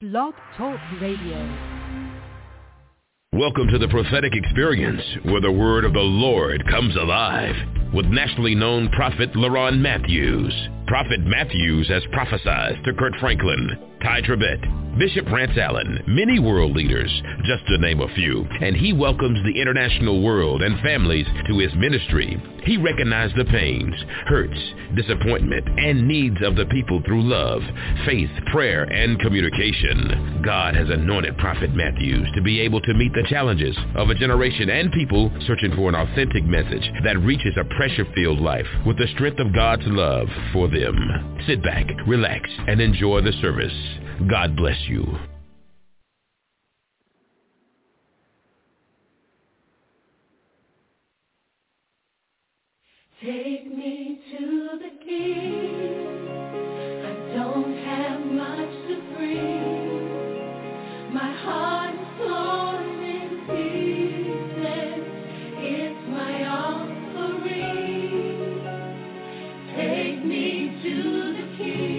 Blog Talk Radio. Welcome to the prophetic experience where the word of the Lord comes alive with nationally known prophet LaRon Matthews. Prophet Matthews has prophesied to Kurt Franklin, Ty Tribbett, Bishop Rance Allen, many world leaders, just to name a few, and he welcomes the international world and families to his ministry. He recognized the pains, hurts, disappointment, and needs of the people through love, faith, prayer, and communication. God has anointed Prophet Matthews to be able to meet the challenges of a generation and people searching for an authentic message that reaches a pressure-filled life with the strength of God's love for them. Sit back, relax, and enjoy the service. God bless you. Take me to the King. I don't have much to bring. My heart is torn in pieces. It's my offering. Take me to the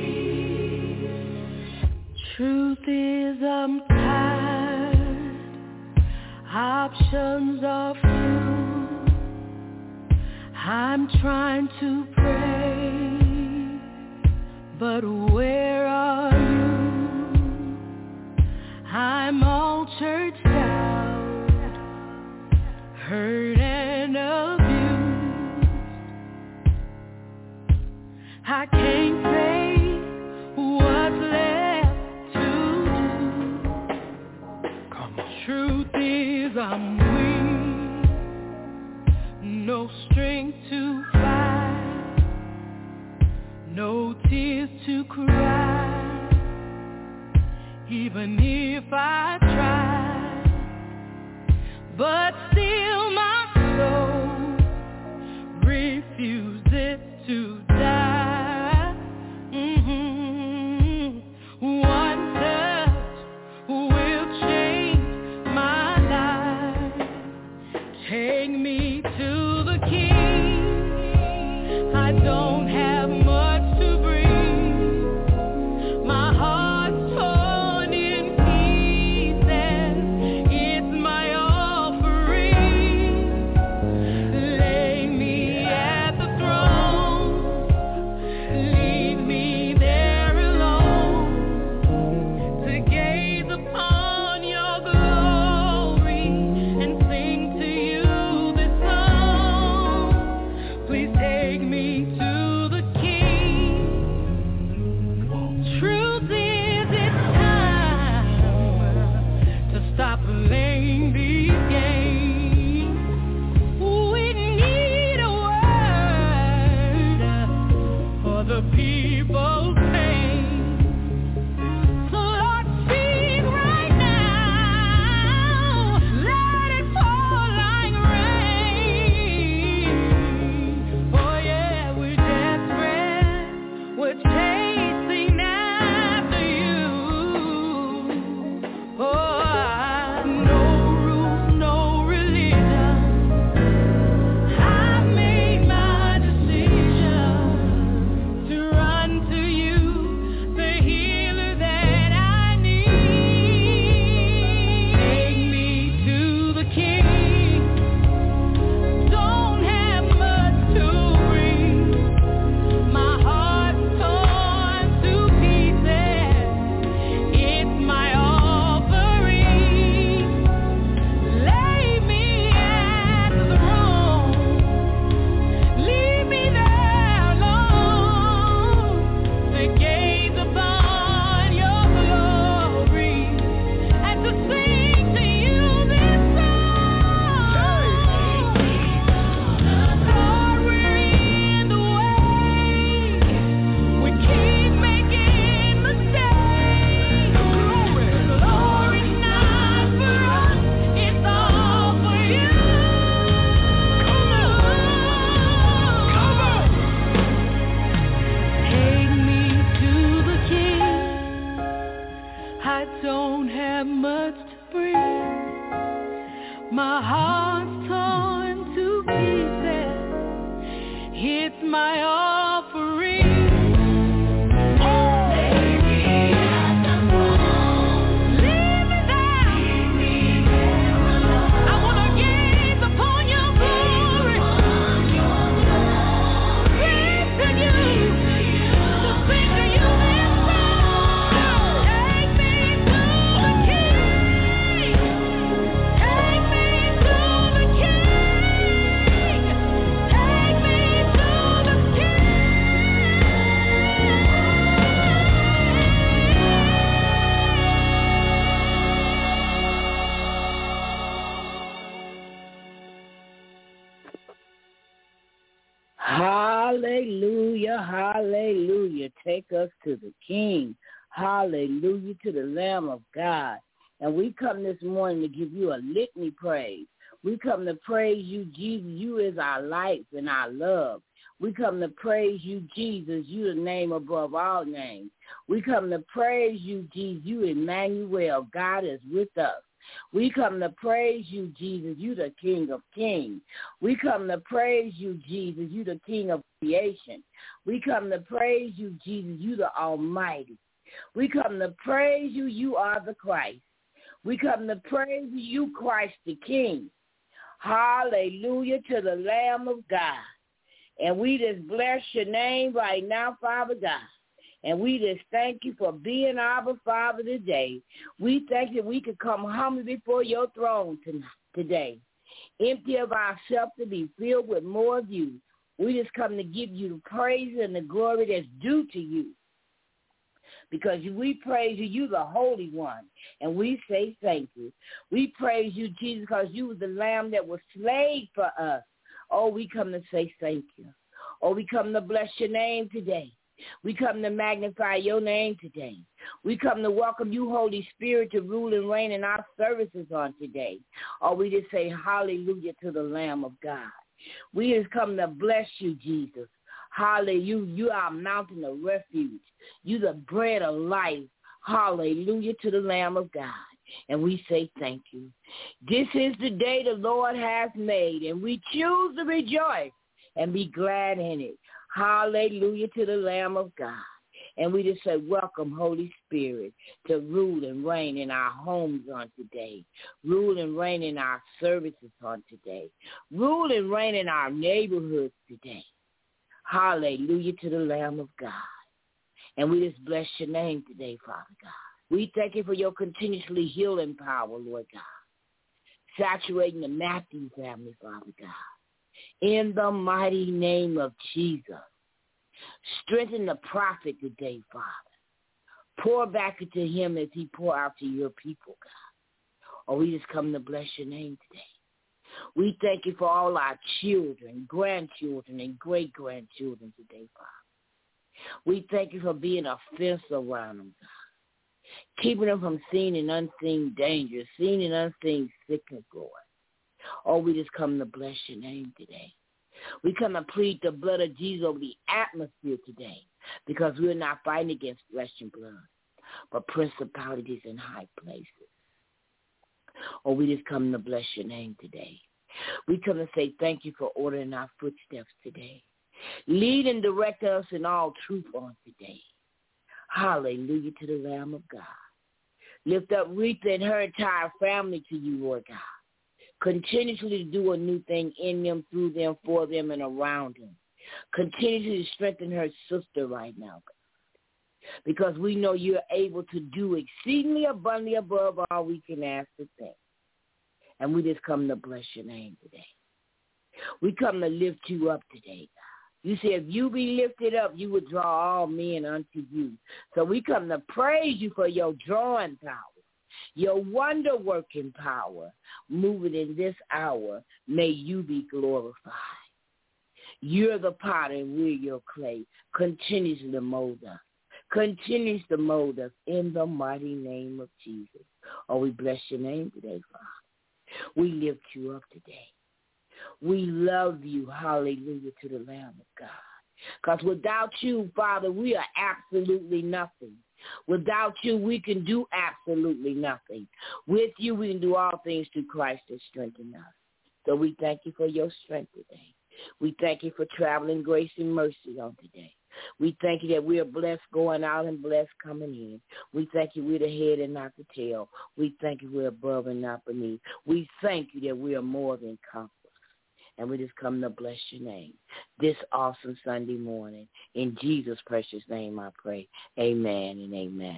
King. Truth is I'm tired. Options are few. I'm trying to pray, but where are you? I'm all churched out, hurt and abused. I can't say what's left to do. Come on. Truth is I'm weak, no strength to fight, no tears to cry, even if I try, but still my soul refuses to die. One touch will change my life. Take me to the King. I don't have much to bring. My heart's torn in pieces. It's my offering. Lay me at the throne. Leave me there alone to gaze upon your glory and sing to you this song. Please take me to the King. Truth is it's time to stop playing these games. We need a word for the people's pain. So Lord, speak right now. Let it fall like rain. Oh yeah, we're desperate. We're chasing after you. Oh, no rules, no religion. I've made my decision to run to you, the healer that I need. Take me to the King. Don't have much to bring. My heart's torn to pieces. It's my offering. Lay me at the throne. Leave me there alone to gaze upon your glory and to sing to you this song. Lord, we're in the way. We keep making mistakes. The glory's not for us, it's all for you. Come on. Take me to the King. I don't have much to bring. My heart's torn to pieces. It's my offering. Lay me at the throne. Hallelujah, hallelujah. Take us to the King. Hallelujah, to the Lamb of God. And we come this morning to give you a litany praise. We come to praise you, Jesus. You is our life and our love. We come to praise you, Jesus. You the name above all names. We come to praise you, Jesus. You Emmanuel. God is with us. We come to praise you, Jesus. You the King of kings. We come to praise you, Jesus. You the King of creation. We come to praise you, Jesus. You the Almighty. We come to praise you. You are the Christ. We come to praise you, Christ the King. Hallelujah to the Lamb of God. And we just bless your name right now, Father God. And we just thank you for being our Father today. We thank you we could come humbly before your throne today. Empty of ourselves to be filled with more of you. We just come to give you the praise and the glory that's due to you. Because we praise you, you the Holy One, and we say thank you. We praise you, Jesus, because you was the Lamb that was slain for us. Oh, we come to say thank you. Oh, we come to bless your name today. We come to magnify your name today. We come to welcome you, Holy Spirit, to rule and reign in our services on today. Oh, we just say hallelujah to the Lamb of God. We just come to bless you, Jesus. Hallelujah. You are our mountain of refuge. You the bread of life. Hallelujah to the Lamb of God. And we say thank you. This is the day the Lord has made, and we choose to rejoice and be glad in it. Hallelujah to the Lamb of God. And we just say, welcome, Holy Spirit, to rule and reign in our homes on today. Rule and reign in our services on today. Rule and reign in our neighborhoods today. Hallelujah to the Lamb of God. And we just bless your name today, Father God. We thank you for your continuously healing power, Lord God. Saturating the Matthew family, Father God. In the mighty name of Jesus. Strengthen the prophet today, Father. Pour back into him as he pour out to your people, God. Or we just come to bless your name today. We thank you for all our children, grandchildren, and great-grandchildren today, Father. We thank you for being a fence around them, God. Keeping them from seen and unseen danger, seen and unseen sickness, Lord. Oh, we just come to bless your name today. We come to plead the blood of Jesus over the atmosphere today because we're not fighting against flesh and blood, but principalities in high places. Oh, we just come to bless your name today. We come to say thank you for ordering our footsteps today. Lead and direct us in all truth on today. Hallelujah to the Lamb of God. Lift up Rita and her entire family to you, Lord God. Continuously do a new thing in them, through them, for them, and around them. Continue to strengthen her sister right now, God. Because we know you're able to do exceedingly abundantly above all we can ask to think. And we just come to bless your name today. We come to lift you up today, God. You said if you be lifted up, you would draw all men unto you. So we come to praise you for your drawing power, your wonder-working power. Moving in this hour, may you be glorified. You're the potter and we're your clay. Continues to mold us. Continues to mold us in the mighty name of Jesus. Oh, we bless your name today, Father. We lift you up today. We love you, hallelujah, to the Lamb of God. Because without you, Father, we are absolutely nothing. Without you, we can do absolutely nothing. With you, we can do all things through Christ that strengthens us. So we thank you for your strength today. We thank you for traveling grace and mercy on today. We thank you that we are blessed going out and blessed coming in. We thank you we're the head and not the tail. We thank you we're above and not beneath. We thank you that we are more than conquerors. And we just come to bless your name this awesome Sunday morning. In Jesus' precious name I pray. Amen and amen.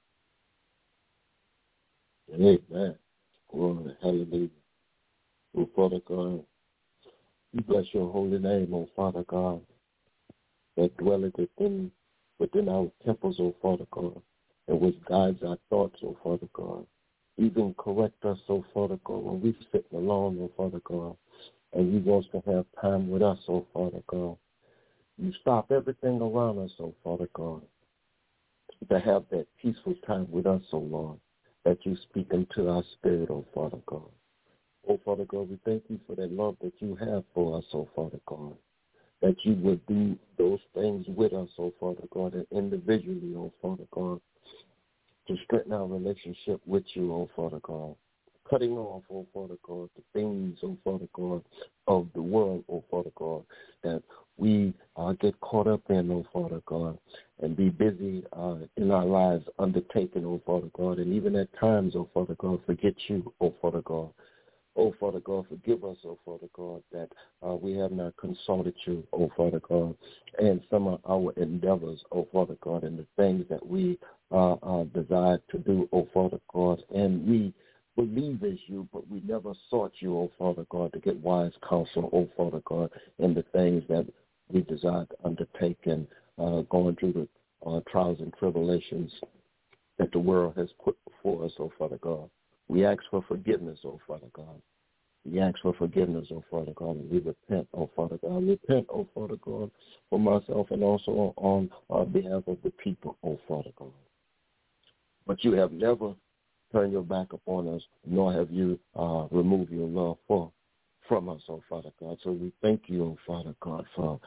Amen. Glory, hallelujah. Oh, Father God, we bless your holy name, oh Father God, that dwelleth within our temples, oh Father God, and which guides our thoughts, oh Father God. Even correct us, oh Father God, when we're sitting alone, oh Father God. And you want to have time with us, oh Father God. you stop everything around us, oh Father God, to have that peaceful time with us, oh Lord, that you speak into our spirit, oh Father God. Oh Father God, we thank you for that love that you have for us, oh Father God, that you would do those things with us, oh Father God, and individually, oh Father God, to strengthen our relationship with you, oh Father God. Cutting off, oh Father God, the things, oh Father God, of the world, oh Father God, that we get caught up in, oh Father God, and be busy in our lives undertaking, oh Father God, and even at times, oh Father God, forget you, oh Father God. Oh, Father God, forgive us, oh, Father God, that we have not consulted you, oh, Father God, and some of our endeavors, oh, Father God, and the things that we desire to do, oh, Father God, and we believe is you, but we never sought you, oh, Father God, to get wise counsel, oh, Father God, in the things that we desire to undertake and going through the trials and tribulations that the world has put before us, oh, Father God. We ask for forgiveness, oh, Father God. We ask for forgiveness, oh, Father God, and we repent, oh, Father God. Repent, oh, Father God, for myself and also on behalf of the people, oh, Father God. But you have never turned your back upon us, nor have you removed your love from us, oh, Father God. So we thank you, oh, Father God, for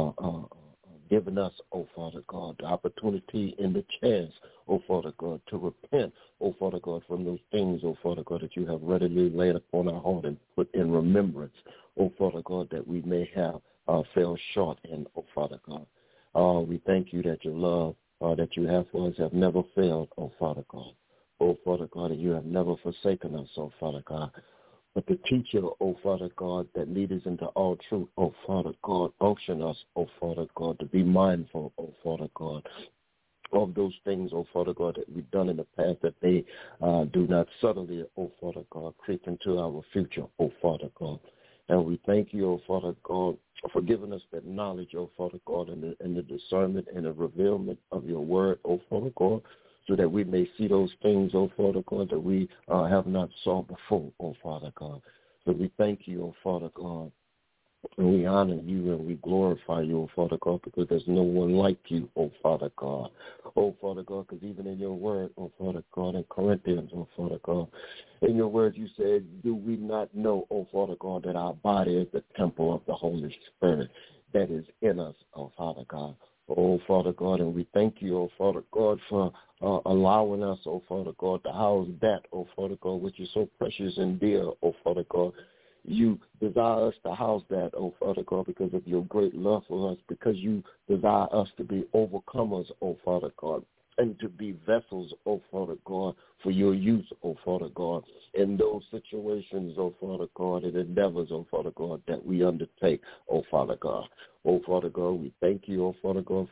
giving us, oh, Father God, the opportunity and the chance, oh, Father God, to repent, oh, Father God, from those things, oh, Father God, that you have readily laid upon our heart and put in remembrance, oh, Father God, that we may have fell short in, oh, Father God. We thank you that your love that you have for us have never failed, oh, Father God. Oh, Father God, and you have never forsaken us, oh, Father God. But the teacher, oh, Father God, that lead us into all truth, oh, Father God, unction us, oh, Father God, to be mindful, oh, Father God, of those things, oh, Father God, that we've done in the past, that they do not subtly, oh, Father God, creep into our future, oh, Father God. And we thank you, oh, Father God, for giving us that knowledge, oh, Father God, and the discernment and the revealment of your word, oh, Father God, so that we may see those things, oh, Father God, that we have not saw before, oh, Father God. So we thank you, oh, Father God, and we honor you and we glorify you, oh, Father God, because there's no one like you, oh, Father God. Oh, Father God, because even in your word, oh, Father God, in Corinthians, oh, Father God, in your word you said, do we not know, oh, Father God, that our body is the temple of the Holy Spirit that is in us, oh, Father God. Oh, Father God, and we thank you, oh, Father God, for allowing us, oh, Father God, to house that, oh, Father God, which is so precious and dear, oh, Father God. You desire us to house that, oh, Father God, because of your great love for us, because you desire us to be overcomers, oh, Father God, and to be vessels, oh, Father God, for your use, oh, Father God, in those situations, oh, Father God, and endeavors, oh, Father God, that we undertake, oh, Father God. Oh, Father God, we thank you, oh, Father God,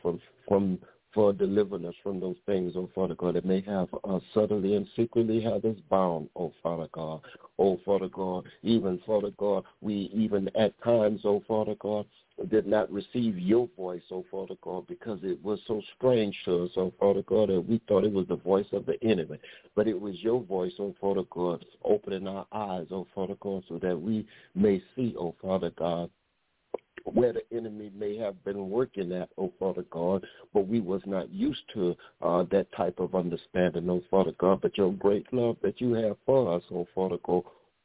for delivering us from those things, oh, Father God, that may have subtly and secretly have us bound, oh, Father God. Oh, Father God, even, Father God, we even at times, oh, Father God, did not receive your voice, oh, Father God, because it was so strange to us, oh, Father God, that we thought it was the voice of the enemy. But it was your voice, oh, Father God, opening our eyes, oh, Father God, so that we may see, oh, Father God, where the enemy may have been working at, oh, Father God, but we was not used to that type of understanding, oh, Father God, but your great love that you have for us, oh, Father God,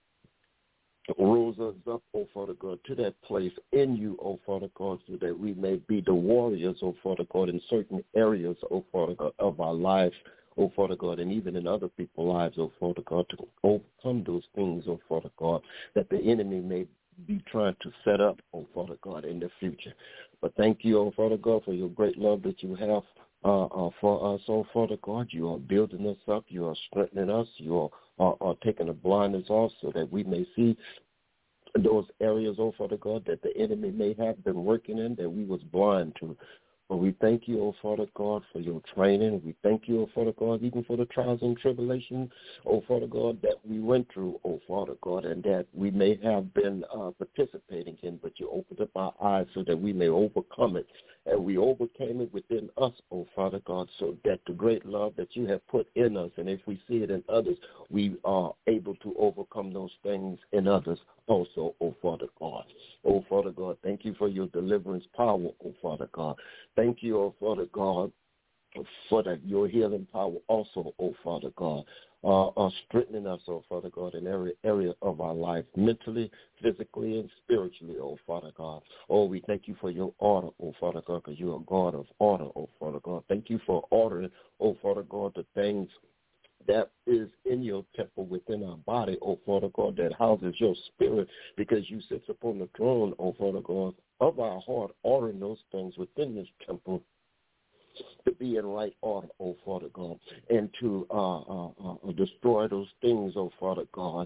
rose us up, oh, Father God, to that place in you, oh, Father God, so that we may be the warriors, oh, Father God, in certain areas, oh, Father God, of our lives, oh, Father God, and even in other people's lives, oh, Father God, to overcome those things, oh, Father God, that the enemy may be trying to set up, oh, Father God, in the future. But thank you, oh, Father God, for your great love that you have for us, oh, Father God. You are building us up. You are strengthening us. You are taking the blindness off so that we may see those areas, oh, Father God, that the enemy may have been working in that we was blind to. But we thank you, oh, Father God, for your training. We thank you, oh, Father God, even for the trials and tribulations, oh, Father God, that we went through, oh, Father God, and that we may have been participating in, but you opened up our eyes so that we may overcome it and we overcame it within us, oh Father God, so that the great love that you have put in us, and if we see it in others, we are able to overcome those things in others also, oh Father God. Oh Father God, thank you for your deliverance power, oh Father God. Thank you, oh Father God, for your healing power also, oh Father God. Strengthening us, oh Father God, in every area of our life, mentally, physically, and spiritually, oh Father God. Oh, we thank you for your order, oh Father God, because you are God of order, oh Father God. Thank you for ordering, oh Father God, the things that is in your temple within our body, oh Father God, that houses your spirit, because you sit upon the throne, oh Father God, of our heart, ordering those things within this temple to be in right order, oh Father God, and to destroy those things, oh Father God,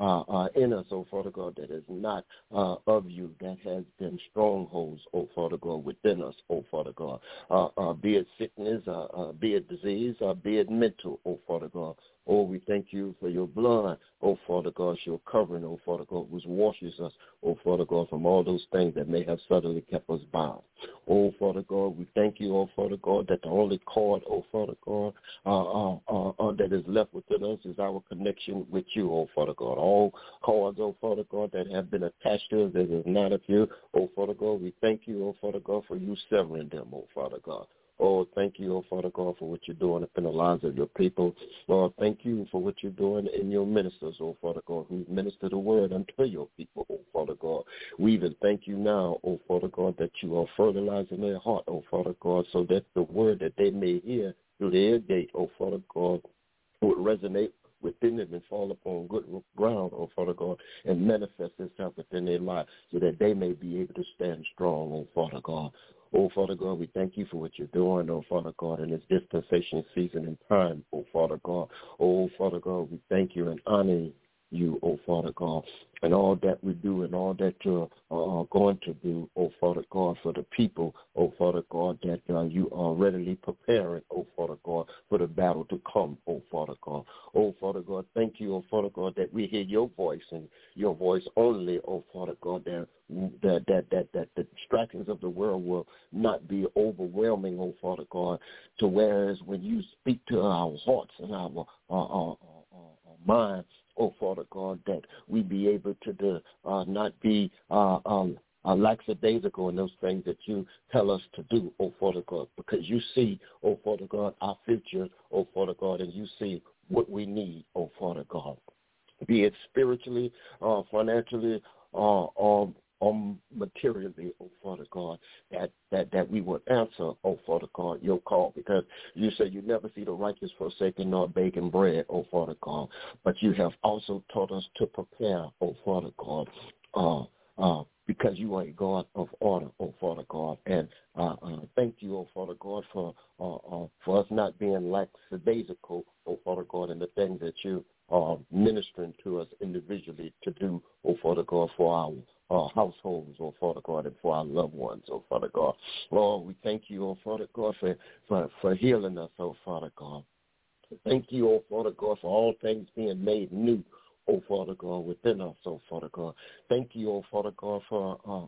in us, oh Father God, that is not of you, that has been strongholds, oh Father God, within us, oh Father God, be it sickness, be it disease, be it mental, oh Father God. Oh, we thank you for your blood, oh Father God, your covering, oh Father God, which washes us, oh Father God, from all those things that may have suddenly kept us bound. Oh Father God, we thank you, oh Father God, that the only cord, oh Father God, that is left within us is our connection with you, oh Father God. All cords, oh Father God, that have been attached to us that is not of you, oh Father God, we thank you, oh Father God, for you severing them, oh Father God. Oh, thank you, oh Father God, for what you're doing up in the lives of your people. Lord, thank you for what you're doing in your ministers, oh Father God, who minister the word unto your people, oh Father God. We even thank you now, oh Father God, that you are fertilizing their heart, oh Father God, so that the word that they may hear through their gate, oh Father God, would resonate within them and fall upon good ground, oh Father God, and manifest itself within their life so that they may be able to stand strong, oh Father God. Oh, Father God, we thank you for what you're doing, oh, Father God, in this dispensation season and time, oh, Father God. Oh, Father God, we thank you and honor you, oh, Father God, and all that we do and all that you're going to do, oh, Father God, for the people, oh, Father God, that you are readily preparing, oh, Father God, for the battle to come, oh, Father God. Oh, Father God, thank you, oh, Father God, that we hear your voice and your voice only, oh, Father God, that the distractions of the world will not be overwhelming, oh, Father God, to whereas when you speak to our hearts and our minds, oh, Father God, that we be able to not be lackadaisical in those things that you tell us to do, oh, Father God, because you see, oh, Father God, our future, oh, Father God, and you see what we need, oh, Father God, be it spiritually, financially, or materially, oh Father God, that we would answer, oh Father God, your call, because you say you never see the righteous forsaken nor begging bread, oh Father God, but you have also taught us to prepare, oh Father God, because you are a God of order, oh Father God, and thank you, oh Father God, for us not being lackadaisical, oh Father God, in the things that you are ministering to us individually to do, oh Father God, for our households, oh Father God, and for our loved ones, oh Father God. Lord, we thank you, oh Father God, for healing us, oh Father God. Thank you, oh Father God, for all things being made new, oh Father God, within us, oh Father God. Thank you, oh Father God, for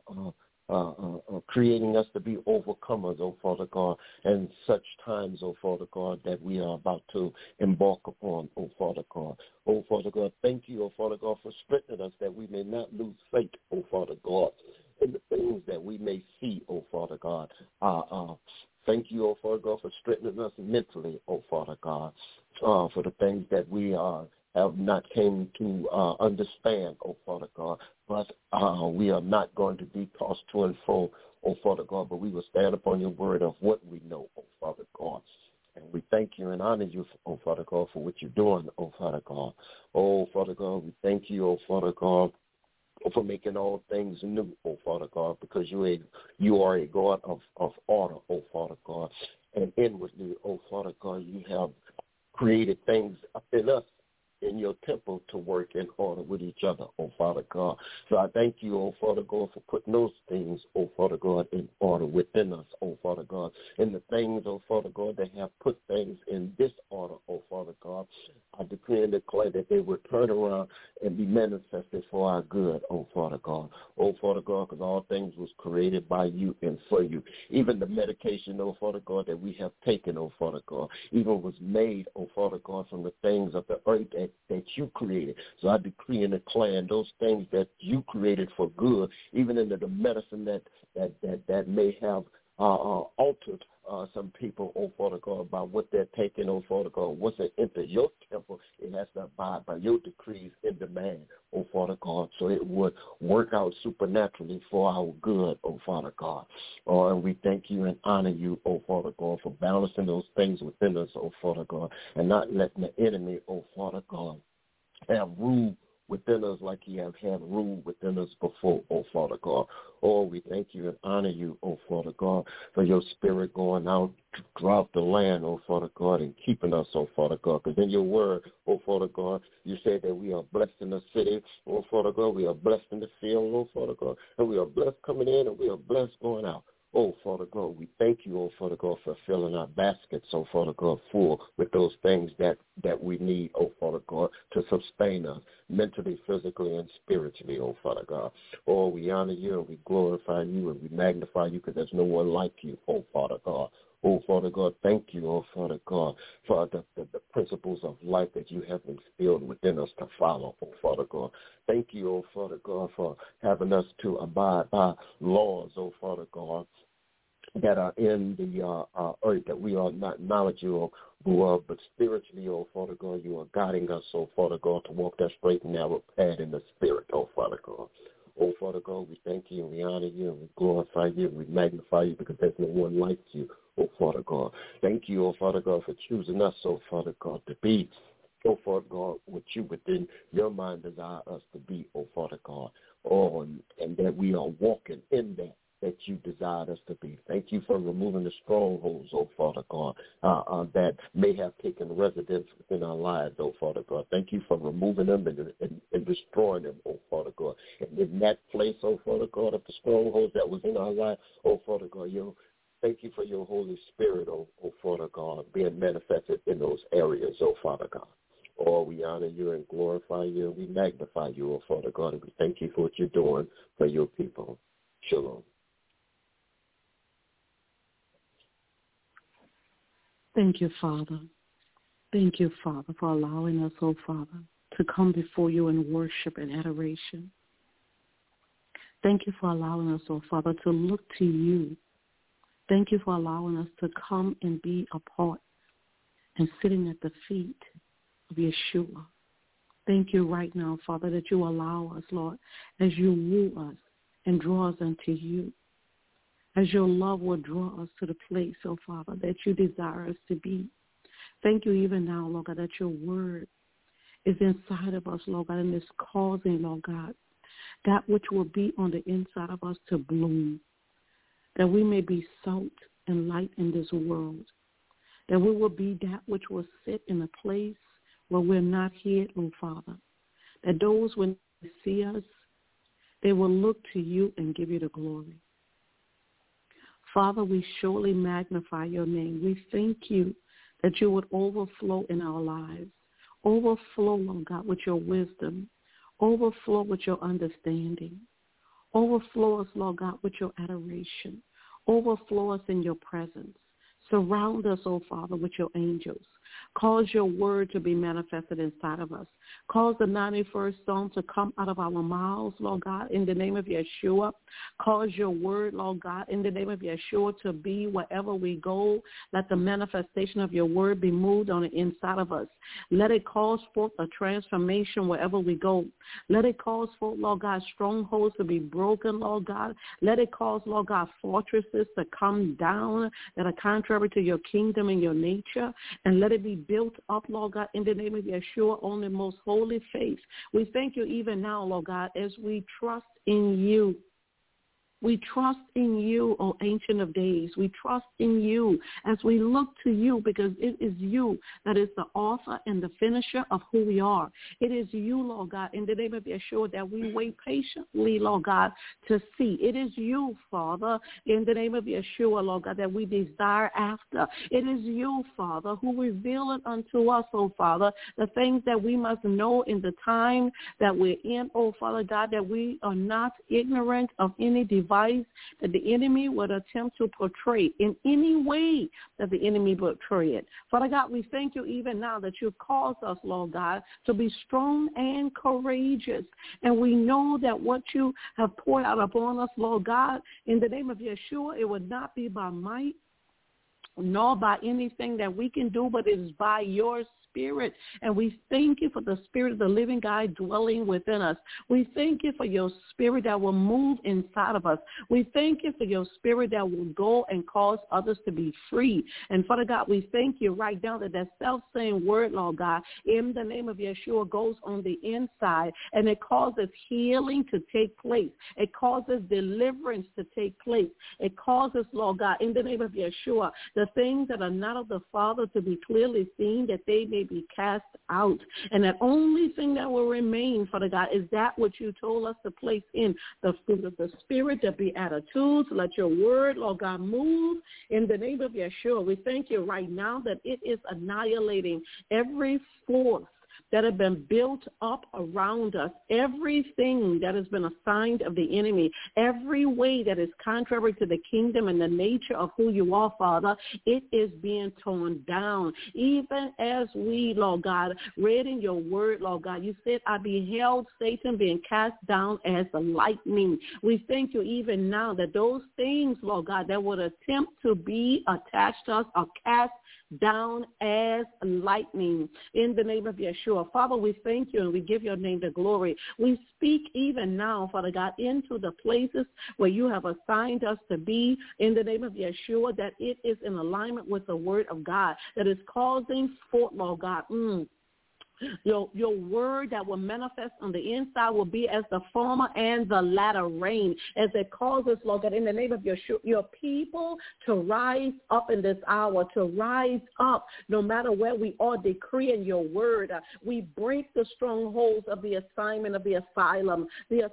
creating us to be overcomers, oh Father God, and such times, oh Father God, that we are about to embark upon, oh Father God. Oh Father God, thank you, oh Father God, for strengthening us that we may not lose faith, oh Father God, in the things that we may see, oh Father God. Thank you, oh Father God, for strengthening us mentally, oh Father God, for the things that we have not came to understand, oh Father God, but we are not going to be tossed to and fro, oh Father God, but we will stand upon your word of what we know, oh Father God. And we thank you and honor you, oh Father God, for what you're doing, oh Father God. Oh Father God, we thank you, oh Father God, for making all things new, oh Father God, because you are a God of order, oh Father God. And inwardly, oh Father God, you have created things up in us, in your temple, to work in order with each other, oh Father God. So I thank you, oh Father God, for putting those things, oh Father God, in order within us, oh Father God. And the things, oh Father God, that have put things in disorder, oh Father God, I decree and declare that they would turn around and be manifested for our good, oh, Father God. Oh, Father God, because all things was created by you and for you. Even the medication, oh, Father God, that we have taken, oh, Father God, even was made, oh, Father God, from the things of the earth that you created. So I decree and declare those things that you created for good, even into the medicine that may have altered some people, oh, Father God, by what they're taking, oh, Father God. Once it enters your temple, it has to abide by your decrees and demand, oh, Father God, so it would work out supernaturally for our good, oh, Father God. Oh, and we thank you and honor you, oh, Father God, for balancing those things within us, oh, Father God, and not letting the enemy, oh, Father God, have rule within us like he has had rule within us before, oh, Father God. Oh, we thank you and honor you, oh, Father God, for your spirit going out throughout the land, oh, Father God, and keeping us, oh, Father God. Because in your word, oh, Father God, you said that we are blessed in the city, oh, Father God. We are blessed in the field, oh, Father God. And we are blessed coming in and we are blessed going out. Oh, Father God, we thank you, oh, Father God, for filling our baskets, oh, Father God, full with those things that we need, oh, Father God, to sustain us mentally, physically, and spiritually, oh, Father God. Oh, we honor you and we glorify you and we magnify you because there's no one like you, oh, Father God. Oh, Father God, thank you, oh, Father God, for the principles of life that you have instilled within us to follow, oh, Father God. Thank you, oh, Father God, for having us to abide by laws, oh, Father God, that are in the earth that we are not knowledgeable of, but spiritually, oh, Father God, you are guiding us, oh, Father God, to walk that straight and narrow path in the spirit, oh, Father God. Oh, Father God, we thank you and we honor you and we glorify you and we magnify you because there's no one like you, oh, Father God. Thank you, oh, Father God, for choosing us, oh, Father God, to be, oh, Father God, what you within your mind desire us to be, oh, Father God. Oh, and that we are walking in that you desired us to be. Thank you for removing the strongholds, oh, Father God, that may have taken residence within our lives, oh, Father God. Thank you for removing them and destroying them, oh, Father God. And in that place, oh, Father God, of the strongholds that was in our life, oh, Father God, thank you for your Holy Spirit, oh, Father God, being manifested in those areas, oh, Father God. Oh, we honor you and glorify you and we magnify you, oh, Father God, and we thank you for what you're doing for your people. Shalom. Thank you, Father. Thank you, Father, for allowing us, oh, Father, to come before you in worship and adoration. Thank you for allowing us, oh, Father, to look to you. Thank you for allowing us to come and be a part and sitting at the feet of Yeshua. Thank you right now, Father, that you allow us, Lord, as you woo us and draw us unto you. As your love will draw us to the place, oh, Father, that you desire us to be. Thank you even now, Lord God, that your word is inside of us, Lord God, and is causing, Lord God, that which will be on the inside of us to bloom, that we may be salt and light in this world, that we will be that which will sit in a place where we're not hid, oh, Father, that those, when they see us, they will look to you and give you the glory. Father, we surely magnify your name. We thank you that you would overflow in our lives. Overflow, Lord God, with your wisdom. Overflow with your understanding. Overflow us, Lord God, with your adoration. Overflow us in your presence. Surround us, oh Father, with your angels. Cause your word to be manifested inside of us. Cause the 91st Psalm to come out of our mouths, Lord God, in the name of Yeshua. Cause your word, Lord God, in the name of Yeshua to be wherever we go. Let the manifestation of your word be moved on the inside of us. Let it cause forth a transformation wherever we go. Let it cause forth, Lord God, strongholds to be broken, Lord God. Let it cause, Lord God, fortresses to come down that are contrary to your kingdom and your nature. And let it be built up, Lord God, in the name of Yeshua on the most holy faith. We thank you even now, Lord God, as we trust in you. We trust in you, O Ancient of Days. We trust in you as we look to you, because it is you that is the author and the finisher of who we are. It is you, Lord God, in the name of Yeshua, that we wait patiently, Lord God, to see. It is you, Father, in the name of Yeshua, Lord God, that we desire after. It is you, Father, who reveal it unto us, oh Father, the things that we must know in the time that we're in, oh Father God, that we are not ignorant of any device that the enemy would attempt to portray in any way that the enemy portray it. Father God, we thank you even now that you've caused us, Lord God, to be strong and courageous. And we know that what you have poured out upon us, Lord God, in the name of Yeshua, it would not be by might nor by anything that we can do, but it is by your Spirit. And we thank you for the Spirit of the living God dwelling within us. We thank you for your Spirit that will move inside of us. We thank you for your Spirit that will go and cause others to be free. And Father God, we thank you right now that that self-same word, Lord God, in the name of Yeshua, goes on the inside, and it causes healing to take place. It causes deliverance to take place. It causes, Lord God, in the name of Yeshua, the things that are not of the Father to be clearly seen, that they may be cast out. And the only thing that will remain, Father God, is that which you told us to place in the fruit of the Spirit, to be attitudes. Let your word, Lord God, move in the name of Yeshua. We thank you right now that it is annihilating every force that have been built up around us, everything that has been assigned of the enemy, every way that is contrary to the kingdom and the nature of who you are, Father, it is being torn down. Even as we, Lord God, read in your word, Lord God, you said, I beheld Satan being cast down as the lightning. We thank you even now that those things, Lord God, that would attempt to be attached to us are cast down as lightning in the name of Yeshua. Father, we thank you and we give your name the glory. We speak even now, Father God, into the places where you have assigned us to be in the name of Yeshua, that it is in alignment with the word of God, that is causing forth, Lord God, your word that will manifest on the inside will be as the former and the latter rain, as it causes, Lord God, in the name of your people to rise up in this hour, to rise up no matter where we are, decreeing your word. We break the strongholds of the assignment of the asylum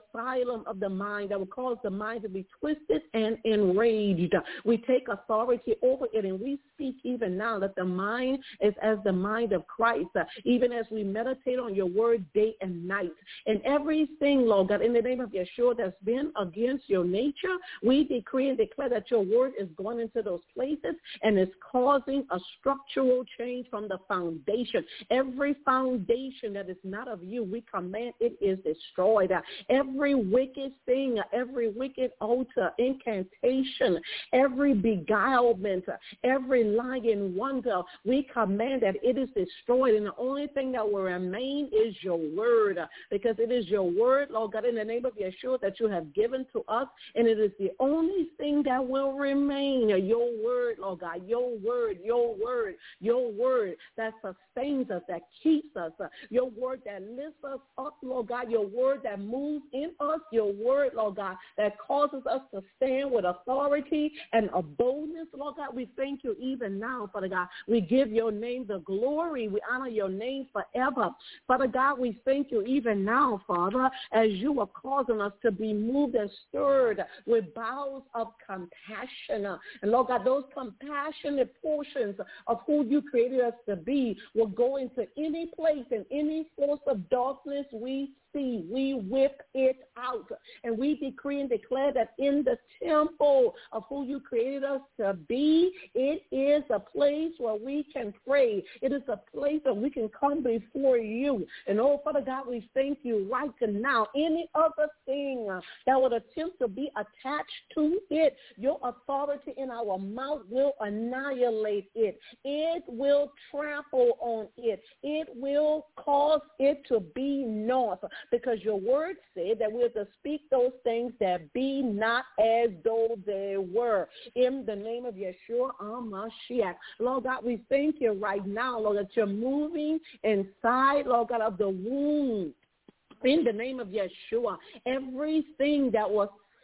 of the mind that will cause the mind to be twisted and enraged. We take authority over it, and we speak even now that the mind is as the mind of Christ, even as we meditate on your word day and night. And everything, Lord God, in the name of Yeshua that's been against your nature, we decree and declare that your word is going into those places and is causing a structural change from the foundation. Every foundation that is not of you, we command it is destroyed. Every wicked thing, every wicked altar, incantation, every beguilement, every lying wonder, we command that it is destroyed. And the only thing that will remain is your word, because it is your word, Lord God, in the name of Yeshua, that you have given to us, and it is the only thing that will remain. Your word, Lord God, your word, your word, your word that sustains us, that keeps us, your word that lifts us up, Lord God, your word that moves in us, your word, Lord God, that causes us to stand with authority and a boldness, Lord God. We thank you even now, Father God. We give your name the glory. We honor your name forever. Father God, we thank you even now, Father, as you are causing us to be moved and stirred with bowels of compassion. And Lord God, those compassionate portions of who you created us to be will go into any place and any force of darkness we see. We whip it out. And we decree and declare that in the temple of who you created us to be, it is a place where we can pray. It is a place that we can come before you. And oh, Father God, we thank you right now. Any other thing that would attempt to be attached to it, your authority in our mouth will annihilate it. It will trample on it. It will cause it to be north, because your word said that we're to speak those things that be not as though they were. In the name of Yeshua HaMashiach. Lord God, we thank you right now, Lord, that you're moving inside, Lord God, of the womb. In the name of Yeshua, everything that was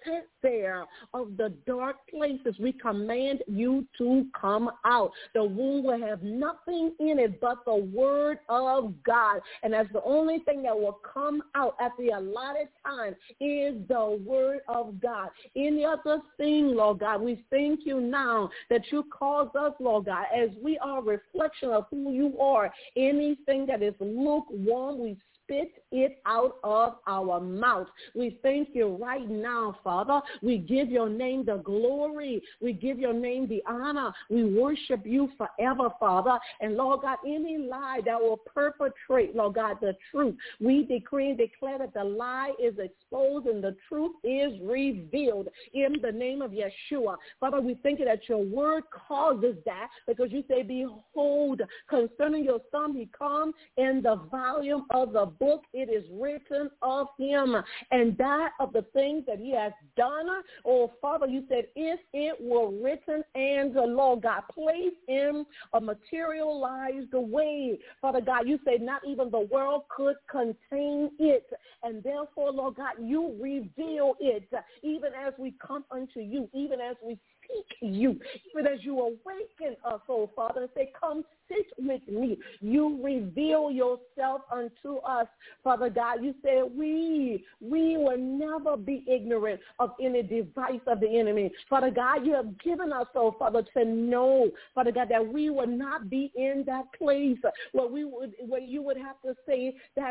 sit there of the dark places, we command you to come out. The womb will have nothing in it but the word of God. And that's the only thing that will come out at the allotted time is the word of God. Any other thing, Lord God, we thank you now that you cause us, Lord God, as we are a reflection of who you are. Anything that is lukewarm, we spit it out of our mouth. We thank you right now, Father. We give your name the glory. We give your name the honor. We worship you forever, Father. And, Lord God, any lie that will perpetrate, Lord God, the truth, we decree and declare that the lie is exposed and the truth is revealed in the name of Yeshua. Father, we thank you that your word causes that, because you say, behold, concerning your son, he comes in the volume of the book. It is written of him, and that of the things that he has done. Oh, Father, you said if it were written and the Lord God placed in a materialized way, Father God, you said not even the world could contain it, and therefore, Lord God, you reveal it, even as we come unto you, even as we seek you, even as you awaken us, oh Father, and say, come sit with me. You reveal yourself unto us, Father God. You said we will never be ignorant of any device of the enemy. Father God, you have given us, oh Father, to know, Father God, that we will not be in that place where you would have to say that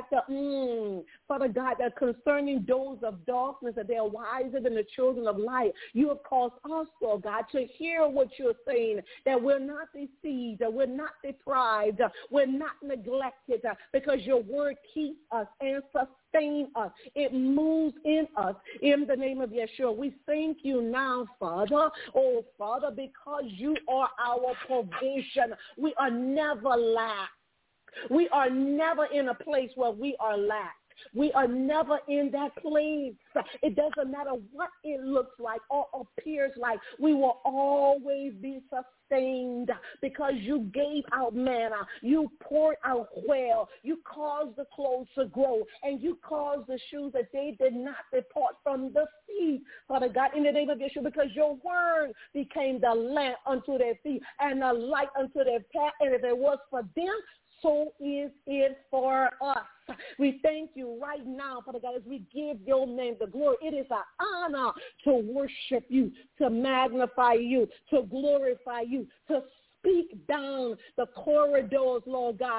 Father God, that concerning those of darkness, that they are wiser than the children of light. You have caused us, oh God, to hear what you're saying, that we're not deceived, that we're not deprived, we're not neglected, because your word keeps us and sustains us. It moves in us in the name of Yeshua. We thank you now, Father. Oh, Father, because you are our provision. We are never lacked. We are never in a place where we are lacked. We are never in that place. It doesn't matter what it looks like or appears like. We will always be sustained because you gave out manna. You poured out quail. You caused the clothes to grow. And you caused the shoes that they did not depart from the feet. Father God, in the name of Yeshua, because your word became the lamp unto their feet and the light unto their path. And if it was for them, so is it for us. We thank you right now, Father God, as we give your name the glory. It is an honor to worship you, to magnify you, to glorify you, to speak down the corridors, Lord God,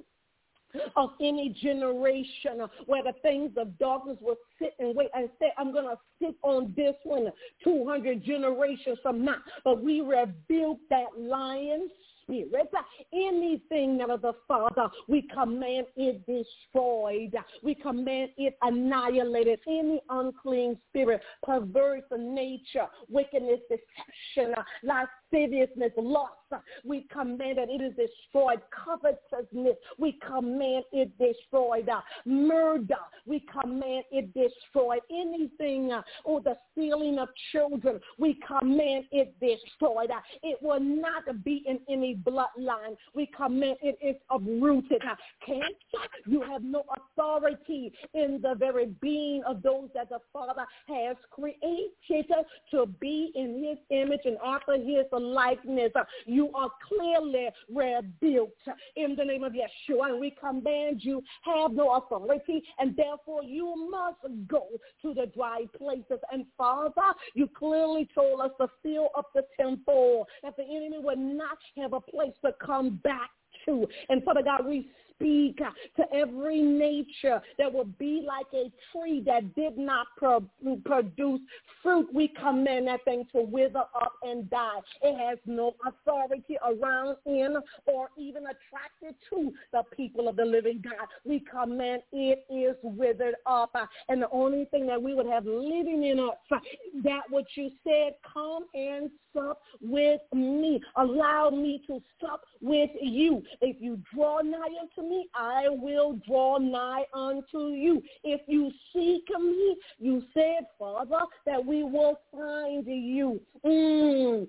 of any generation where the things of darkness will sit and wait and say, I'm going to sit on this one 200 generations from now. But we rebuke that lion spirit. Anything that of the Father, we command it destroyed. We command it annihilated. Any unclean spirit, perverse nature, wickedness, deception, lasciviousness, lust, we command that it is destroyed. Covetousness, we command it destroyed. Murder, we command it destroyed. Anything, the stealing of children, we command it destroyed. It will not be in any bloodline. We command it is uprooted. Cancer, you have no authority in the very being of those that the Father has created to be in his image and after his likeness. You are clearly rebuilt in the name of Yeshua, and we command you have no authority, and therefore you must go to the dry places. And Father, you clearly told us to fill up the temple, that the enemy would not have a place to come back to. And Father God, we speak to every nature that will be like a tree that did not produce fruit. We command that thing to wither up and die. It has no authority around, in, or even attracted to the people of the living God. We command it is withered up. And the only thing that we would have living in us, that what you said, come and sup with me. Allow me to sup with you. If you draw nigh unto me, I will draw nigh unto you. If you seek me, you said, Father, that we will find you.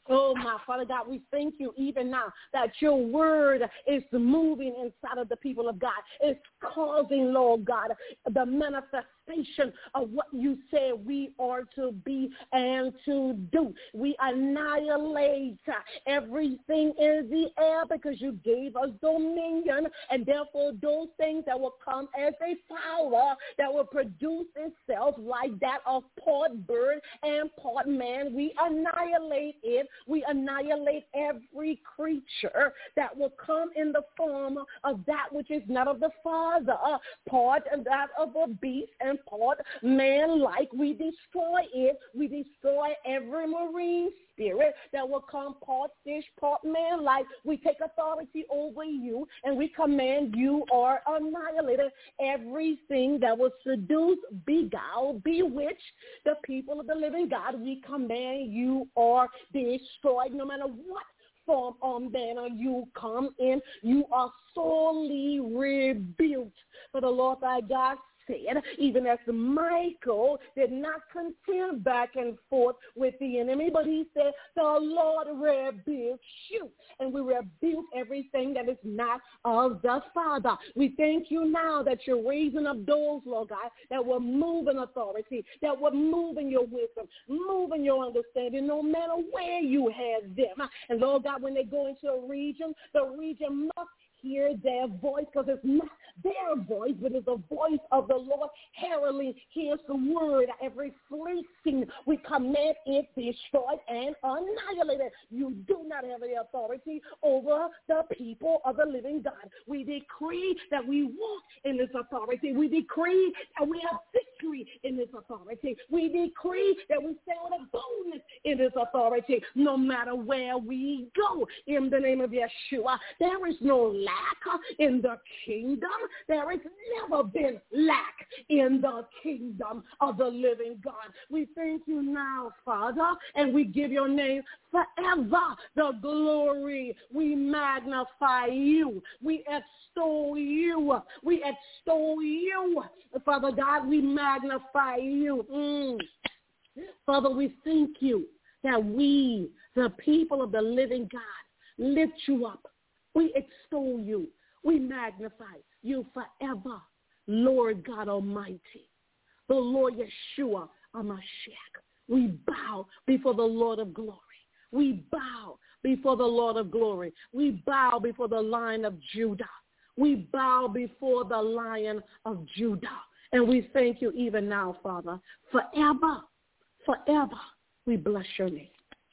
Oh, my Father God, we thank you even now that your word is moving inside of the people of God. It's causing, Lord God, the manifestation of what you said we are to be and to do. We annihilate everything in the air because you gave us dominion, and therefore those things that will come as a power that will produce itself like that of part bird and part man, we annihilate it. We annihilate every creature that will come in the form of that which is not of the Father, part of that of a beast and part man-like. We destroy it. We destroy every marine spirit that will come part fish, part man-like. We take authority over you, and we command you are annihilated. Everything that will seduce, beguile, bewitch the people of the living God, we command you are destroyed. No matter what form of banner you come in, you are sorely rebuked. For the Lord thy God said, even as Michael did not contend back and forth with the enemy, but he said, the Lord rebukes you. And we rebuke everything that is not of the Father. We thank you now that you're raising up those, Lord God, that will move in authority, that will move in your wisdom, move in your understanding, no matter where you have them. And Lord God, when they go into a region, the region must hear their voice, because it's not their voice, but it's the voice of the Lord heralding. Here's the word. Every fleecing, we command it destroyed and annihilated. You do not have the authority over the people of the living God. We decree that we walk in this authority. We decree that we have victory in this authority. We decree that we stand with a boldness in this authority, no matter where we go. In the name of Yeshua, there is no lack in the kingdom. There has never been lack in the kingdom of the living God. We thank you now, Father, and we give your name forever the glory. We magnify you. We extol you. We extol you. Father God, we magnify you. Father, we thank you that we, the people of the living God, lift you up. We extol you. We magnify you forever, Lord God Almighty, the Lord Yeshua HaMashiach. We bow before the Lord of glory. We bow before the Lord of glory. We bow before the Lion of Judah. We bow before the Lion of Judah. And we thank you even now, Father, forever, forever. We bless your name.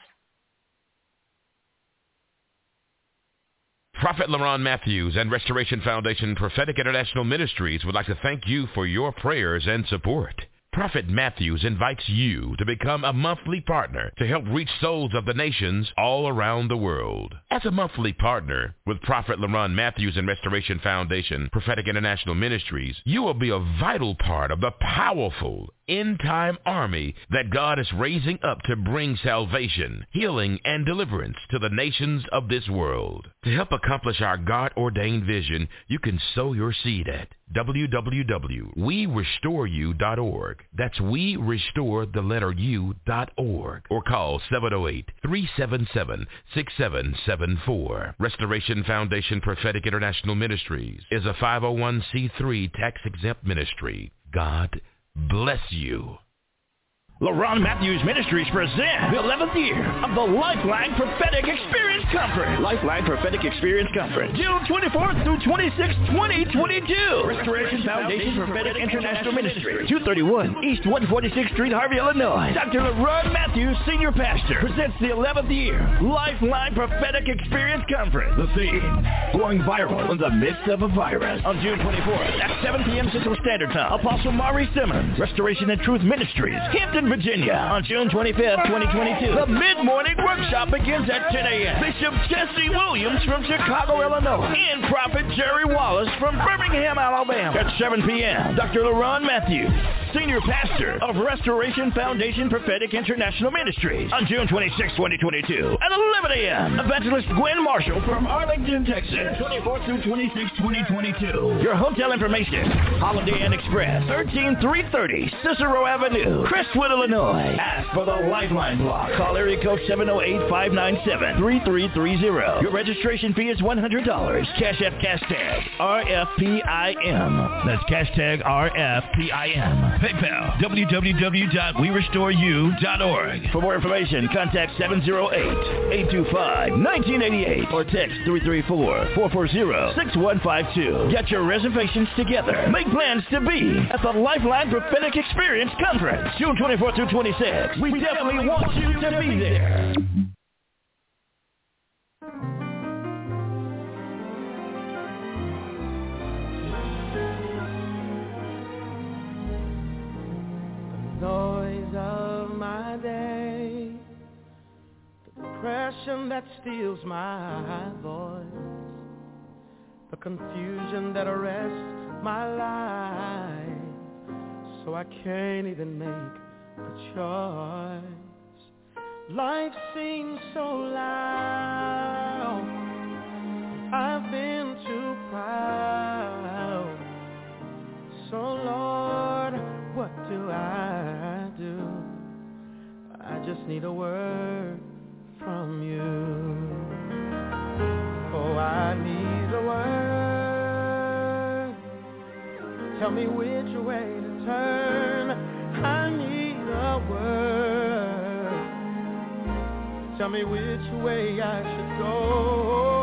Prophet LaRon Matthews and Restoration Foundation Prophetic International Ministries would like to thank you for your prayers and support. Prophet Matthews invites you to become a monthly partner to help reach souls of the nations all around the world. As a monthly partner with Prophet LaRon Matthews and Restoration Foundation Prophetic International Ministries, you will be a vital part of the powerful end-time army that God is raising up to bring salvation, healing, and deliverance to the nations of this world. To help accomplish our God-ordained vision, you can sow your seed at www.werestoreyou.org. That's werestoreyou.org. Or call 708-377-6774. Restoration Foundation Prophetic International Ministries is a 501c3 tax-exempt ministry. God bless you. LaRon Matthews Ministries present the 11th year of the Lifeline Prophetic Experience Conference. Lifeline Prophetic Experience Conference, June 24th through 26th, 2022. Restoration Foundation Prophetic International Ministry, 231 East 146th Street, Harvey, Illinois. Dr. LaRon Matthews, Senior Pastor, presents the 11th year Lifeline Prophetic Experience Conference. The theme, going viral in the midst of a virus. On June 24th at 7 p.m. Central Standard Time, Apostle Maury Simmons, Restoration and Truth Ministries, Hampton, Virginia. On June 25th, 2022, the mid-morning workshop begins at 10 a.m. Bishop Jesse Williams from Chicago, Illinois, and Prophet Jerry Wallace from Birmingham, Alabama. At 7 p.m., Dr. LaRon Matthews. Senior Pastor of Restoration Foundation Prophetic International Ministries on June 26, 2022 at 11 a.m. Evangelist Gwen Marshall from Arlington, Texas, 24 through 26, 2022. Your hotel information, Holiday Inn Express, 13330 Cicero Avenue, Crestwood, Illinois. Ask for the Lifeline block. Call area code 708-597-3330. Your registration fee is $100. Cash App hashtag RFPIM. That's hashtag RFPIM. PayPal, www.werestoreyou.org. For more information, contact 708-825-1988 or text 334-440-6152. Get your reservations together. Make plans to be at the Lifeline Prophetic Experience Conference, June 24 through 26. We definitely want you to be there. Noise of my day, the depression that steals my voice, the confusion that arrests my life, so I can't even make a choice. Life seems so loud, I've been too proud, so Lord, what do I do? I just need a word from you. Oh, I need a word. Tell me which way to turn. I need a word. Tell me which way I should go.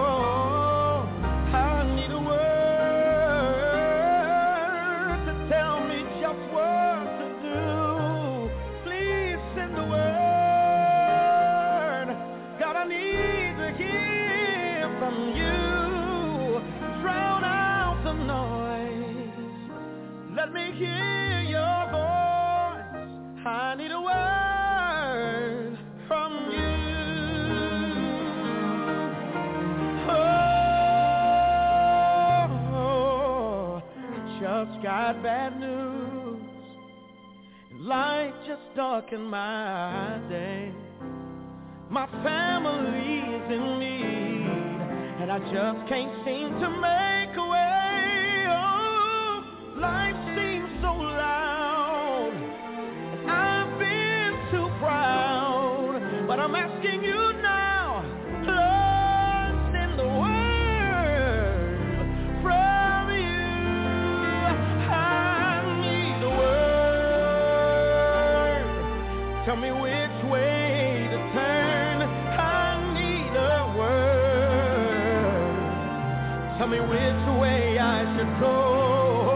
I need a word. Let me hear your voice. I need a word from you. Oh, just got bad news. Life just darkened my day. My family is in need, and I just can't seem to make a way. Life seems so loud, and I've been too proud, but I'm asking you now, Lord, send the word from you. I need a word. Tell me which way to turn. I need a word. Tell me which way I should go.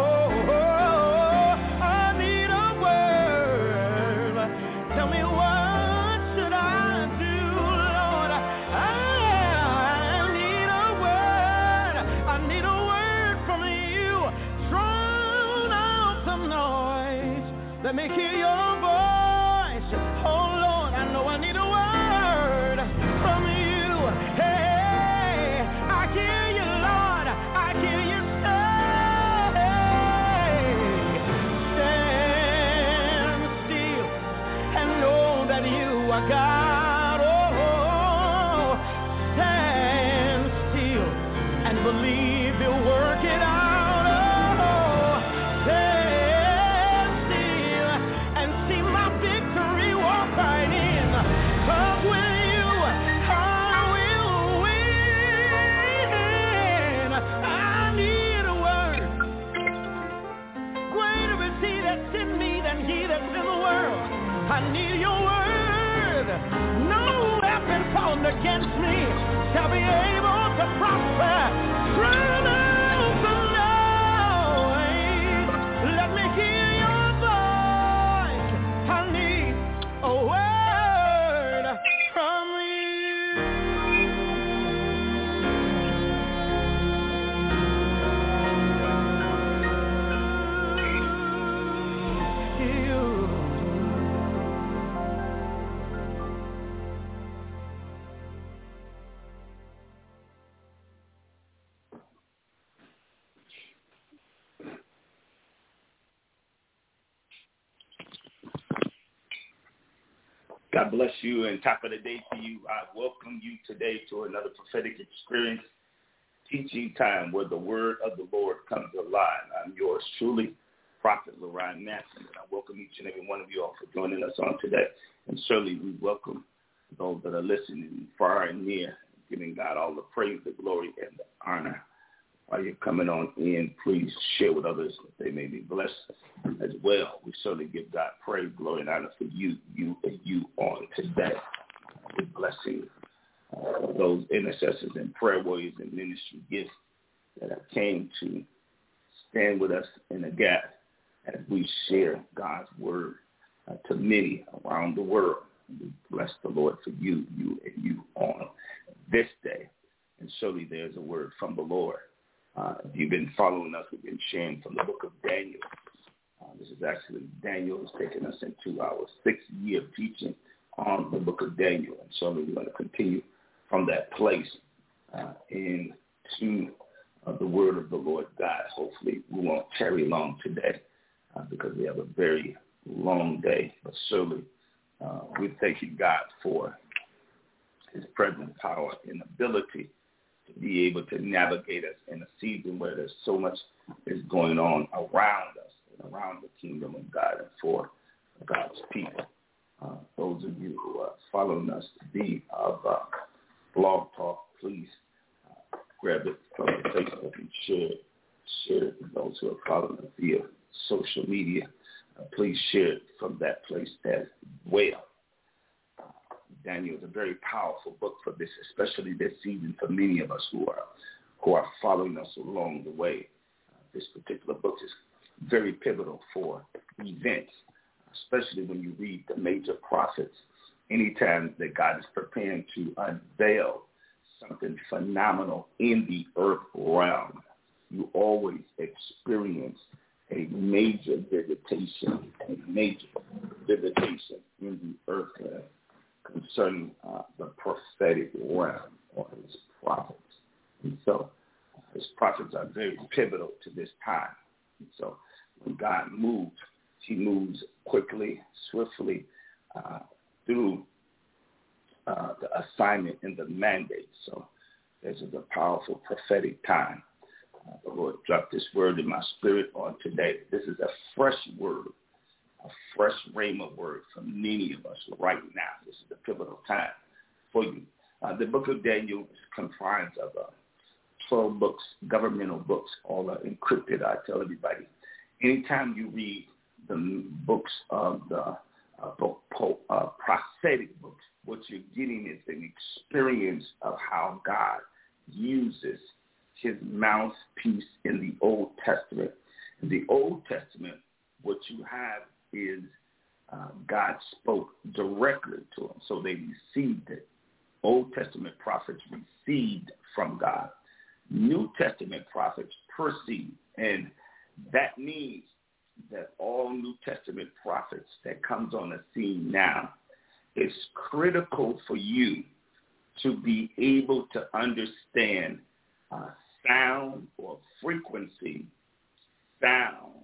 Let me hear your voice. Oh Lord, I know I need a word from you. Hey, I hear you, Lord. I hear you say, stand still and know that you are God. Oh, stand still and believe you'll work it out. I need your word. No weapon formed against me shall be able to prosper. Drown out the noise. Let me hear your voice. I need a word from God bless you, and top of the day to you. I welcome you today to another prophetic experience, teaching time where the word of the Lord comes alive. I'm yours truly, Prophet LaRon Matthews, and I welcome each and every one of you all for joining us on today. And certainly we welcome those that are listening far and near, giving God all the praise, the glory, and the honor. While you're coming on in, please share with others that they may be blessed as well. We certainly give God praise, glory, and honor for you on today. We're blessing those intercessors and prayer warriors and ministry gifts that have came to stand with us in the gap as we share God's word to many around the world. We bless the Lord for you on this day. And surely there's a word from the Lord. If you've been following us, we've been sharing from the book of Daniel. This is actually Daniel has taken us into our 6th year of teaching on the book of Daniel. And so we're going to continue from that place into the word of the Lord God. Hopefully we won't tarry long today because we have a very long day. But certainly we thank you, God, for his present power and ability to be able to navigate us in a season where there's so much is going on around us and around the kingdom of God and for God's people. Those of you who are following us to be of Blog Talk, please grab it from the Facebook and share it with those who are following us via social media. Please share it from that place as well. Daniel is a very powerful book for this, especially this season for many of us who are following us along the way. This particular book is very pivotal for events, especially when you read the major prophets. Anytime that God is preparing to unveil something phenomenal in the earth realm, you always experience a major visitation in the earth realm concerning the prophetic realm or his prophets. And so his prophets are very pivotal to this time. And so when God moves, he moves quickly, swiftly through the assignment and the mandate. So this is a powerful prophetic time. The Lord dropped this word in my spirit on today. This is a fresh word, a fresh rhema word from many of us right now. This is the pivotal time for you. The book of Daniel is comprised of 12 books, governmental books, all are encrypted. I tell everybody, anytime you read the books of the prophetic books, what you're getting is an experience of how God uses his mouthpiece in the Old Testament. In the Old Testament, what you have is God spoke directly to them, so they received it. Old Testament prophets received from God. New Testament prophets perceived, and that means that all New Testament prophets that comes on the scene now, it's critical for you to be able to understand sound or frequency, sound,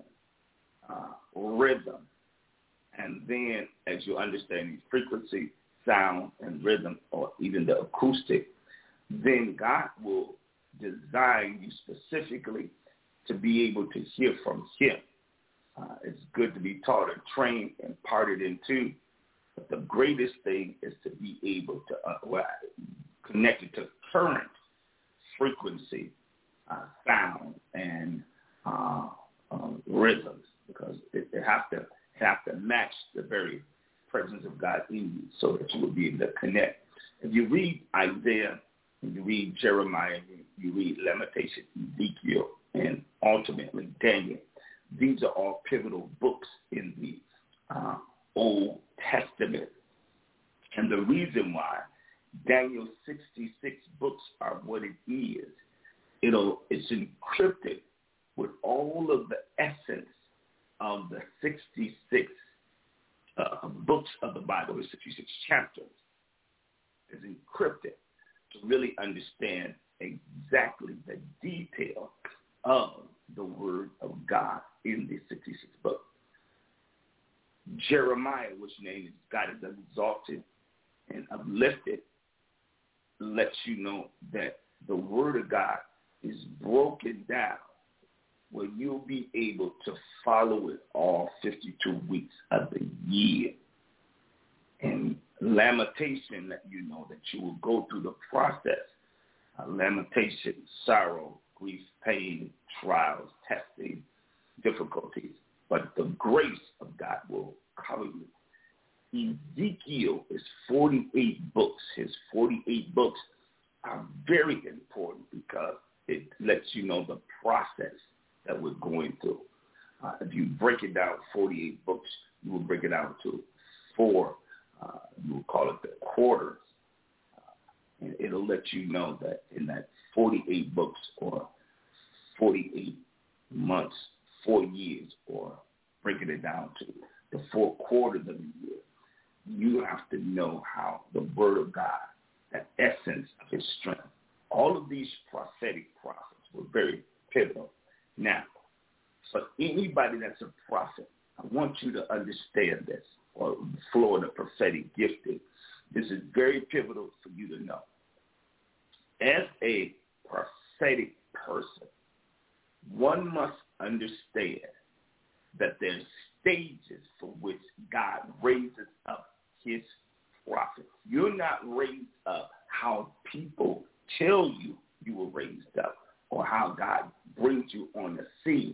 rhythm. And then as you understand these frequency, sound, and rhythm, or even the acoustic, then God will design you specifically to be able to hear from him. It's good to be taught and trained and imparted into, but the greatest thing is to be able to connect it to current frequency, sound, and rhythms, because it have to match the very presence of God in you so that you will be able to connect. If you read Isaiah, and you read Jeremiah, you read Lamentation, Ezekiel, and ultimately Daniel, these are all pivotal books in the Old Testament. And the reason why Daniel's 66 books are what it is, it's encrypted with all of the essence of the 66 books of the Bible, the 66 chapters, is encrypted to really understand exactly the detail of the Word of God in these 66 books. Jeremiah, which name is God is exalted and uplifted, lets you know that the word of God is broken down where you'll be able to follow it all 52 weeks of the year. And Lamentation let you know that you will go through the process. Lamentation, sorrow, grief, pain, trials, testing, difficulties. But the grace of God will cover you. Ezekiel is 48 books. His 48 books are very important because it lets you know the process that we're going through. If you break it down, 48 books, you will break it down to 4, you will call it the quarters. And it'll let you know that in that 48 books or 48 months, 4 years, or breaking it down to the 4 quarters of the year, you have to know how the word of God, that essence of his strength. All of these prophetic prophets were very pivotal. Now, for anybody that's a prophet, I want you to understand this, or the flow of the prophetic gifting. This is very pivotal for you to know. As a prophetic person, one must understand that there's stages for which God raises up his prophets. You're not raised up how people tell you you were raised up or how God brings you on the scene.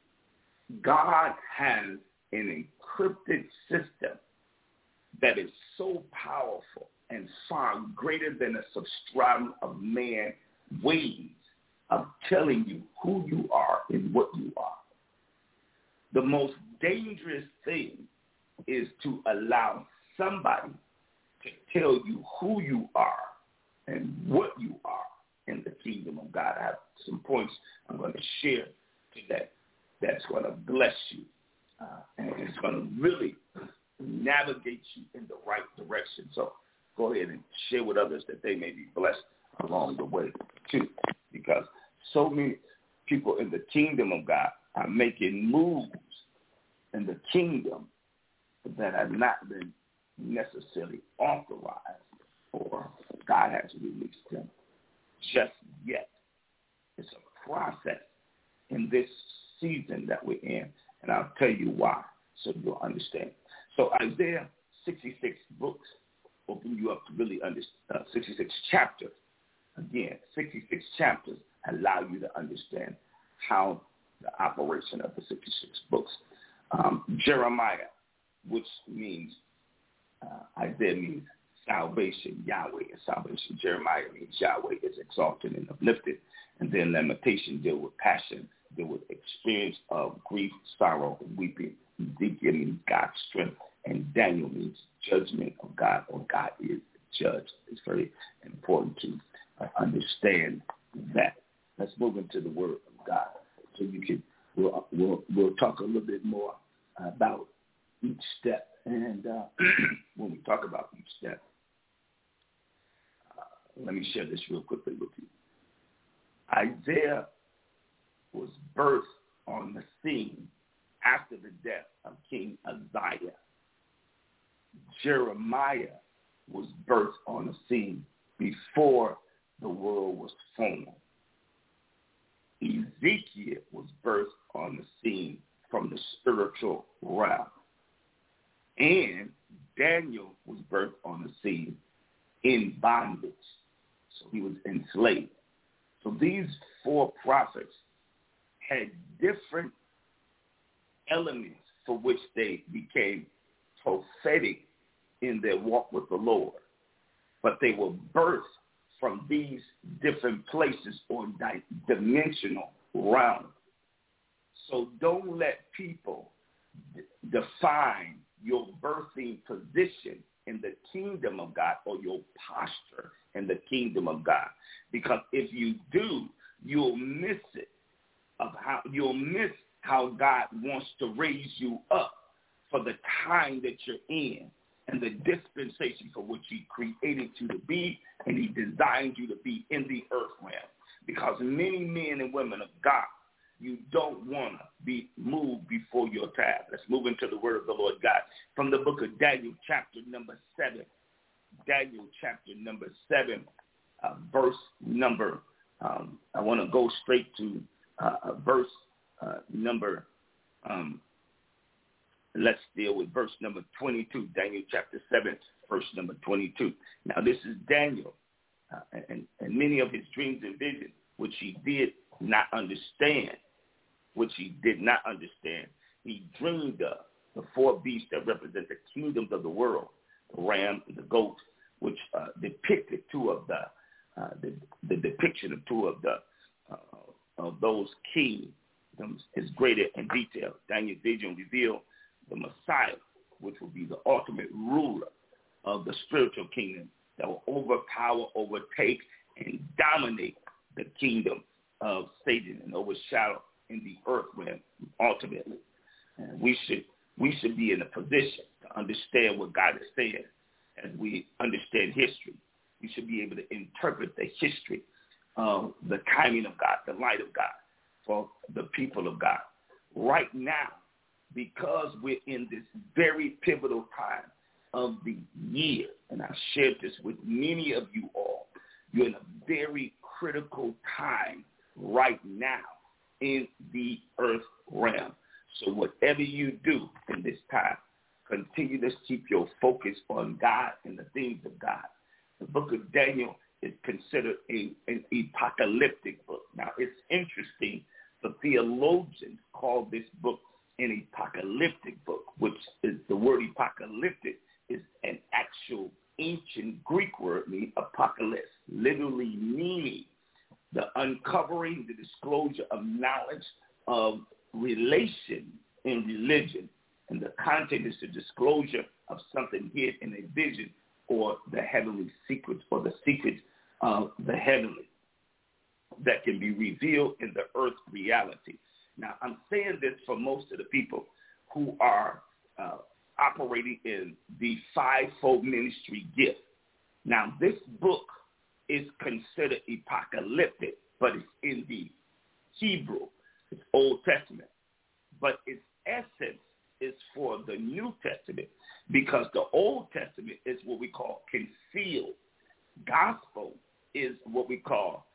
God has an encrypted system that is so powerful and far greater than a substratum of man ways of telling you who you are and what you are. The most dangerous thing is to allow somebody to tell you who you are and what you are in the kingdom of God. I have some points I'm going to share today that's going to bless you, and it's going to really navigate you in the right direction. So go ahead and share with others that they may be blessed along the way too, because so many people in the kingdom of God are making moves in the kingdom that have not been necessarily authorized or God has released them just yet. It's a process in this season that we're in, and I'll tell you why so you'll understand. So Isaiah 66 books open you up to really understand, 66 chapters. Again, 66 chapters allow you to understand how the operation of the 66 books. Jeremiah, which means, Isaiah means salvation, Yahweh is salvation. Jeremiah means Yahweh is exalted and uplifted. And then Lamentation deal with passion, deal with experience of grief, sorrow, and weeping. Ezekiel means God's strength. And Daniel means judgment of God, or God is the judge. It's very important to understand that. Let's move into the Word of God, so you can. We'll talk a little bit more about each step, and when we talk about each step, let me share this real quickly with you. Isaiah was birthed on the scene after the death of King Uzziah. Jeremiah was birthed on the scene before the world was formed. Ezekiel was birthed on the scene from the spiritual realm. And Daniel was birthed on the scene in bondage. So he was enslaved. So these 4 prophets had different elements for which they became prophetic in their walk with the Lord. But they were birthed from these different places or dimensional realms. So don't let people define your birthing position in the kingdom of God or your posture in the kingdom of God. Because if you do, you'll miss it. You'll miss how God wants to raise you up for the time that you're in and the dispensation for which he created you to be and he designed you to be in the earth realm. Because many men and women of God, You don't want to be moved before your time. Let's move into the word of the Lord God. From the book of Daniel, chapter number 7. Daniel, chapter number 7, verse number, I want to go straight to verse number, let's deal with verse number 22. Daniel, chapter 7, verse number 22. Now, this is Daniel, and many of his dreams and visions, which he did not understand, He dreamed of the four beasts that represent the kingdoms of the world, the ram and the goat, which depicted two of the depiction of two of those kingdoms is greater in detail. Daniel's vision revealed the Messiah, which will be the ultimate ruler of the spiritual kingdom that will overpower, overtake, and dominate the kingdom of Satan and overshadow in the earth realm ultimately. And we should be in a position to understand what God is saying as we understand history. We should be able to interpret the history of the timing of God, the light of God for the people of God. Right now, because we're in this very pivotal time of the year, and I've shared this with many of you all, you're in a very critical time right now in the earth realm. So whatever you do in this time, continue to keep your focus on God and the things of God. The book of Daniel is considered an apocalyptic book. Now, it's interesting. The theologians call this book an apocalyptic book, which is the word apocalyptic is an actual ancient Greek word, meaning apocalypse, literally meaning the uncovering, the disclosure of knowledge of relation in religion. And the content is the disclosure of something hid in a vision or the heavenly secrets or the secrets of the heavenly that can be revealed in the earth reality. Now, I'm saying this for most of the people who are operating in the fivefold ministry gift. Now, this book is considered apocalyptic, but it's in the Hebrew, it's Old Testament. But its essence is for the New Testament, because the Old Testament is what we call concealed. Gospel is what we call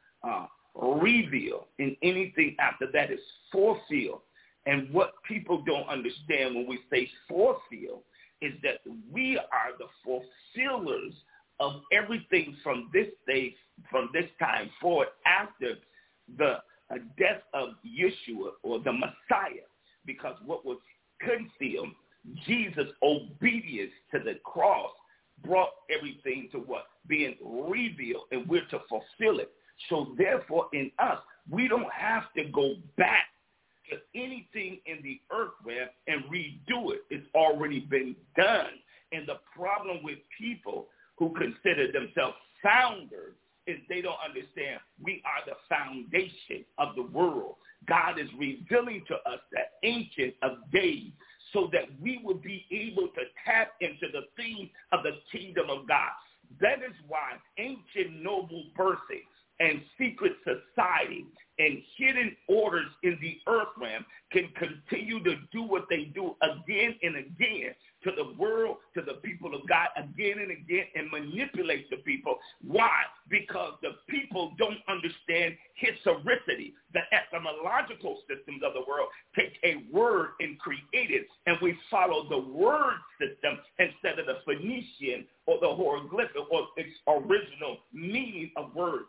revealed, and anything after that is fulfilled. And what people don't understand when we say fulfilled is that we are the fulfillers of everything from this day, from this time forward after the death of Yeshua or the Messiah, because what was concealed, Jesus' obedience to the cross brought everything to what? Being revealed, and we're to fulfill it. So therefore, in us, we don't have to go back to anything in the earth realm and redo it. It's already been done. And the problem with people who consider themselves founders is they don't understand we are the foundation of the world. God is revealing to us that ancient of days so that we will be able to tap into the things of the kingdom of God. That is why ancient noble birthings and secret society and hidden orders in the earth realm can continue to do what they do again and again to the world, to the people of God again and again, and manipulate the people. Why? Because the people don't understand historicity. The etymological systems of the world take a word and create it, and we follow the word system instead of the Phoenician or the hieroglyphic or its original meaning of words.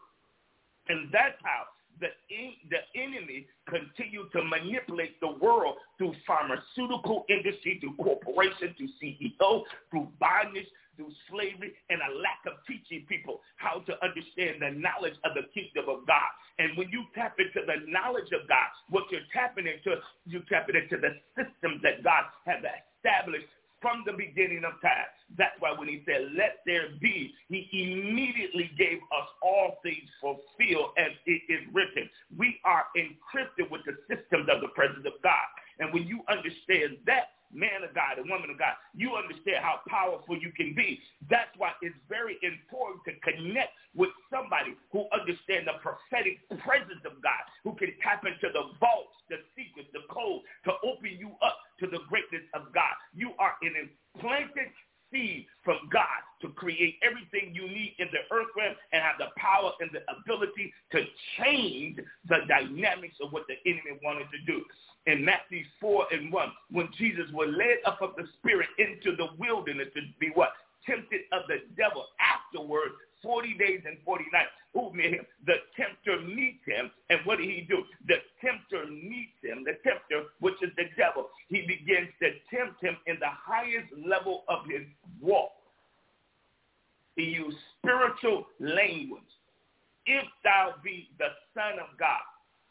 And that's how the enemy continue to manipulate the world through pharmaceutical industry, through corporations, through CEO, through bondage, through slavery, and a lack of teaching people how to understand the knowledge of the kingdom of God. And when you tap into the knowledge of God, what you're tapping into the systems that God has established from the beginning of time. That's why when he said, let there be, he immediately gave us all things fulfilled as it is written. We are encrypted with the systems of the presence of God. And when you understand that, man of God and woman of God, you understand how powerful you can be. That's why it's very important to connect with somebody who understands the prophetic presence of God, who can tap into the vaults, the secrets, the code, to open you up to the greatness of God. You are an implanted seed from God to create everything you need in the earth realm and have the power and the ability to change the dynamics of what the enemy wanted to do. In Matthew 4:1, when Jesus was led up of the Spirit into the wilderness to be what? Tempted of the devil. Afterwards, 40 days and 40 nights. Who met him? The tempter meets him. And what did he do? The tempter meets him. The tempter, which is the devil. He begins to tempt him in the highest level of his walk. He used spiritual language. If thou be the Son of God,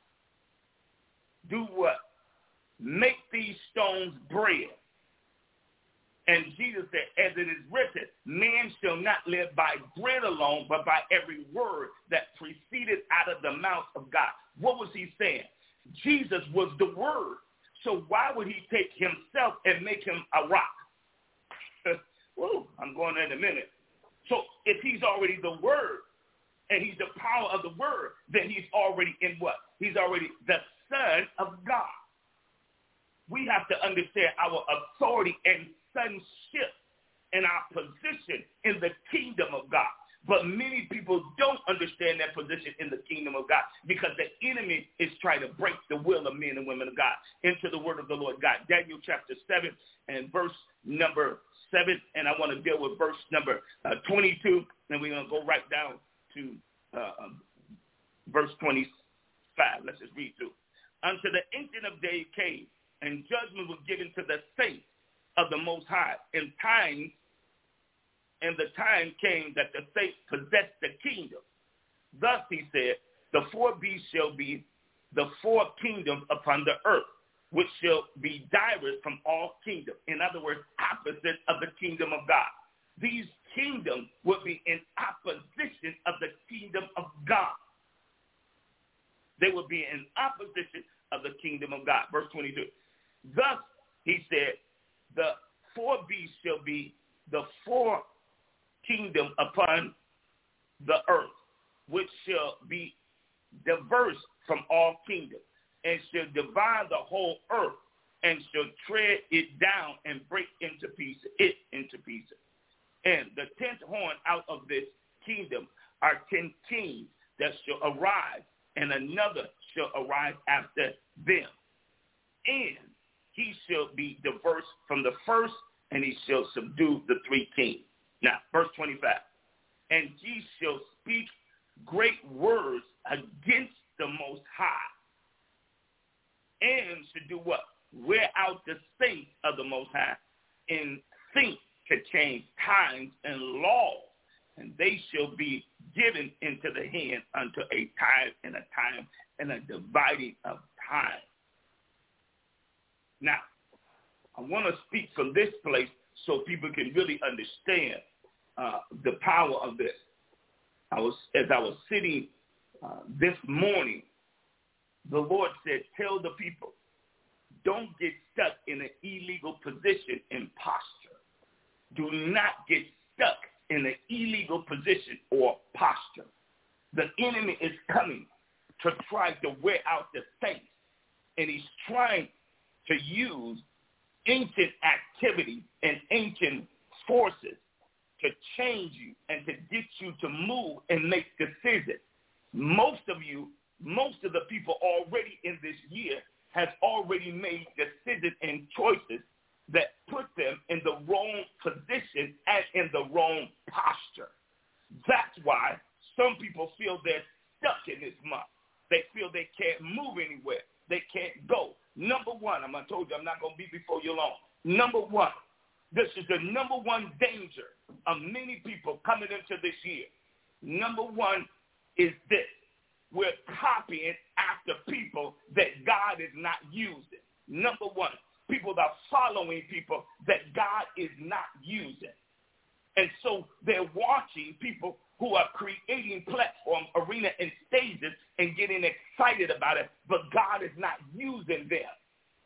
do what? Make these stones bread. And Jesus said, as it is written, man shall not live by bread alone, but by every word that proceeded out of the mouth of God. What was he saying? Jesus was the word. So why would he take himself and make him a rock? Woo, I'm going there in a minute. So if he's already the word and he's the power of the word, then he's already in what? He's already the Son of God. We have to understand our authority and sonship and our position in the kingdom of God. But many people don't understand their position in the kingdom of God because the enemy is trying to break the will of men and women of God into the word of the Lord God. Daniel chapter 7 and verse number 7, and I want to deal with verse number 22, and we're going to go right down to verse 25. Let's just read through. Unto the Ancient of Days came, and judgment was given to the saints of the Most High. And the time came that the saints possessed the kingdom. Thus, he said, the four beasts shall be the four kingdoms upon the earth, which shall be diverse from all kingdoms. In other words, opposite of the kingdom of God. These kingdoms would be in opposition of the kingdom of God. They would be in opposition of the kingdom of God. Verse 22. Thus, he said, the four beasts shall be the four kingdom upon the earth, which shall be diverse from all kingdoms, and shall divide the whole earth, and shall tread it down and break it into pieces. And the 10th horn out of this kingdom are 10 kings that shall arise, and another shall arise after them. And he shall be diverse from the first, and he shall subdue the 3 kings. Now, verse 25. And ye shall speak great words against the Most High, and should do what? Wear out the saints of the Most High, and think to change times and laws, and they shall be given into the hand unto a time and a dividing of time. Now, I want to speak from this place so people can really understand the power of this. As I was sitting this morning, the Lord said, tell the people, don't get stuck in an illegal position and posture. Do not get stuck in an illegal position or posture. The enemy is coming to try to wear out the saints, and he's trying to use ancient activity and ancient forces to change you and to get you to move and make decisions. Most of the people already in this year has already made decisions and choices that put them in the wrong position and in the wrong posture. That's why some people feel they're stuck in this month. They feel they can't move anywhere. They can't go. Number one, I told you I'm not going to be before you long. Number one, this is the number one danger of many people coming into this year. Number one is this. We're copying after people that God is not using. Number one, people are following people that God is not using. And so they're watching people who are creating platforms, arena, and stages and getting excited about it, but God is not using them.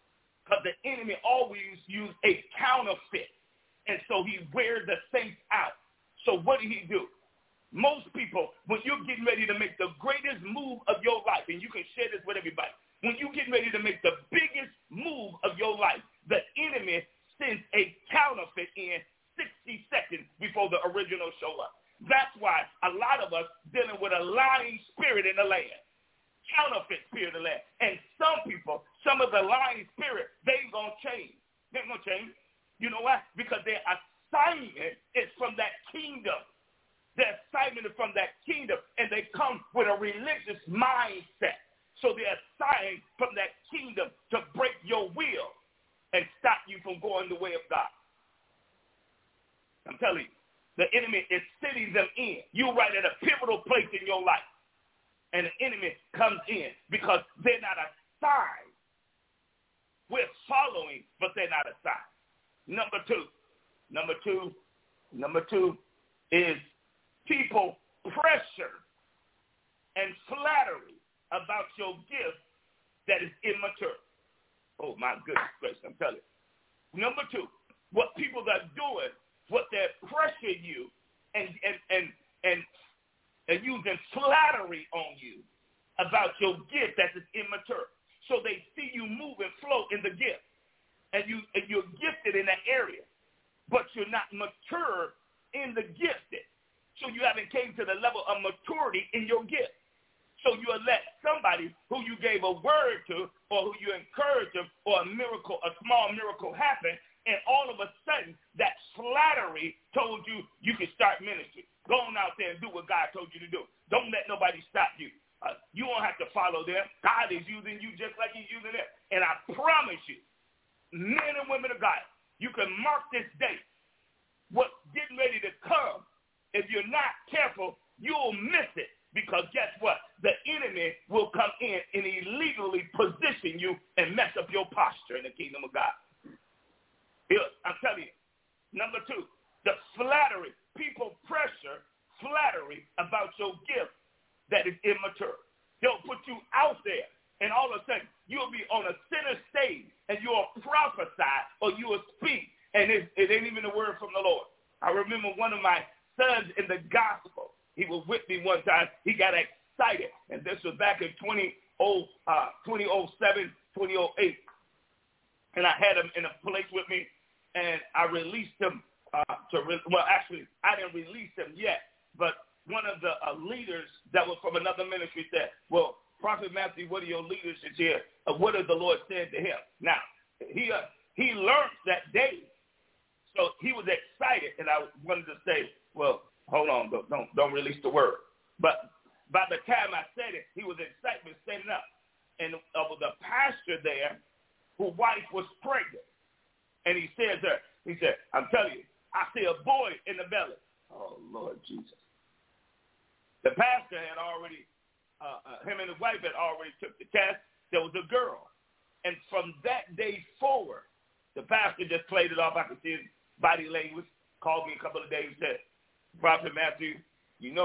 because the enemy always used a counterfeit. And so he wears the saints out. So what did he do? Most people, when you're getting ready to make the greatest move of your life, and you can share this with everybody, when you're getting ready to make the biggest move of your life, the enemy sends a counterfeit in 60 seconds before the original show up. That's why a lot of us dealing with a lying spirit in the land. Counterfeit spirit of the land. And some people, some of the lying spirit, they ain't going to change. They ain't going to change. You know why? Because their assignment is from that kingdom. Their assignment is from that kingdom, and they come with a religious mindset. So they're assigned from that kingdom to break your will and stop you from going the way of God. I'm telling you, the enemy is sitting them in. You're right at a pivotal place in your life. And the enemy comes in because they're not assigned. We're following, but they're not assigned. Number two is people pressure and flattery about your gift that is immature. Oh, my goodness gracious, I'm telling you. Number two, what people are doing, what they're pressuring you and using flattery on you about your gift that is immature. So they see you move and flow in the gift. And you're gifted in that area, but you're not mature in the gifted. So you haven't came to the level of maturity in your gift. So you'll let somebody who you gave a word to or who you encouraged them or a small miracle happen, and all of a sudden that flattery told you you could start ministry. Go on out there and do what God told you to do. Don't let nobody stop you. You won't have to follow them. God is using you just like he's using them. And I promise you, men and women of God, you can mark this day. What's getting ready to come, if you're not careful, you'll miss it. Because guess what? The enemy will come in and illegally position you and mess up your posture in the kingdom of God. Here, I'm telling you. Number two, the flattery. People pressure flattery about your gift that is immature. They'll put you out there, and all of a sudden, you'll be on a center stage, and you'll prophesy or you'll speak, and it ain't even a word from the Lord. I remember one of my sons in the gospel. He was with me one time. He got excited, and this was back in 2007, 2008. And I had him in a place with me, and I released him I didn't release him yet, but one of the leaders that was from another ministry said, well, Prophet Matthew, what are your leaderships here? What has the Lord said to him? Now, he learned that day, so he was excited, and I wanted to say, well, hold on, don't release the word. But by the time I said it, he was excited standing up. And the pastor there, whose wife was pregnant, and he said, I'm telling you, I see a boy in the belly. Oh, Lord Jesus. The pastor had already, him and his wife had already took the test. There was a girl. And from that day forward, the pastor just played it off. I could see his body language. Called me a couple of days and said, Prophet Matthew, we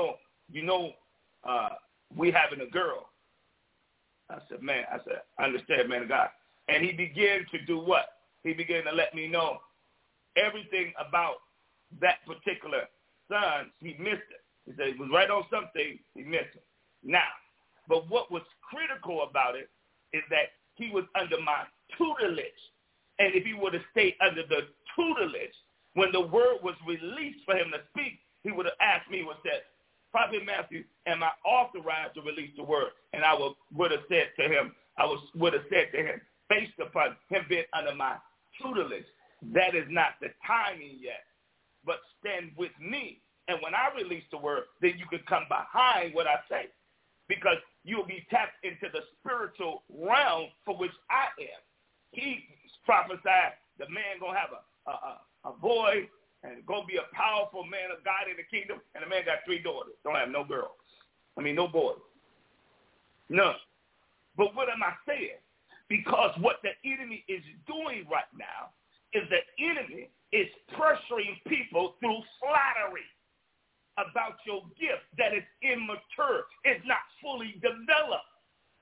having a girl. I said, I understand, man of God. And he began to do what? He began to let me know everything about that particular son. He missed it. He said he was right on something. He missed it. Now, but what was critical about it is that he was under my tutelage. And if he would have stayed under the tutelage, when the word was released for him to speak, he would have asked me, Prophet Matthew, am I authorized to release the word? And I would have said to him, based upon him being under my tutelage, that is not the timing yet, but stand with me. And when I release the word, then you can come behind what I say, because you'll be tapped into the spiritual realm for which I am. He prophesied the man going to have a boy and going to be a powerful man of God in the kingdom, and the man got 3 daughters. Don't have no girls. No boys. None. But what am I saying? Because what the enemy is doing right now is the enemy is pressuring people through flattery about your gift that is immature, is not fully developed.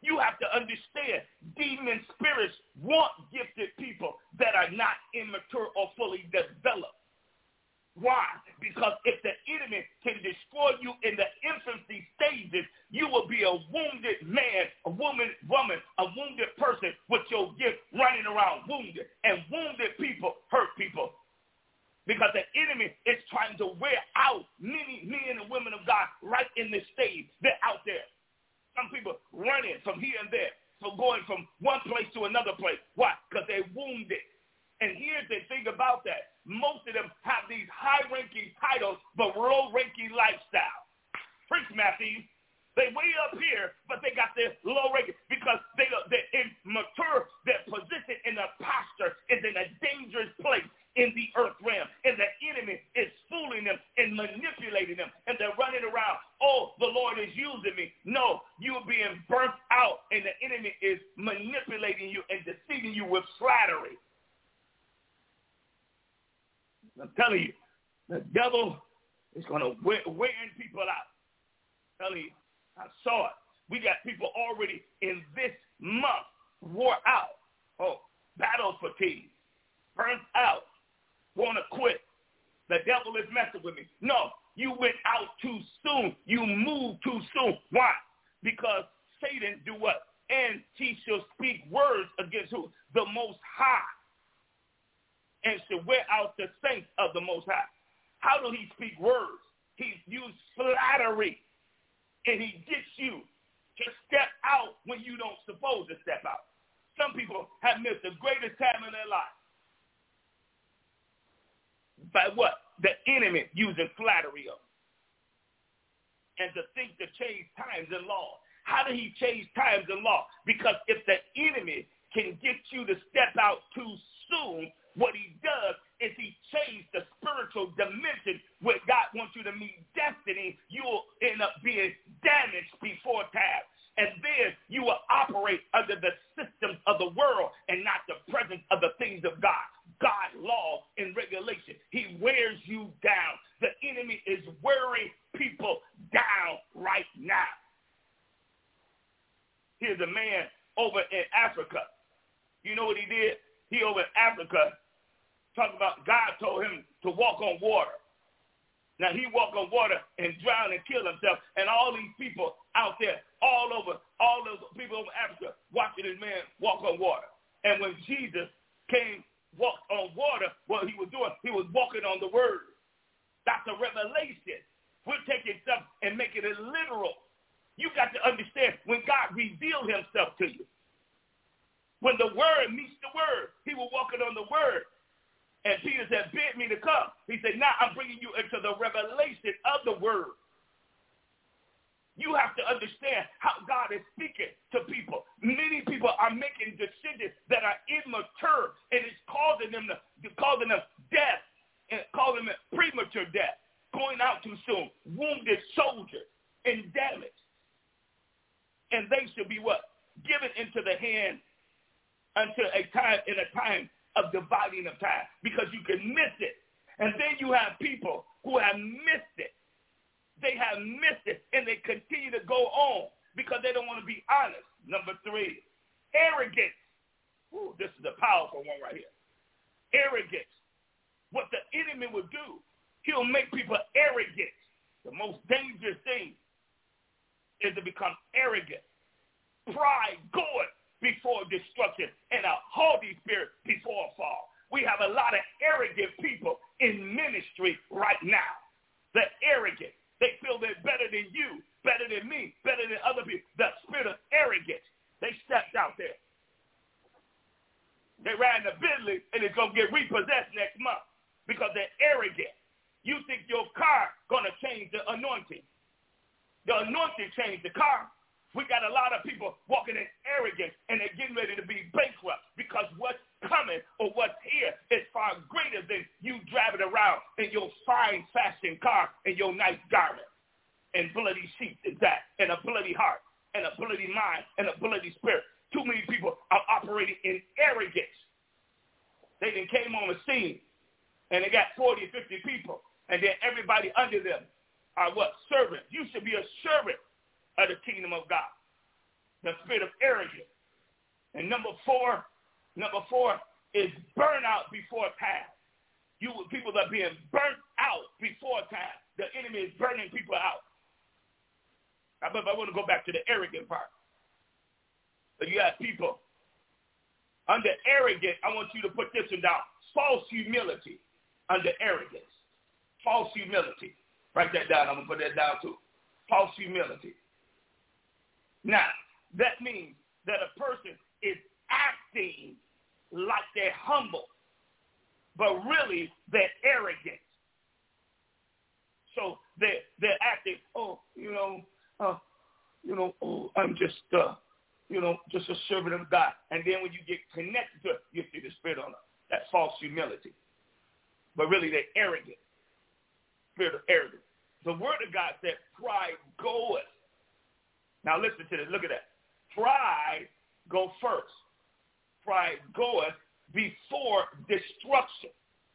You have to understand demon spirits want gifted people that are not immature or fully developed. Why? Because if the enemy can destroy you in the infancy stages, you will be a wounded man, a woman, a wounded person with your gift running around wounded. And wounded people hurt people. Because the enemy is trying to wear out many men and women of God right in this stage. They're out there. Some people running from here and there, so going from one place to another place. Why? Because they're wounded. And here's the thing about that. Most of them have these high-ranking titles, but low-ranking lifestyle. Preach, Matthew. They way up here, but they got this low ranking because they're immature. Their position in the posture is in a dangerous place in the earth realm. And the enemy is fooling them and manipulating them. And they're running around, oh, the Lord is using me. No, you're being burnt out, and the enemy is manipulating you and deceiving you with flattery. I'm telling you, the devil is going to wear people out. I'm telling you, I saw it. We got people already in this month wore out. Oh, battle fatigue, burnt out, want to quit. The devil is messing with me. No, you went out too soon. You moved too soon. Why? Because Satan do what? And he shall speak words against who? The Most High. And shall wear out the saints of the Most High. How do he speak words? He uses flattery. And he gets you to step out when you don't supposed to step out. Some people have missed the greatest time in their life. By what? The enemy using flattery of them. And to think to change times and law. How did he change times and law? Because if the enemy can get you to step out too soon, what he does is he changes the spiritual dimension where God wants you to meet destiny. You'll end up being damaged before time. And then you will operate under the systems of the world and not the presence of the things of God. God, law, and regulation. He wears you down. The enemy is wearing people down right now. Here's a man over in Africa. You know what he did? He over in Africa, talking about God told him to walk on water. Now, he walked on water and drowned and killed himself. And all these people out there, all those people over Africa, watching this man walk on water. And when Jesus came, walked on water, what he was doing, he was walking on the word. That's a revelation. We're taking stuff and making it literal. You got to understand when God revealed himself to you. When the word meets the word, he was walking on the word. And Peter said, bid me to come. He said, now I'm bringing you into the revelation of the word. You have to understand how God is speaking to people. Many people are making decisions that are immature, and it's causing them death, and causing them premature death, going out too soon, wounded soldiers, and damaged. And they should be what? Given into the hand until a time of dividing of time, because you can miss it. And then you have people who have missed it. They have missed it, and they continue to go on because they don't want to be honest. Number 3, arrogance. Ooh, this is a powerful one right here. Arrogance. What the enemy will do, he'll make people arrogant. The most dangerous thing is to become arrogant. Pride going before destruction, and a haughty spirit before a fall. We have a lot of arrogant people in ministry right now. They're arrogant. They feel they're better than you, better than me, better than other people. The spirit of arrogance. They stepped out there. They ran the Bentley, and it's going to get repossessed next month because they're arrogant. You think your car going to change the anointing. The anointing changed the car. We got a lot of people walking in arrogance, and they're getting ready to be bankrupt because what's coming or what's here is far greater than you driving around in your fine fashion car and your nice garment and bloody sheets and that, and a bloody heart and a bloody mind and a bloody spirit. Too many people are operating in arrogance. They then came on the scene, and they got 40 or 50 people, and then everybody under them are what? Servants. You should be a servant of the kingdom of God. the spirit of arrogance. And number four is burnout before time. People are being burnt out before time. The enemy is burning people out. I want to go back to the arrogant part. So you have people under arrogance. I want you to put this one down. False humility under arrogance. False humility. Write that down. I'm going to put that down too. False humility. Now, that means that a person is acting like they're humble, but really they're arrogant. So they're acting, I'm just just a servant of God. And then when you get connected to it, you see the spirit on them. That's false humility. But really they're arrogant. Spirit of arrogance. The word of God said, pride goeth. Now listen to this. Look at that. Pride go first. Pride goeth before destruction.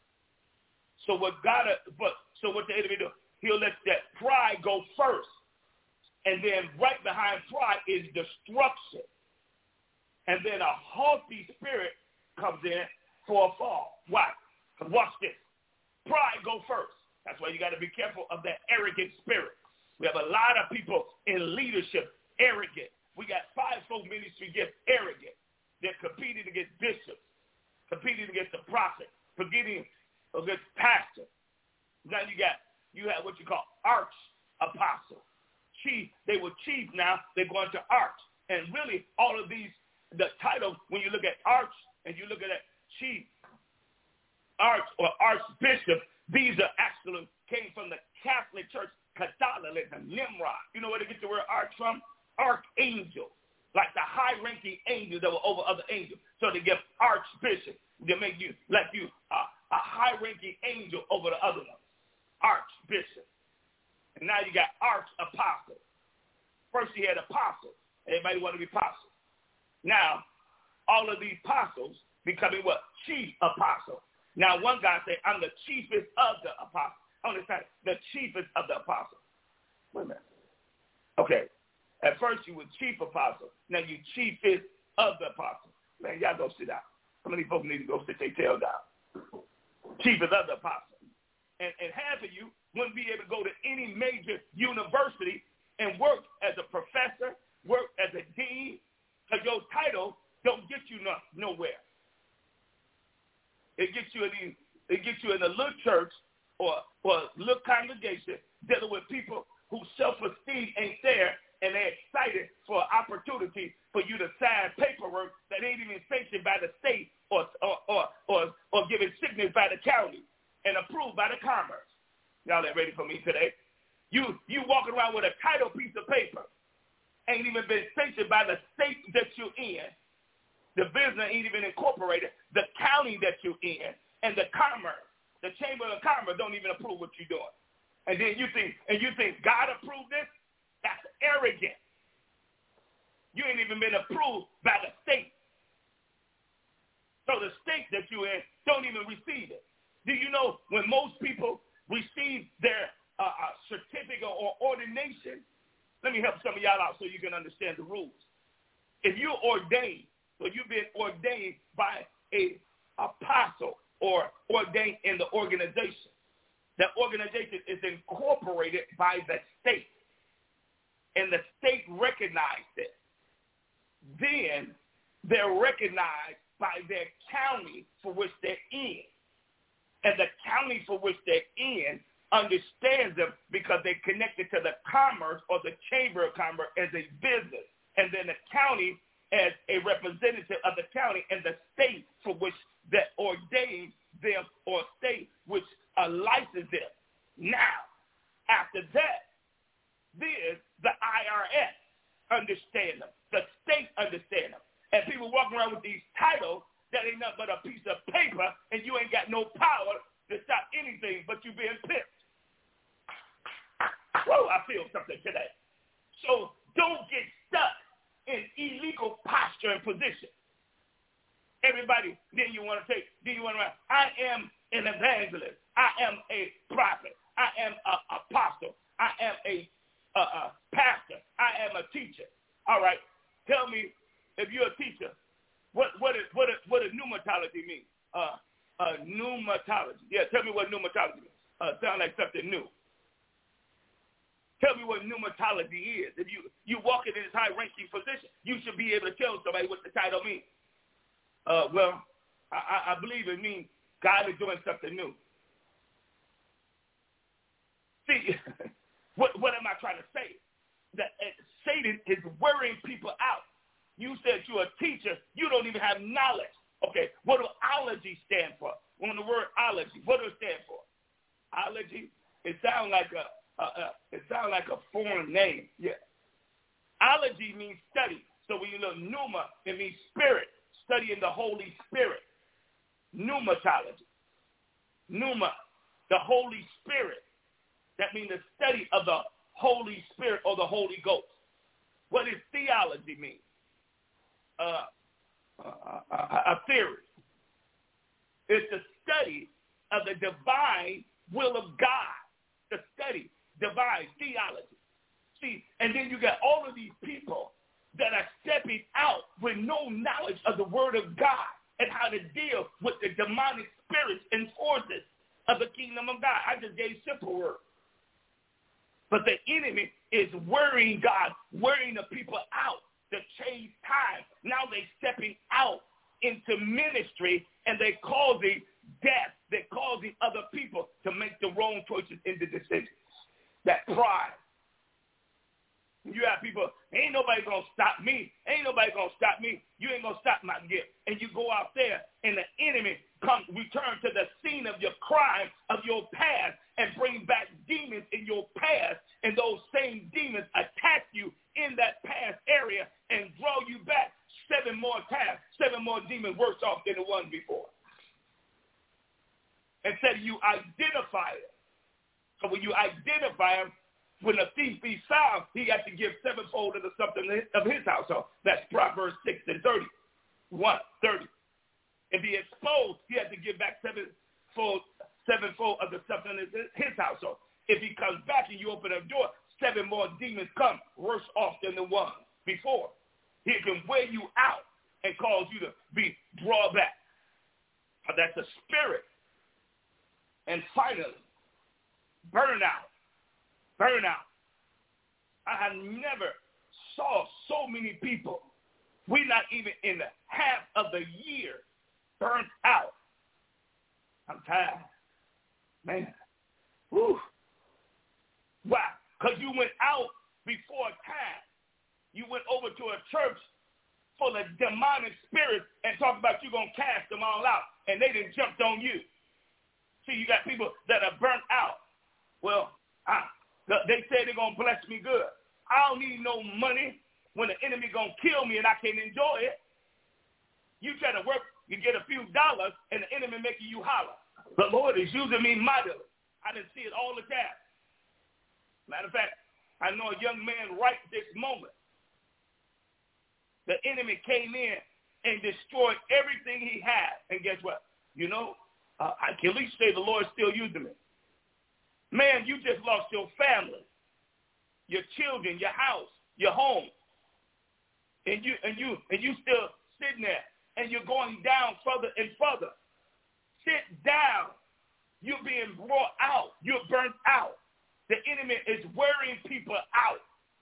So what the enemy do? He'll let that pride go first. And then right behind pride is destruction. And then a haughty spirit comes in for a fall. Why? Because watch this. Pride go first. That's why you got to be careful of that arrogant spirit. We have a lot of people in leadership, arrogant. We got fivefold ministry gifts, arrogant. They're competing against bishops, competing against the prophet, competing against pastors. Now you have what you call arch apostle. Chief, they were chief now, they're going to arch. And really all of these, the titles, when you look at arch and you look at that chief, arch or archbishop, these are actually came from the Catholic Church, Catholicism, Nimrod. You know where they get the word arch from? Archangel, like the high-ranking angels that were over other angels. So they give archbishop. They make you like you a high-ranking angel over the other ones. Archbishop. And now you got arch-apostle. First you had apostles. Everybody want to be apostles. Now, all of these apostles becoming what? Chief apostle. Now, one guy said, I'm the chiefest of the apostles. On the side, the chiefest of the apostles. Wait a minute. Okay. At first you were chief apostle. Now you chiefest of the apostles. Man, y'all go sit down. How many folks need to go sit their tail down? Chiefest of the apostles. And half of you wouldn't be able to go to any major university and work as a professor, work as a dean, because your title don't get you nowhere. It gets you in a little church or a little congregation dealing with people whose self-esteem ain't there, and they're excited for an opportunity for you to sign paperwork that ain't even sanctioned by the state or given signatures by the county and approved by the Commerce. Y'all ain't ready for me today. You walking around with a title piece of paper, ain't even been sanctioned by the state that you're in. The business ain't even incorporated. The county that you're in and the Commerce, the Chamber of Commerce don't even approve what you're doing. And then you think God approved this? That's arrogant. You ain't even been approved by the state. So the state that you're in don't even receive it. Do you know when most people receive their certificate or ordination? Let me help some of y'all out so you can understand the rules. If you're ordained, so you've been ordained by an apostle or ordained in the organization, that organization is incorporated by the state, and the state recognized it. Then they're recognized by their county for which they're in. And the county for which they're in understands them because they're connected to the Commerce or the Chamber of Commerce as a business. And then the county as a representative of the county, and the state for which that ordains them or state which licenses them. Now, after that, then the IRS understand them. The state understand them. And people walking around with these titles that ain't nothing but a piece of paper, and you ain't got no power to stop anything but you being pimped. Whoa, I feel something today. So don't get stuck in illegal posture and position. Everybody, then you want to I am an evangelist. I am a prophet. I am an apostle. I am a pastor. I am a teacher. All right. Tell me, if you're a teacher, what does pneumatology mean? Pneumatology. Yeah, tell me what pneumatology means. Sound like something new. Tell me what pneumatology is. If you walk in this high-ranking position, you should be able to tell somebody what the title means. Well, I believe it means God is doing something new. See, what am I trying to say? That Satan is wearing people out. You said you're a teacher. You don't even have knowledge. Okay, what do ology stand for? On the word ology, what does it stand for? Ology, it sounds like a foreign name. Yeah. Ology means study. So when you look pneuma, it means spirit, studying the Holy Spirit. Pneumatology. Pneuma, the Holy Spirit. That means the study of the Holy Spirit or the Holy Ghost. What does theology mean? A theory. It's the study of the divine will of God. The study, divine theology. See, and then you got all of these people that are stepping out with no knowledge of the word of God and how to deal with the demonic spirits and forces of the kingdom of God. I just gave simple words. But the enemy is worrying God, worrying the people out to change time. Now they're stepping out into ministry and they're causing death. They're causing other people to make the wrong choices in the decisions. That pride. You have people, ain't nobody going to stop me. Ain't nobody going to stop me. You ain't going to stop my gift. And you go out there and the enemy return to the scene of your crime, of your past, and bring back demons in your past. And those same demons attack you in that past area and draw you back 7 more times. 7 more demons worse off than the one before. Instead you identify it. So when you identify him, when a thief be found, he got to give 7-fold of the something of his household. That's Proverbs 6:30. 1:30. If he exposed, he had to give back 7-fold of the something of his household. If he comes back and you open a door, 7 more demons come, worse off than the one before. He can wear you out and cause you to be drawn back. That's a spirit. And finally, burnout. Burnout. I have never saw so many people. We're not even in the half of the year burnt out. I'm tired. Man. Whew. Why? Because you went out before time. You went over to a church full of demonic spirits and talked about you going to cast them all out. And they done jumped on you. See, you got people that are burnt out. Well, they say they're going to bless me good. I don't need no money when the enemy going to kill me and I can't enjoy it. You try to work, you get a few dollars, and the enemy making you holler. The Lord is using me mightily. I didn't see it all the time. Matter of fact, I know a young man right this moment. The enemy came in and destroyed everything he had. And guess what? You know, I can at least say the Lord is still using me. Man, you just lost your family, your children, your house, your home. And you still sitting there and you're going down further and further. Sit down. You're being brought out. You're burnt out. The enemy is wearing people out.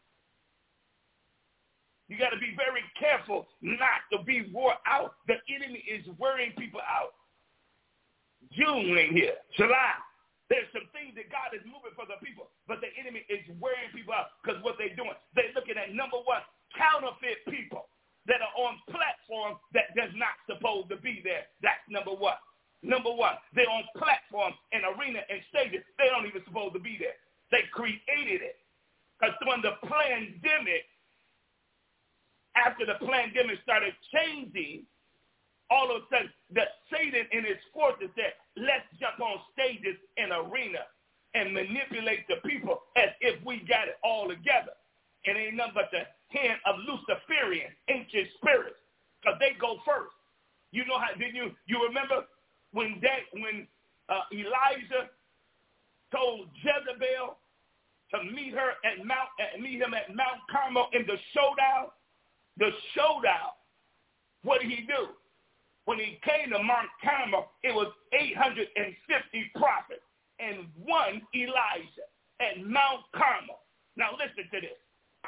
You got to be very careful not to be wore out. The enemy is wearing people out. June ain't here. July. There's some things that God is moving for the people, but the enemy is wearing people out because what they're doing, they're looking at, number one, counterfeit people that are on platforms that does not supposed to be there. That's number one. Number one, they're on platforms and arena and stages. They don't even supposed to be there. They created it. Because when the pandemic, after the pandemic started changing, all of a sudden, Satan and his forces said, let's jump on stages and arena and manipulate the people as if we got it all together. And it ain't nothing but the hand of Luciferian, ancient spirits, because they go first. You know how, you remember when Elijah told Jezebel to meet him at Mount Carmel in the showdown? the showdown, what did he do? When he came to Mount Carmel, it was 850 prophets and one Elijah at Mount Carmel. Now listen to this.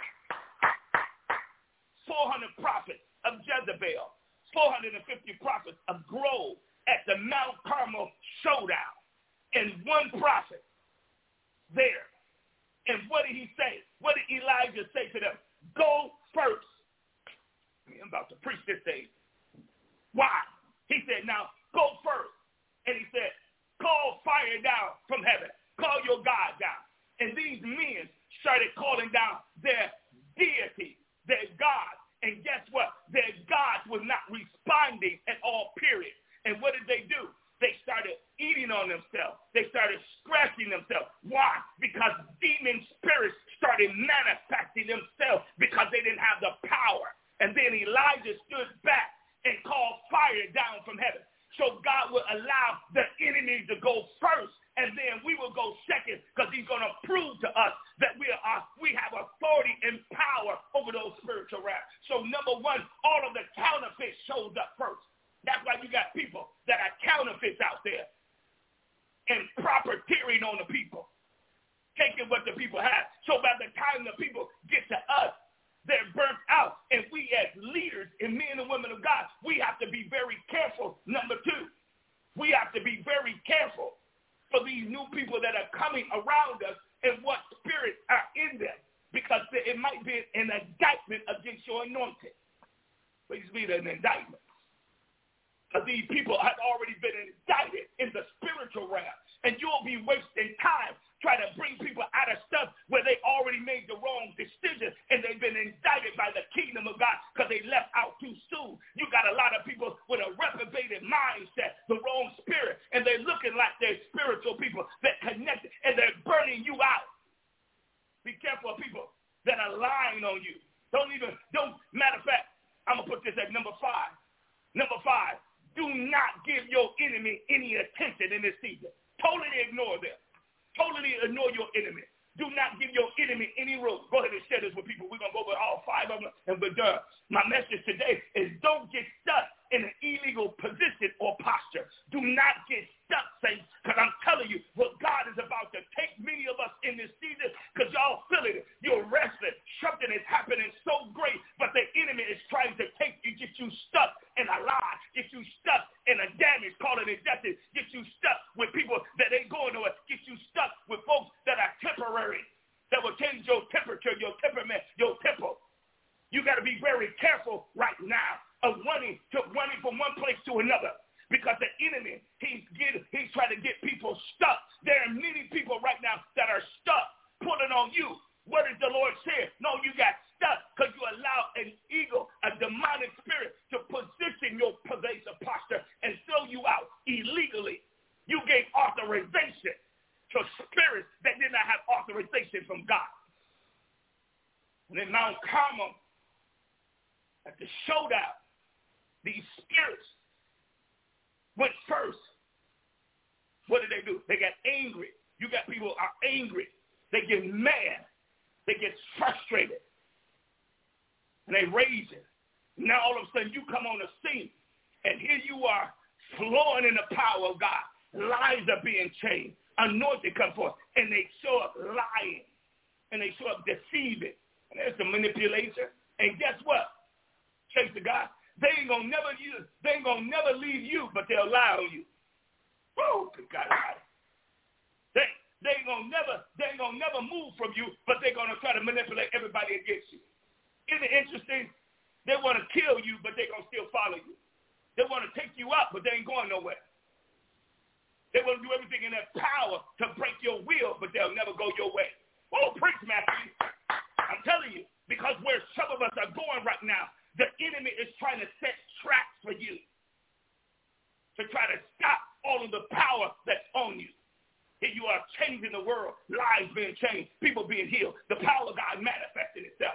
400 prophets of Jezebel, 450 prophets of Grove at the Mount Carmel showdown, and one prophet there. And what did he say? What did Elijah say to them? Go first. I'm about to preach this day. Why? He said, now go first. And he said, call fire down from heaven. Call your God down. And these men started calling down their deity, their God. And guess what? Their gods was not responding at all, period. And what did they do? They started eating on themselves. They started scratching themselves. Why? Because demon spirits started manifesting themselves because they didn't have the power. And then Elijah stood back and called fire down from heaven. So God will allow the enemy to go first, and then we will go second, because he's going to prove to us that we have authority and power over those spiritual realms. So number one, all of the counterfeit shows up first. That's why you got people that are counterfeits out there and profiteering on the people, taking what the people have. So by the time the people get to us, they're burnt out. And we as leaders and men and women of God, we have to be very careful. Number two, we have to be very careful for these new people that are coming around us and what spirits are in them, because it might be an indictment against your anointing. Please be an indictment. Because these people have already been indicted in the spiritual realm. And you'll be wasting time trying to bring people out of stuff where they already made the wrong decision and they've been indicted by the kingdom of God because they left out too soon. You got a lot of people with a reprobated mindset, the wrong spirit, and they're looking like they're spiritual people that connected, and they're burning you out. Be careful of people that are lying on you. Matter of fact, I'm going to put this at number 5. Number 5. Do not give your enemy any attention in this season. Totally ignore them. Totally ignore your enemy. Do not give your enemy any room. Go ahead and share this with people. We're going to go over all 5 of them, and we're done. My message today is don't get stuck in an illegal position or posture. Do not get stuck, saints, because I'm telling you what God is about to take many of us in this season, because y'all feeling it. You're wrestling. Something is happening so great, but the enemy is trying to take you, get you stuck in a lie, get you stuck in a damage, call it injustice, get you stuck with people that ain't going nowhere, get you stuck with folks that are temporary, that will change your temperature, your temperament, your tempo. You got to be very careful right now of running from one place to another, because the enemy, he's trying to get people stuck. There are many people right now that are stuck, pulling on you. What does the Lord say? No, you got stuck because you allow an ego, a demonic spirit, to position your pervasive posture and throw you out illegally. You gave authorization to spirits that did not have authorization from God. And in Mount Carmel, at the showdown, these spirits went first. What did they do? They got angry. You got people are angry. They get mad. They get frustrated. And they rage it. Now all of a sudden you come on the scene, and here you are flowing in the power of God. Lives are being changed. Anointing come forth. And they show up lying. And they show up deceiving. And there's some manipulation. And guess what? Chase the God. They ain't gonna never leave you, but they'll lie on you. Woo! God. They ain't gonna never move from you, but they're gonna try to manipulate everybody against you. Isn't it interesting? They want to kill you, but they're gonna still follow you. They want to take you up, but they ain't going nowhere. They want to do everything in their power to break your will, but they'll never go your way. Oh, preach, Matthew. I'm telling you, because where some of us are going right now, the enemy is trying to set traps for you to try to stop all of the power that's on you. Here you are changing the world, lives being changed, people being healed, the power of God manifesting itself.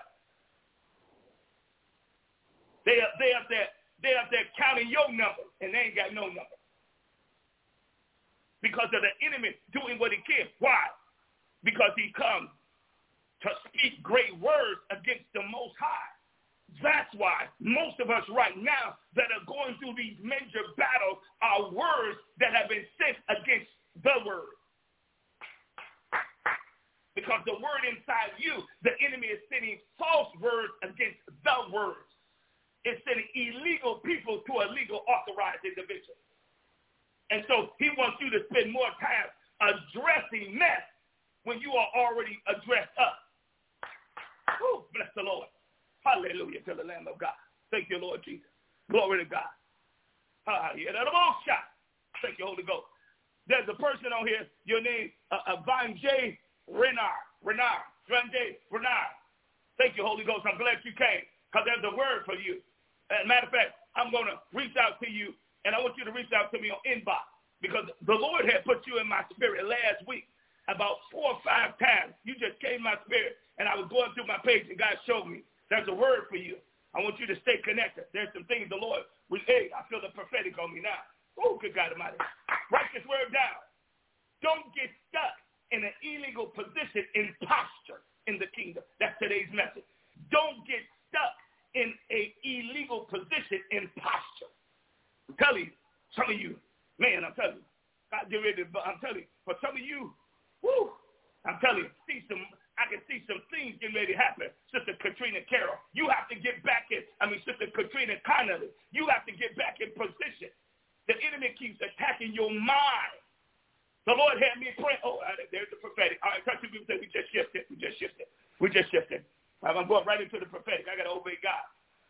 They up there counting your number, and they ain't got no number. Because of the enemy doing what he can. Why? Because he comes to speak great words against the Most High. That's why most of us right now that are going through these major battles are words that have been sent against the word. Because the word inside you, the enemy is sending false words against the words. It's sending illegal people to a legal authorized individual. And so he wants you to spend more time addressing mess when you are already addressed up. Woo, bless the Lord. Hallelujah to the Lamb of God. Thank you, Lord Jesus. Glory to God. Thank you, Holy Ghost. There's a person on here, your name, Vanjay Renard. Thank you, Holy Ghost. I'm glad you came because there's a word for you. As a matter of fact, I'm going to reach out to you, and I want you to reach out to me on inbox because the Lord had put you in my spirit last week about 4 or 5 times. You just came in my spirit, and I was going through my page, and God showed me there's a word for you. I want you to stay connected. There's some things the Lord will say. I feel the prophetic on me now. Oh, good God Almighty. Write this word down. Don't get stuck in an illegal position in posture in the kingdom. That's today's message. Don't get stuck in an illegal position in posture. I'm telling you, some of you, man, I'm telling you, God get ready to, I'm telling you, for some of you, whoo, I'm telling you, I can see some things getting ready to happen. Sister Katrina Carroll, you have to get back in, Sister Katrina Connolly, you have to get back in position. The enemy keeps attacking your mind. The Lord had me pray. Oh, there's the prophetic. All right, touch people say we just shifted. I'm going right into the prophetic. I got to obey God.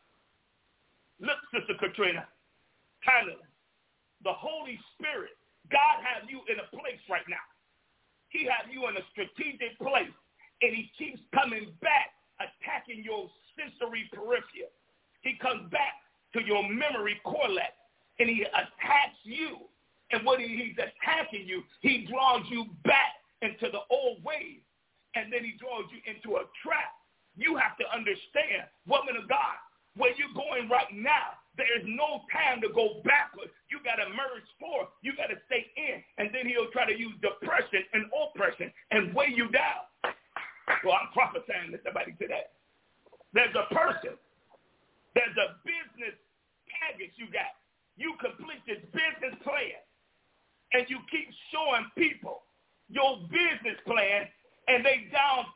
Look, Sister Katrina, Connolly, the Holy Spirit, God has you in a place right now. He has you in a strategic place, and he keeps coming back, attacking your sensory peripheral. He comes back to your memory correlate, and he attacks you. And when he's attacking you, he draws you back into the old ways, and then he draws you into a trap. You have to understand, woman of God, where you're going right now, there is no time to go backwards. You got to merge forward. You got to stay in, and then he'll try to use depression and oppression and weigh you down. Well, I'm prophesying to somebody today. There's a person. There's a business package you got. You complete this business plan, and you keep showing people your business plan, and they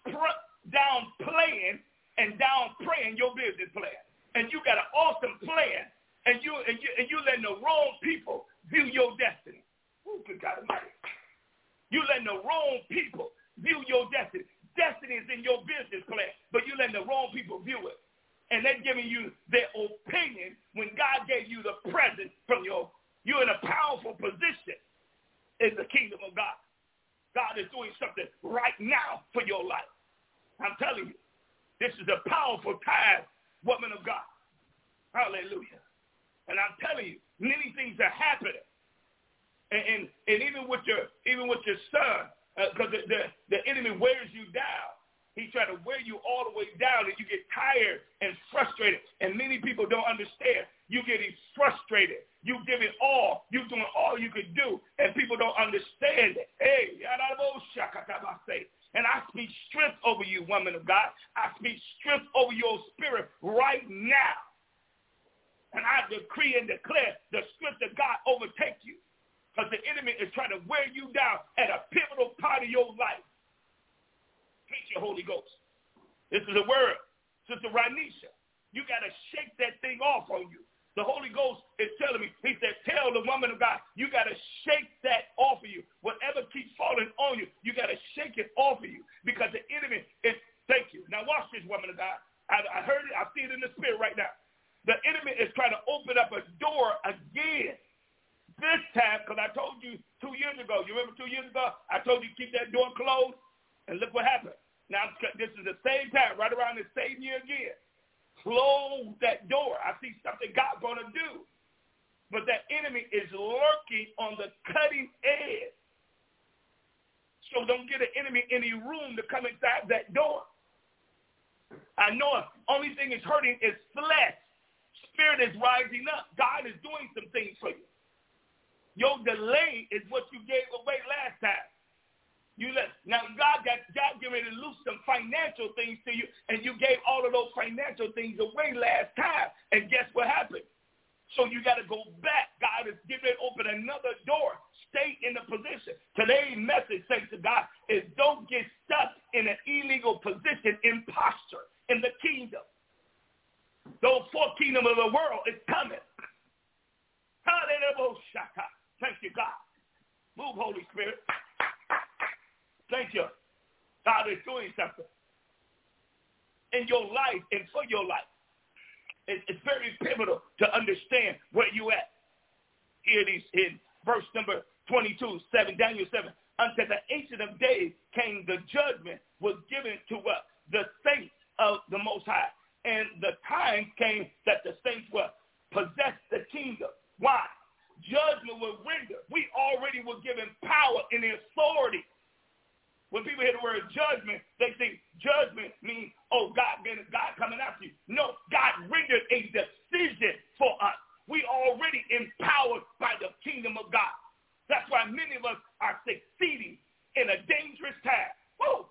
downplaying and downpraying your business plan. And you got an awesome plan, and you letting the wrong people view your destiny. Oh, good God Almighty. You letting the wrong people view your destiny. Destiny is in your business plan, but you letting the wrong people view it. And they're giving you their opinion when God gave you the presence from you're in a powerful position in the kingdom of God. God is doing something right now for your life. I'm telling you, this is a powerful time, woman of God. Hallelujah. And I'm telling you, many things are happening. And even with your son, because the enemy wears you down. He tries to wear you all the way down, and you get tired and frustrated. And many people don't understand. You're getting frustrated. You give it all. You're doing all you can do, and people don't understand it. Hey, and I speak strength over you, woman of God. I speak strength over your spirit right now. And I decree and declare the strength of God overtake you, because the enemy is trying to wear you down at a pivotal part of your life. Preach your Holy Ghost. This is a word. Sister Ranisha, you got to shake that thing off on you. The Holy Ghost is telling me, he said, tell the woman of God, you got to shake that off of you. Whatever keeps falling on you, you got to shake it off of you, because the enemy is, thank you. Now watch this, woman of God. I heard it. I see it in the spirit right now. The enemy is trying to open up a door again. This time, because I told you 2 years ago, you remember 2 years ago, I told you keep that door closed, and look what happened. Now, this is the same time, right around the same year again. Close that door. I see something God's going to do. But that enemy is lurking on the cutting edge. So don't get an enemy any room to come inside that door. I know only thing is hurting is flesh. Spirit is rising up. God is doing some things for you. Your delay is what you gave away last time. Now God getting ready to loose some financial things to you, and you gave all of those financial financial things away last time. And guess what happened? So you got to go back. God is getting ready to open another door. Stay in the position. Today's message, thanks to God, is don't get stuck in an illegal position, imposture in the kingdom. Those four kingdoms of the world is coming. Thank you, God. Move, Holy Spirit. Thank you. God is doing something in your life and for your life. It's very pivotal to understand where you at. Here it is in verse number 22, Daniel 7. Unto the Ancient of Days came the judgment was given to us, the saints of the Most High. And the time came that the saints will possess the kingdom. Why? Judgment was rendered. We already were given power and authority. When people hear the word judgment, they think judgment means, oh, God coming after you. No, God rendered a decision for us. We already empowered by the kingdom of God. That's why many of us are succeeding in a dangerous time. Woo!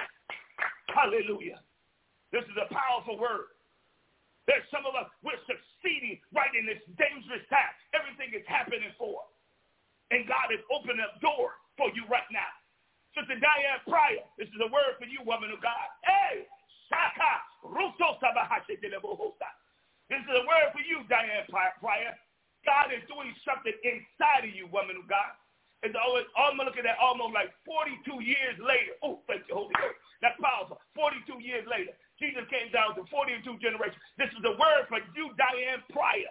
Hallelujah. This is a powerful word. There's some of us, we're succeeding right in this dangerous time. Everything is happening for us. And God is opening up doors for you right now. Sister Diane Pryor, this is a word for you, woman of God. Hey, Shaka, Ruso Sabahashi Delebohosa. This is a word for you, Diane Pryor. God is doing something inside of you, woman of God. It's always, I'm looking at almost like 42 years later. Oh, thank you, Holy Ghost. That's powerful. 42 years later. Jesus came down to 42 generations. This is a word for you, Diane Pryor.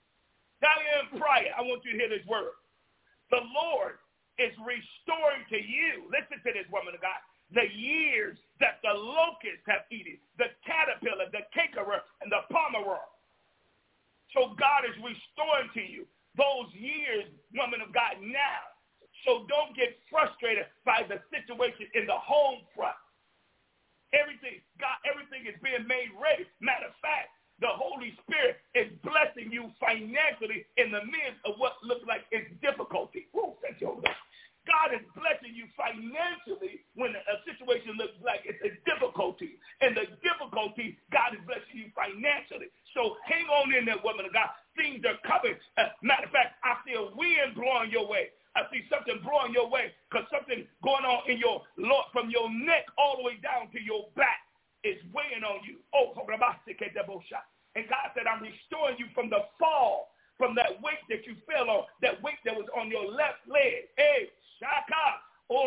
Diane Pryor, I want you to hear this word. The Lord is restoring to you, listen to this, woman of God, the years that the locusts have eaten, the caterpillar, the cankerer, and the palmerworm. So God is restoring to you those years, woman of God, now. So don't get frustrated by the situation in the home front. Everything is being made ready. Matter of fact, the Holy Spirit is blessing you financially in the midst of what looks like it's difficulty. Ooh, thank you, Holy Ghost. God is blessing you financially when a situation looks like it's a difficulty. And the difficulty, God is blessing you financially. So hang on in there, woman of God. Things are coming. Matter of fact, I see a wind blowing your way. I see something blowing your way because something going on in your Lord from your neck all the way down to your back is weighing on you. Oh, and God said, I'm restoring you from the fall, from that weight that you fell on, that weight that was on your left leg. Hey, Shaka,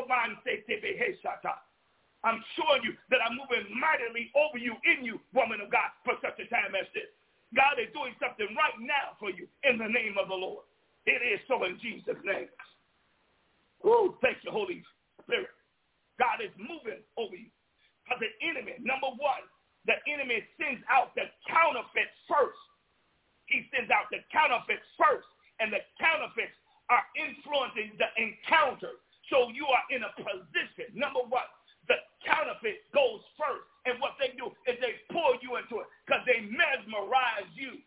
I'm showing you that I'm moving mightily over you, in you, woman of God, for such a time as this. God is doing something right now for you in the name of the Lord. It is so in Jesus' name. Oh, thank you, Holy Spirit. God is moving over you. Because the enemy, number one, the enemy sends out the counterfeits first. He sends out the counterfeits first. And the counterfeits are influencing the encounter. So you are in a position. Number one, the counterfeit goes first. And what they do is they pull you into it because they mesmerize you.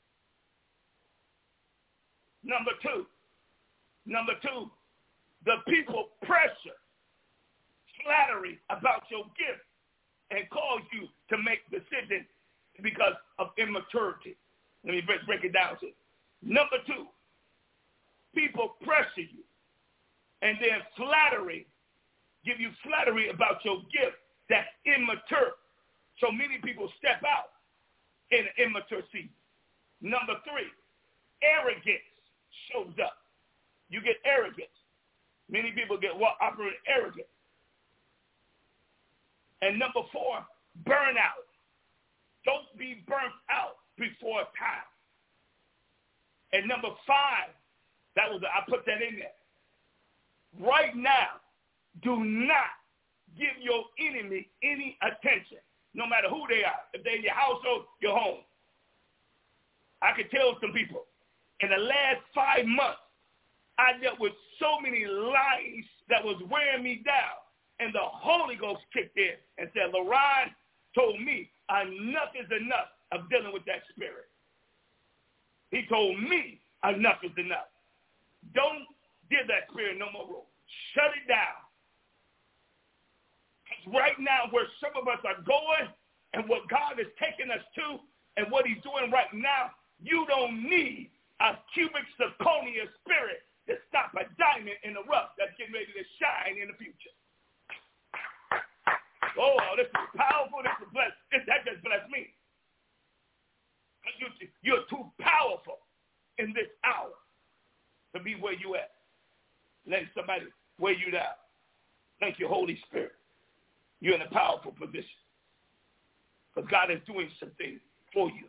Number two, the people pressure, flattery about your gift and cause you to make decisions because of immaturity. Let me break it down to you. Number two, people pressure you and then flattery, give you flattery about your gift that's immature. So many people step out in an immature season. Number three, arrogance shows up. You get arrogance. Many people operate arrogant. And number four, burnout. Don't be burnt out before time. And number five, I put that in there. Right now, do not give your enemy any attention, no matter who they are. If they're in your household, your home. I can tell some people, in the last 5 months, I dealt with so many lies that was wearing me down. And the Holy Ghost kicked in and said, LaRon told me enough is enough of dealing with that spirit. He told me enough is enough. Don't give that spirit no more room. Shut it down. Right now, where some of us are going, and what God is taking us to and what he's doing right now, you don't need a cubic zirconia spirit to stop a diamond in the rough that's getting ready to shine in the future. Oh, this is powerful. This is blessed. That just blessed me. You're too powerful in this hour to be where you at. Let somebody weigh you down. Thank you, Holy Spirit. You're in a powerful position. Because God is doing something for you.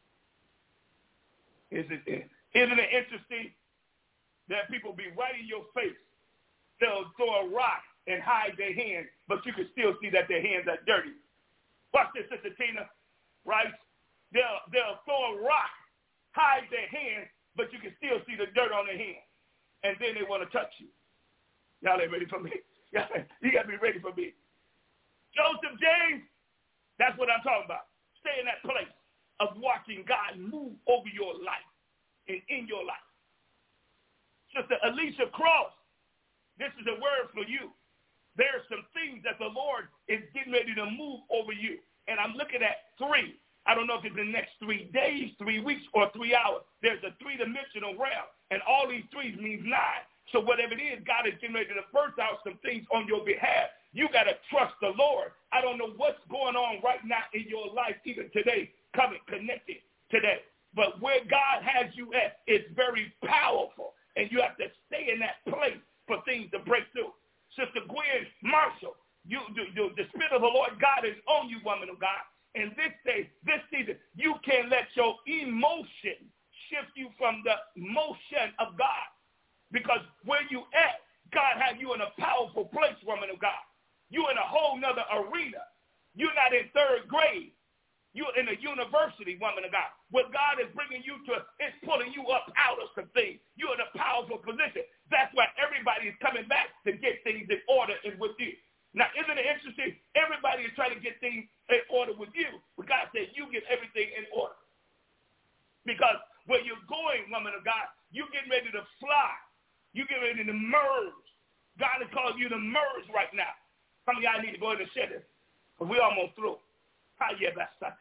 Isn't it interesting that people be right in your face? They'll throw a rock and hide their hands, but you can still see that their hands are dirty. Watch this, Sister Tina, right? They'll throw a rock, hide their hands, but you can still see the dirt on their hands. And then they want to touch you. Y'all ain't ready for me. You got to be ready for me. Joseph James, that's what I'm talking about. Stay in that place of watching God move over your life and in your life. Sister Alicia Cross, this is a word for you. There are some things that the Lord is getting ready to move over you. And I'm looking at 3. I don't know if it's the next 3 days, 3 weeks, or 3 hours. There's a 3-dimensional realm, and all these 3s means 9. So whatever it is, God is getting ready to birth out some things on your behalf. You got to trust the Lord. I don't know what's going on right now in your life, even today, connected today. But where God has you at is very powerful, and you have to stay in that place for things to break through. Sister Gwen Marshall, the Spirit of the Lord God is on you, woman of God. And this season, you can't let your emotion shift you from the motion of God. Because where you at, God has you in a powerful place, woman of God. You're in a whole nother arena. You're not in 3rd grade. You're in a university, woman of God. What God is bringing you to is pulling you up out of some things. You're in a powerful position. That's why everybody is coming back to get things in order and with you. Now, isn't it interesting? Everybody is trying to get things in order with you. But God said you get everything in order. Because where you're going, woman of God, you're getting ready to fly. You're getting ready to merge. God is calling you to merge right now. Some of y'all need to go in and share this. But we're almost through. Don't get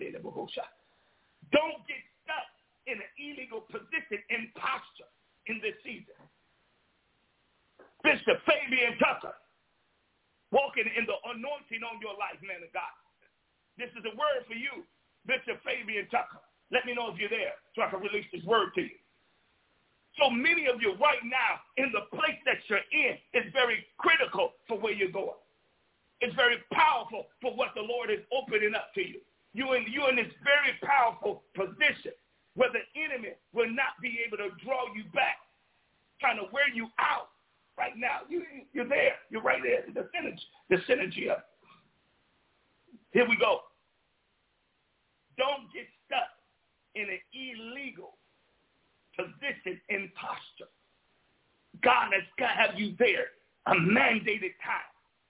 stuck in an illegal position and posture in this season. Bishop Fabian Tucker, walking in the anointing on your life, man of God. This is a word for you, Bishop Fabian Tucker. Let me know if you're there so I can release this word to you. So many of you right now in the place that you're in is very critical for where you're going. It's very powerful for what the Lord is opening up to you. You're in this very powerful position where the enemy will not be able to draw you back, trying to wear you out. Right now, you're there. You're right there. The synergy of it. Here we go. Don't get stuck in an illegal position and posture. God has got to have you there a mandated time.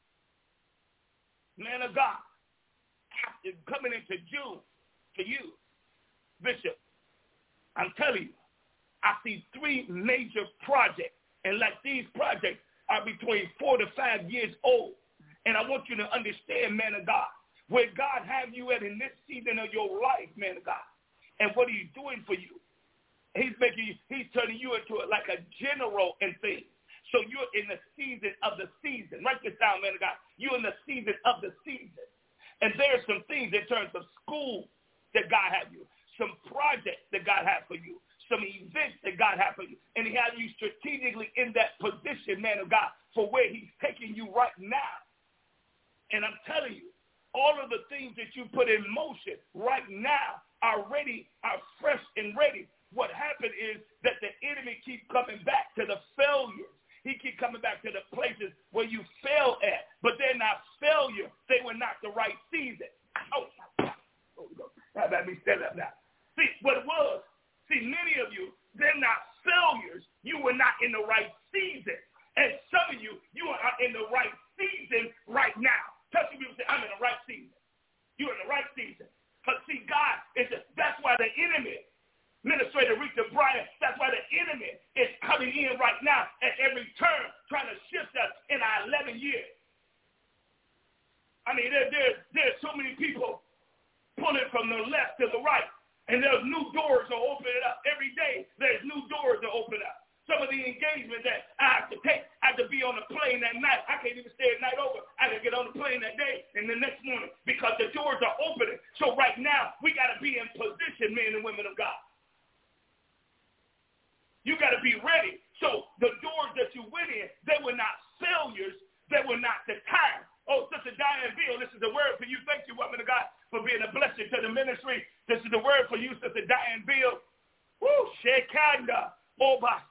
Man of God, after coming into June to you, Bishop, I'm telling you, I see 3 major projects. And like these projects are between 4 to 5 years old. And I want you to understand, man of God, where God have you at in this season of your life, man of God. And what he's doing for you. He's turning you into like a general in things. So you're in the season of the season. Write this down, man of God. You're in the season of the season. And there's some things in terms of school that God have you. Some projects that God have for you. Some events that God has for you. And he has you strategically in that position, man of God, for where he's taking you right now. And I'm telling you, all of the things that you put in motion right now are fresh and ready. What happened is that the enemy keeps coming back to the failures. He keeps coming back to the places where you failed at. But they're not failure. They were not the right season. Oh, how about me stand up now? See, what it was, many of you, they're not failures. You were not in the right season. And some of you, you are in the right season right now. Touch people say, I'm in the right season. You're in the right season. But see, God, that's why the enemy, Administrator Rita Bryant, that's why the enemy is coming in right now at every turn, trying to shift us in our 11 years. I mean, there's so many people pulling from the left to the right. And there's new doors are opening up. Every day, there's new doors that open up. Some of the engagement that I have to take, I have to be on the plane that night. I can't even stay at night over. I got to get on the plane that day and the next morning because the doors are opening. So right now, we got to be in position, men and women of God. You got to be ready. So the doors that you went in, they were not failures. They were not the time. Oh, Sister Diane Bill, this is the word for you. Thank you, woman of God, for being a blessing to the ministry. This is the word for you, Sister Diane Bill. Woo, Shekanda. Woman of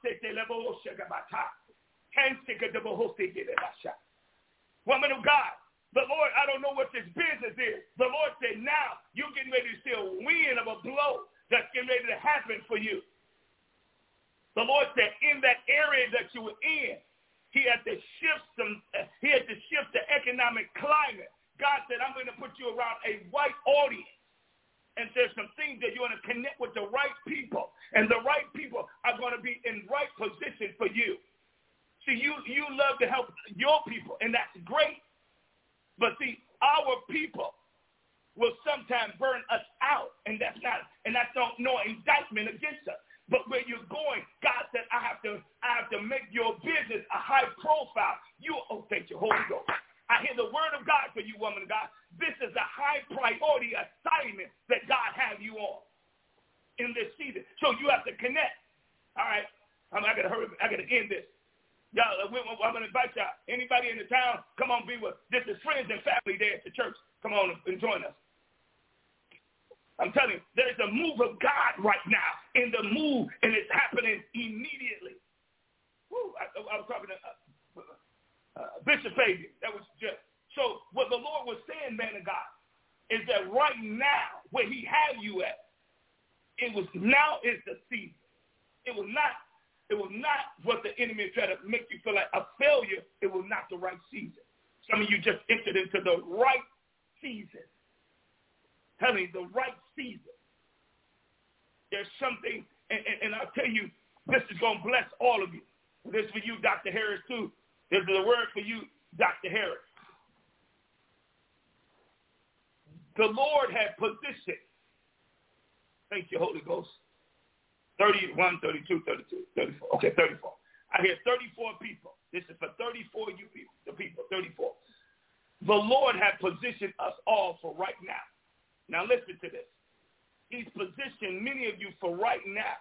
God, the Lord, I don't know what this business is. The Lord said, now you're getting ready to see a wind of a blow that's getting ready to happen for you. The Lord said, in that area that you were in, He had to shift the economic climate. God said, I'm going to put you around a white audience. And there's some things that you're going to connect with the right people. And the right people are going to be in right position for you. See, you love to help your people, and that's great. But see, our people will sometimes burn us out, and that's no indictment against us. But where you're going, God said, I have to make your business a high profile. Thank you, Holy Ghost. I hear the word of God for you, woman of God. This is a high priority assignment that God has you on in this season. So you have to connect. All right. I got to hurry. I got to end this. Y'all, I'm going to invite y'all. Anybody in the town, come on, be with. This is friends and family there at the church. Come on and join us. I'm telling you, there's a move of God right now in the move, and it's happening immediately. Woo, I was talking to Bishop Fabian. That was just so. What the Lord was saying, man of God, is that right now, where He had you at, now is the season. It was not what the enemy tried to make you feel like a failure. It was not the right season. Some of you just entered into the right season. Telling you, the right season. There's something, and I'll tell you, this is going to bless all of you. This is for you, Dr. Harris, too. This is a word for you, Dr. Harris. The Lord had positioned, thank you, Holy Ghost, 31, 32, 33, 34. Okay, 34. I hear 34 people. This is for 34 you people, the people, 34. The Lord had positioned us all for right now. Now listen to this. He's positioned many of you for right now.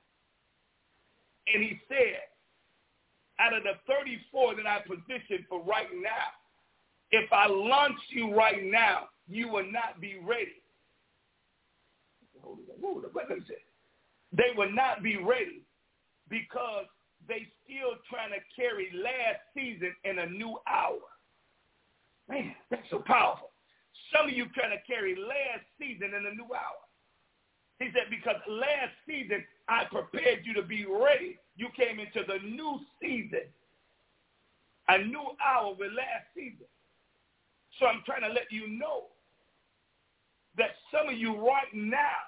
And He said, out of the 34 that I positioned for right now, if I launch you right now, you will not be ready. They will not be ready because they still trying to carry last season in a new hour. Man, that's so powerful. Some of you trying to carry last season in a new hour. He said, because last season I prepared you to be ready. You came into the new season, a new hour with last season. So I'm trying to let you know that some of you right now,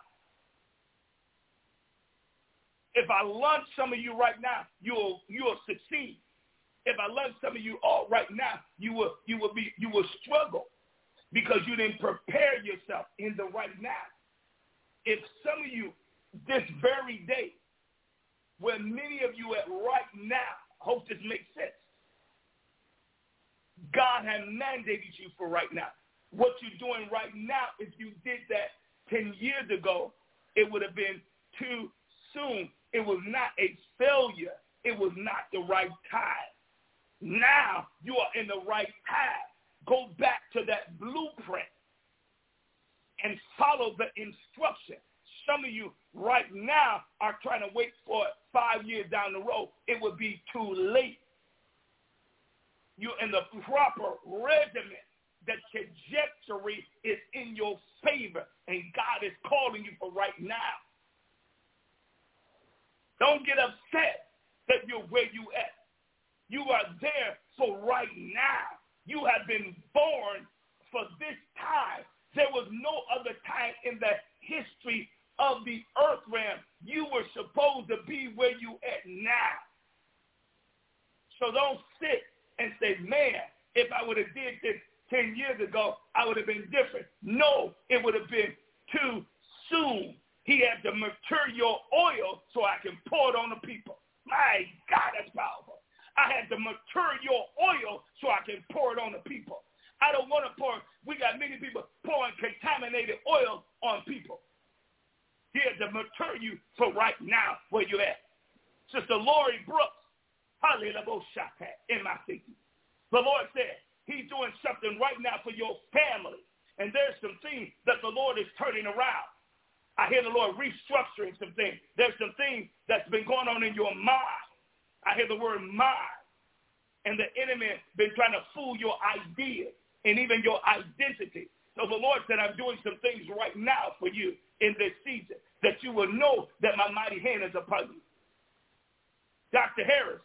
if I launch some of you right now, you'll succeed. If I launch some of you all right now, you will struggle because you didn't prepare yourself in the right now. If some of you this very day, where many of you at right now, hope this makes sense, God has mandated you for right now. What you're doing right now, if you did that 10 years ago, it would have been too soon. It was not a failure. It was not the right time. Now you are in the right path. Go back to that blueprint and follow the instruction. Some of you right now are trying to wait for 5 years down the road. It would be too late. You're in the proper regimen. The trajectory is in your favor, and God is calling you for right now. Don't get upset that you're where you at. You are there for right now. You have been born for this time. There was no other time in the history of the earth realm. You were supposed to be where you at now. So don't sit and say, man, if I would have did this 10 years ago, I would have been different. No, it would have been too soon. He had to mature your oil so I can pour it on the people. My God, that's powerful. I had to mature your oil so I can pour it on the people. I don't want to pour. We got many people pouring contaminated oil on people. He had to mature you for right now where you at. Sister Lori Brooks, hallelujah, in my thinking. The Lord said he's doing something right now for your family. And there's some things that the Lord is turning around. I hear the Lord restructuring some things. There's some things that's been going on in your mind. I hear the word mind. And the enemy has been trying to fool your ideas and even your identity. So the Lord said, I'm doing some things right now for you in this season that you will know that my mighty hand is upon you. Dr. Harris,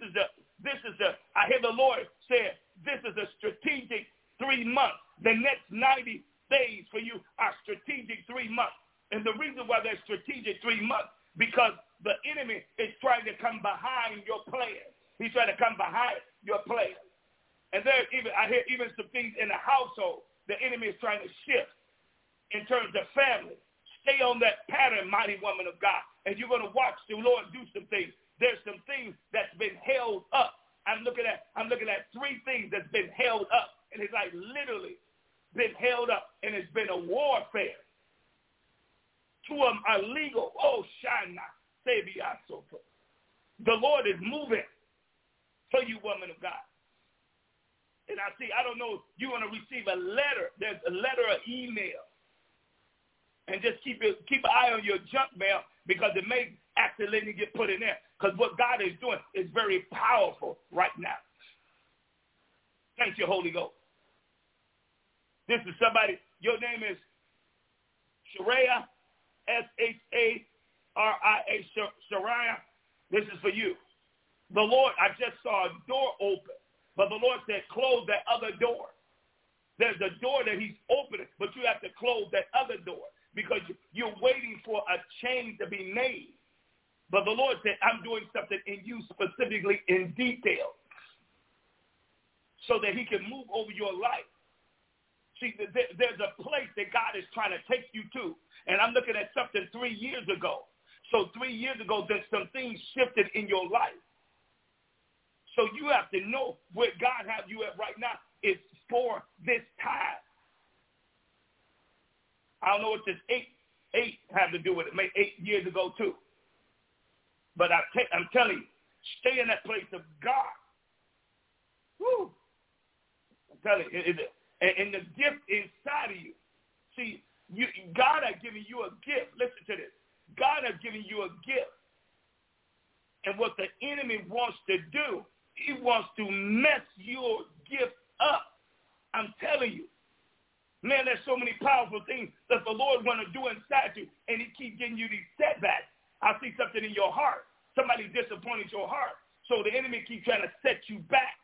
I hear the Lord say, this is a strategic 3 months. The next 90 days for you are strategic 3 months. And the reason why they're strategic 3 months, because the enemy is trying to come behind your plans. He's trying to come behind your plans. And I hear even some things in the household the enemy is trying to shift in terms of family. Stay on that pattern, mighty woman of God, and you're going to watch the Lord do some things. There's some things that's been held up. I'm looking at 3 things that's been held up, and it's like literally been held up, and it's been a warfare. 2 of them are legal. Oh, Shana, Sabiasoto. The Lord is moving for you, woman of God. And I don't know, you're going to receive a letter. There's a letter or email. And just keep an eye on your junk mail because it may accidentally get put in there. Because what God is doing is very powerful right now. Thank you, Holy Ghost. This is somebody, your name is Shariah, Sharia, Shariah. This is for you. The Lord, I just saw a door open, but the Lord said, close that other door. There's a door that he's opening, but you have to close that other door because you're waiting for a change to be made. But the Lord said, I'm doing something in you specifically in detail so that he can move over your life. See, there's a place that God is trying to take you to. And I'm looking at something 3 years ago. So 3 years ago, there's some things shifted in your life. So you have to know where God has you at right now is for this time. I don't know what this eight have to do with it. Maybe 8 years ago too. But I'm telling you, stay in that place of God. Woo! I'm telling you, and the gift inside of you. See, God has given you a gift. Listen to this. God has given you a gift. And what the enemy wants to do, he wants to mess your gift up. I'm telling you. Man, there's so many powerful things that the Lord want to do inside you, and he keeps giving you these setbacks. I see something in your heart. Somebody disappointed your heart. So the enemy keeps trying to set you back.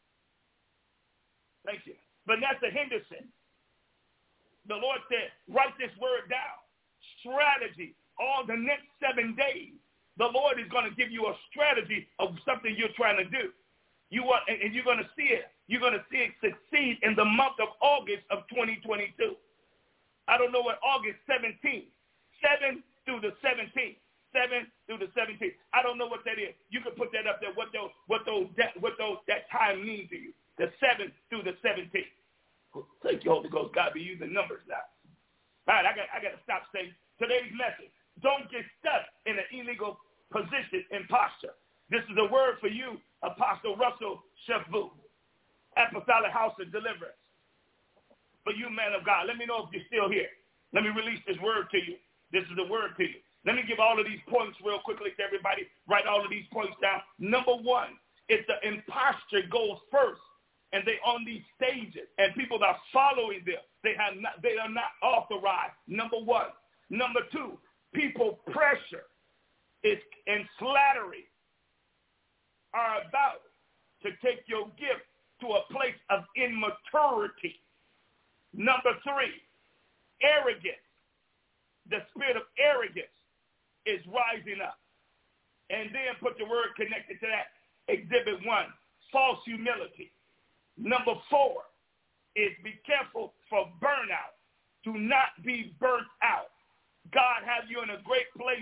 Thank you. Vanessa Henderson, the Lord said, write this word down. Strategy. All the next 7 days, the Lord is going to give you a strategy of something you're trying to do. And you're going to see it. You're going to see it succeed in the month of August of 2022. I don't know what August 17th, 7 through the 17th. 7 through the 17th. I don't know what that is. You can put that up there, what that time means to you. The 7th through the 17th. Thank you, Holy Ghost. God be using numbers now. All right, I got to stop saying today's message. Don't get stuck in an illegal position and posture. This is a word for you, Apostle Russell Shavu, Apostolic House of Deliverance. For you, man of God, let me know if you're still here. Let me release this word to you. This is a word to you. Let me give all of these points real quickly to everybody. Write all of these points down. Number 1, it's the imposture goes first, and they on these stages, and people are following them. They are not authorized. Number 1. Number 2, people pressure and flattery are about to take your gift to a place of immaturity. Number 3, arrogance. The spirit of arrogance is rising up. And then put the word connected to that. Exhibit 1, false humility. Number 4 is be careful for burnout. Do not be burnt out. God has you in a great place.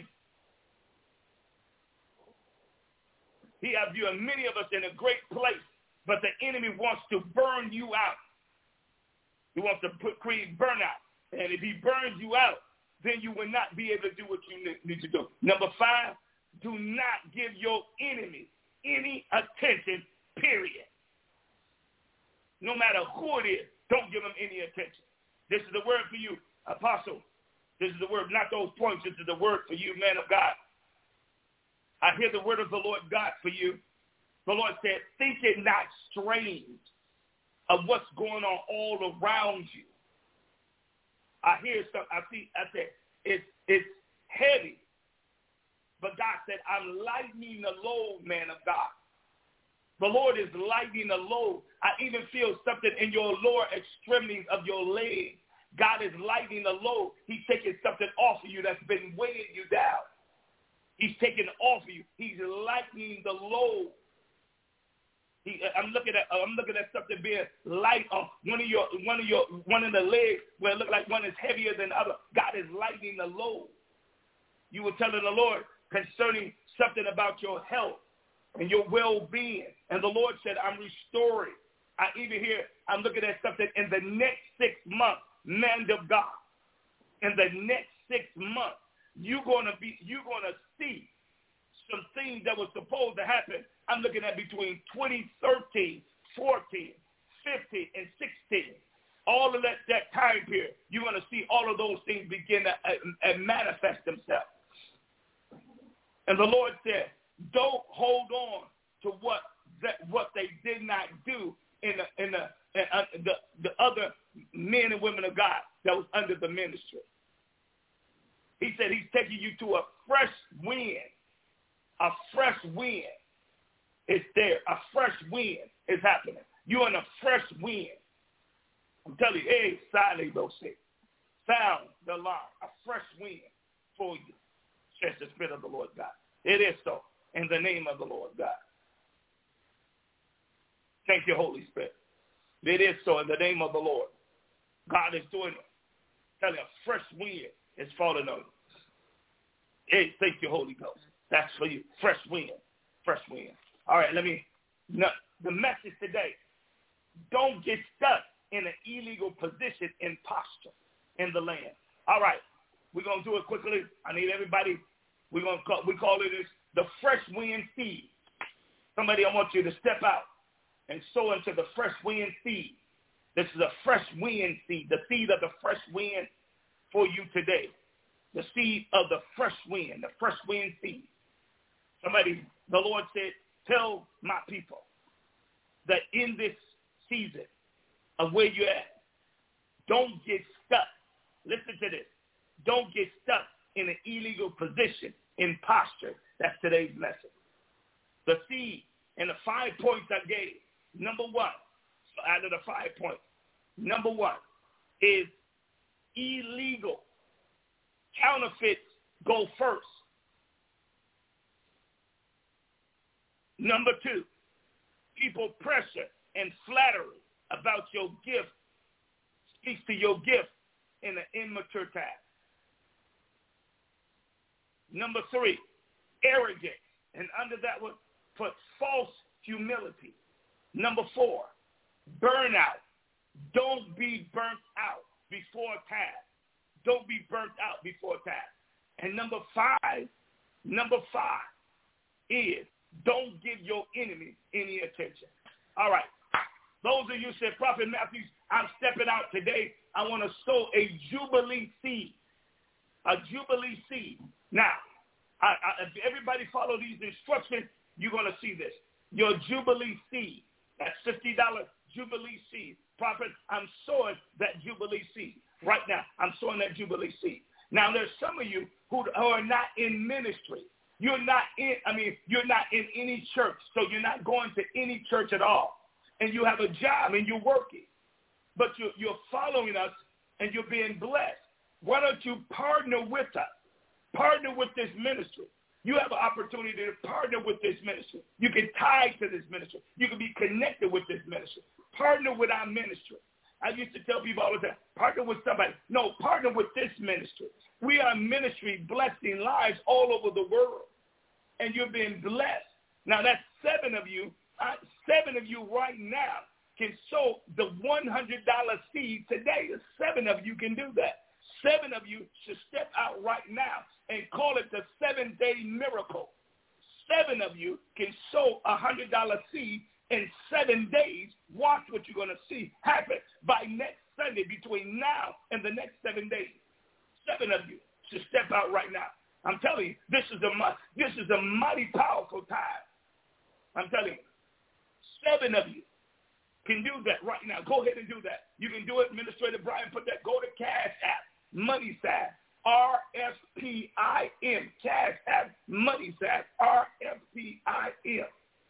He has you and many of us in a great place, but the enemy wants to burn you out. He wants to create burnout. And if he burns you out, then you will not be able to do what you need to do. Number 5, do not give your enemy any attention, period. No matter who it is, don't give him any attention. This is the word for you, apostle. This is the word, not those points. This is the word for you, man of God. I hear the word of the Lord God for you. The Lord said, think it not strange of what's going on all around you. I hear something. I said, it's heavy. But God said, I'm lightening the load, man of God. The Lord is lightening the load. I even feel something in your lower extremities of your leg. God is lightening the load. He's taking something off of you that's been weighing you down. He's taking it off of you. He's lightening the load. I'm looking at something being light on one of the legs where it looked like one is heavier than the other. God is lightening the load. You were telling the Lord concerning something about your health and your well-being, and the Lord said, I'm restoring. I even hear I'm looking at something in the next 6 months, man of God. In the next 6 months, you're gonna see some things that were supposed to happen. I'm looking at between 2013, 14, 15, and 16. All of that time period, you're going to see all of those things begin to manifest themselves. And the Lord said, don't hold on to what they did not do in the other men and women of God that was under the ministry. He said he's taking you to a fresh wind. A fresh wind is there. A fresh wind is happening. You're in a fresh wind. I'm telling you, hey, silent, don't say. Sound the alarm. A fresh wind for you, says the Spirit of the Lord God. It is so in the name of the Lord God. Thank you, Holy Spirit. It is so in the name of the Lord. God is doing it. Tell you, a fresh wind is falling on you. Hey, thank you, Holy Ghost. That's for you. Fresh wind. Fresh wind. All right, the message today, don't get stuck in an illegal position and posture in the land. All right, we're going to do it quickly. I need everybody, we call it the fresh wind seed. Somebody, I want you to step out and sow into the fresh wind seed. This is a fresh wind seed, the seed of the fresh wind for you today. The seed of the fresh wind seed. Somebody, the Lord said, tell my people that in this season of where you're at, don't get stuck. Listen to this. Don't get stuck in an illegal position, in posture. That's today's message. The seed and the 5 points I gave. Number 1, out of the 5 points, number 1 is illegal. Counterfeits go first. Number 2, people pressure and flattery about your gift speaks to your gift in an immature time. Number 3, arrogance, and under that one, put false humility. Number 4, burnout. Don't be burnt out before time. Don't be burnt out before time. And number 5 is don't give your enemy any attention. All right. Those of you said, Prophet Matthews, I'm stepping out today. I want to sow a Jubilee seed. A Jubilee seed. Now, if everybody follow these instructions, you're going to see this. Your Jubilee seed, that $50 Jubilee seed. Prophet, I'm sowing that Jubilee seed. Right now, I'm sowing that Jubilee seed. Now, there's some of you who are not in ministry. You're not in any church, so you're not going to any church at all. And you have a job and you're working. But you're following us and you're being blessed. Why don't you partner with us? Partner with this ministry. You have an opportunity to partner with this ministry. You can tie to this ministry. You can be connected with this ministry. Partner with our ministry. I used to tell people all the time, partner with somebody. No, partner with this ministry. We are a ministry blessing lives all over the world. And you're being blessed. Now, that's 7 of you. 7 of you right now can sow the $100 seed today. 7 of you can do that. 7 of you should step out right now and call it the 7-day miracle. 7 of you can sow a $100 seed in 7 days. Watch what you're going to see happen by next Sunday between now and the next 7 days. 7 of you should step out right now. I'm telling you, this is a mighty powerful time. I'm telling you, 7 of you can do that right now. Go ahead and do that. You can do it. Administrator Brian put that. Go to Cash App, Money Sign, RFPIM, Cash App, Money Sign, RFPIM.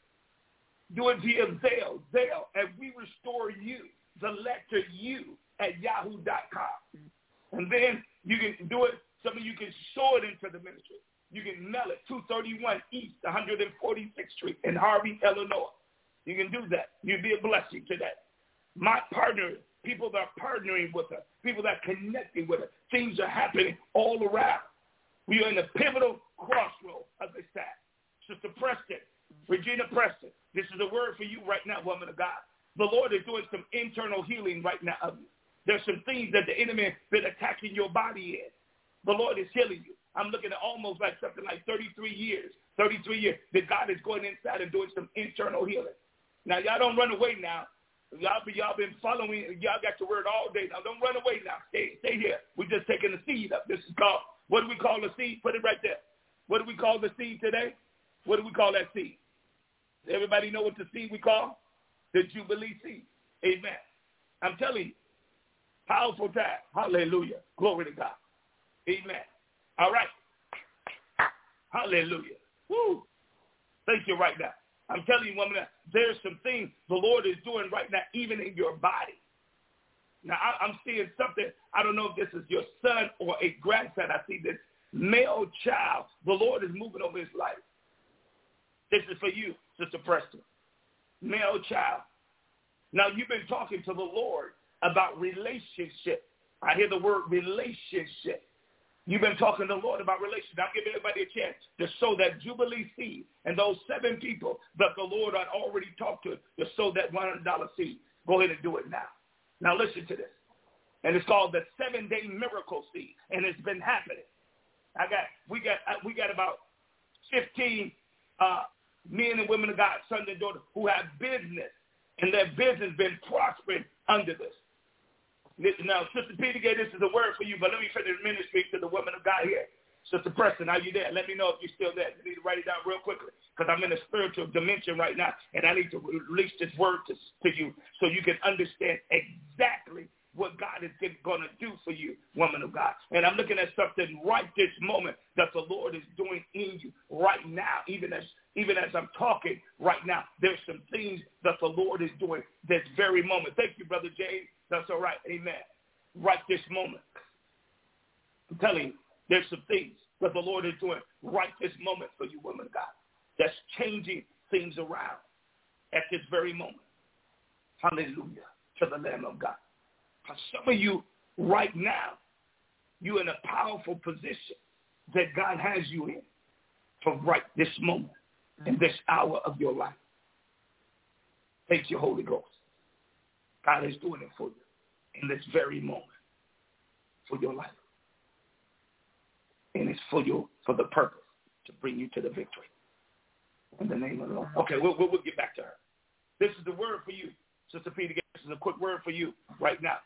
Do it via Zelle, and we restore you, the letter U at yahoo.com. And then you can do it. Some of you can sow it into the ministry. You can mail it 231 East 146th Street in Harvey, Illinois. You can do that. You'll be a blessing to that. My partners, people that are partnering with us, people that are connecting with us, things are happening all around. We are in the pivotal crossroad of this time. Sister Preston, Regina Preston, this is a word for you right now, woman of God. The Lord is doing some internal healing right now of you. There's some things that the enemy has been attacking your body in. The Lord is healing you. I'm looking at almost like something like 33 years that God is going inside and doing some internal healing. Now, y'all don't run away now. Y'all been following. Y'all got your word all day. Now, don't run away now. Stay here. We're just taking the seed up. This is called, what do we call the seed? Put it right there. What do we call the seed today? What do we call that seed? Everybody know what the seed we call? The Jubilee seed. Amen. I'm telling you, powerful time. Hallelujah. Glory to God. Amen. All right. Hallelujah. Woo. Thank you right now. I'm telling you, woman, there's some things the Lord is doing right now, even in your body. Now, I'm seeing something. I don't know if this is your son or a grandson. I see this male child. The Lord is moving over his life. This is for you, Sister Preston. Male child. Now, you've been talking to the Lord about relationship. I hear the word relationship. You've been talking to the Lord about relationship. I'm giving everybody a chance to sow that Jubilee seed. And those 7 people that the Lord had already talked to sow that $100 seed. Go ahead and do it now. Now listen to this. And it's called the 7-day miracle seed. And it's been happening. We got about 15 men and women of God, sons and daughters, who have business. And their business been prospering under this. Now, Sister Peter gave this as a word for you, but let me finish ministry to the woman of God here. Sister Preston, are you there? Let me know if you're still there. You need to write it down real quickly because I'm in a spiritual dimension right now, and I need to release this word to you so you can understand exactly what God is going to do for you, woman of God. And I'm looking at something right this moment that the Lord is doing in you right now, even as I'm talking right now. There's some things that the Lord is doing this very moment. Thank you, Brother James. That's all right. Amen. Right this moment. I'm telling you, there's some things that the Lord is doing right this moment for you, woman of God, that's changing things around at this very moment. Hallelujah to the Lamb of God. For some of you right now, you're in a powerful position that God has you in for right this moment, in this hour of your life. Thank you, Holy Ghost. God is doing it for you in this very moment for your life. And it's for the purpose to bring you to the victory. In the name of the Lord. Okay, we'll get back to her. This is the word for you, Sister Peter. This is a quick word for you right now.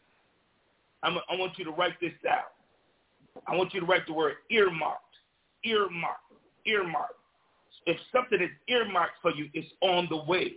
I want you to write this down. I want you to write the word earmarked. Earmarked. Earmarked. If something is earmarked for you, it's on the way.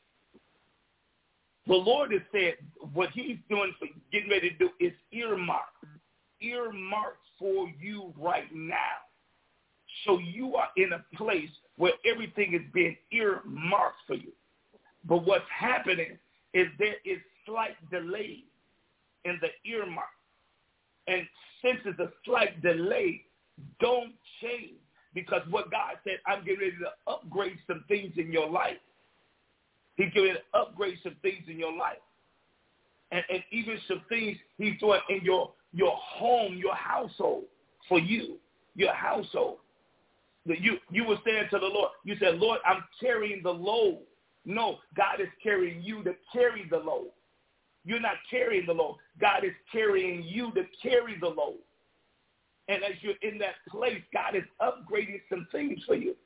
The Lord has said what he's doing for getting ready to do is earmarked. Earmarked for you right now. So you are in a place where everything is being earmarked for you. But what's happening is there is slight delay in the earmark. And since it's a slight delay, don't change. Because what God said, I'm getting ready to upgrade some things in your life. He's getting ready to upgrade some things in your life. and even some things he's doing in your home, your household, for you, your household. You were saying to the Lord, you said, Lord, I'm carrying the load. No, God is carrying you to carry the load. You're not carrying the load. God is carrying you to carry the load. And as you're in that place, God is upgrading some things for you.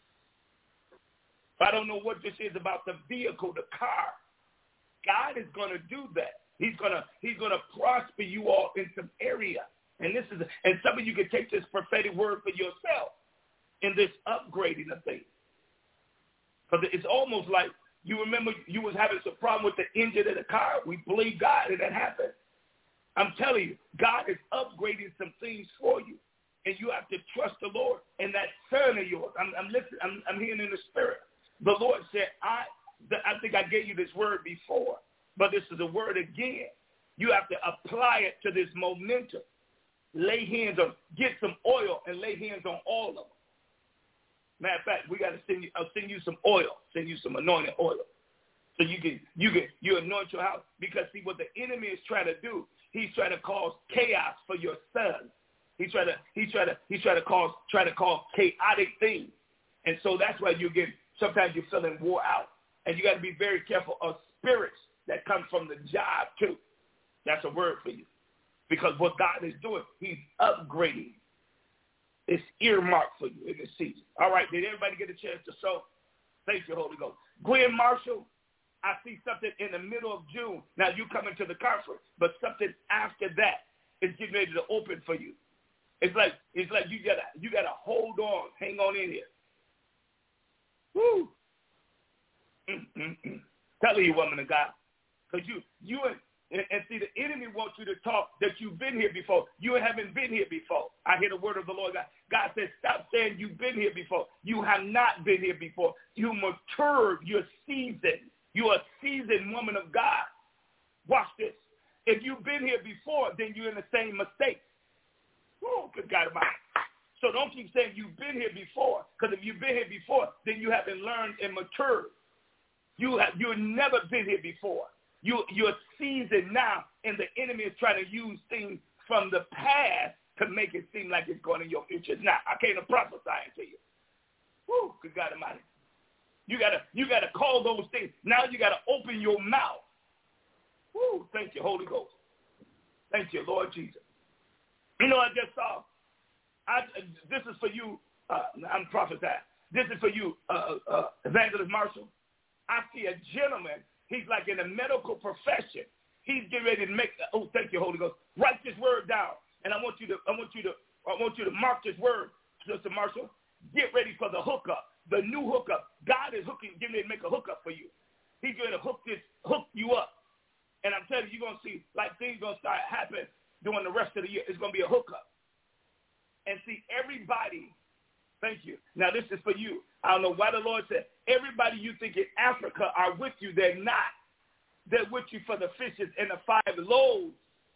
I don't know what this is about the vehicle, the car. God is going to do that. He's going to prosper you all in some area. And some of you can take this prophetic word for yourself in this upgrading of things. Because it's almost like, you remember you was having some problem with the engine of the car. We believe God, and that happened. I'm telling you, God is upgrading some things for you, and you have to trust the Lord. And that son of yours, I'm listening. I'm hearing in the spirit. The Lord said, I think I gave you this word before, but this is a word again. You have to apply it to this momentum. Lay hands on, get some oil and lay hands on all of them. Matter of fact, I'll send you some oil, send you some anointed oil. So you anoint your house. Because see what the enemy is trying to do, he's trying to cause chaos for your son. He's trying to cause chaotic things. And so that's why sometimes you're feeling wore out. And you got to be very careful of spirits that come from the job too. That's a word for you. Because what God is doing, he's upgrading. It's earmarked for you in this season. All right, did everybody get a chance to sow? Thank you, Holy Ghost. Gwen Marshall, I see something in the middle of June. Now, you coming to the conference, but something after that is getting ready to open for you. It's like you gotta hold on, hang on in here. Woo. Tell you, woman of God, because you and see, the enemy wants you to talk that you've been here before. You haven't been here before. I hear the word of the Lord God. God says, stop saying you've been here before. You have not been here before. You matured. You're seasoned. You're a seasoned woman of God. Watch this. If you've been here before, then you're in the same mistake. Oh, good God Almighty. So don't keep saying you've been here before, because if you've been here before, then you haven't learned and matured. You've never been here before. You're seasoned now, and the enemy is trying to use things from the past to make it seem like it's going in your future. It's not. I came to prophesy to you. Woo, good God Almighty. You gotta call those things. Now you gotta open your mouth. Woo, thank you, Holy Ghost. Thank you, Lord Jesus. You know, I just saw. This is for you. I'm prophesying. This is for you, Evangelist Marshall. I see a gentleman. He's like in the medical profession. He's getting ready to make. Oh, thank you, Holy Ghost. Write this word down, and I want you to mark this word, Mr. Marshall. Get ready for the hookup, the new hookup. God is getting ready to make a hookup for you. He's going to hook you up, and I'm telling you, you're going to see like things going to start happening during the rest of the year. It's going to be a hookup, and see everybody. Thank you. Now, this is for you. I don't know why the Lord said, everybody you think in Africa are with you. They're not. They're with you for the fishes and the 5 loaves.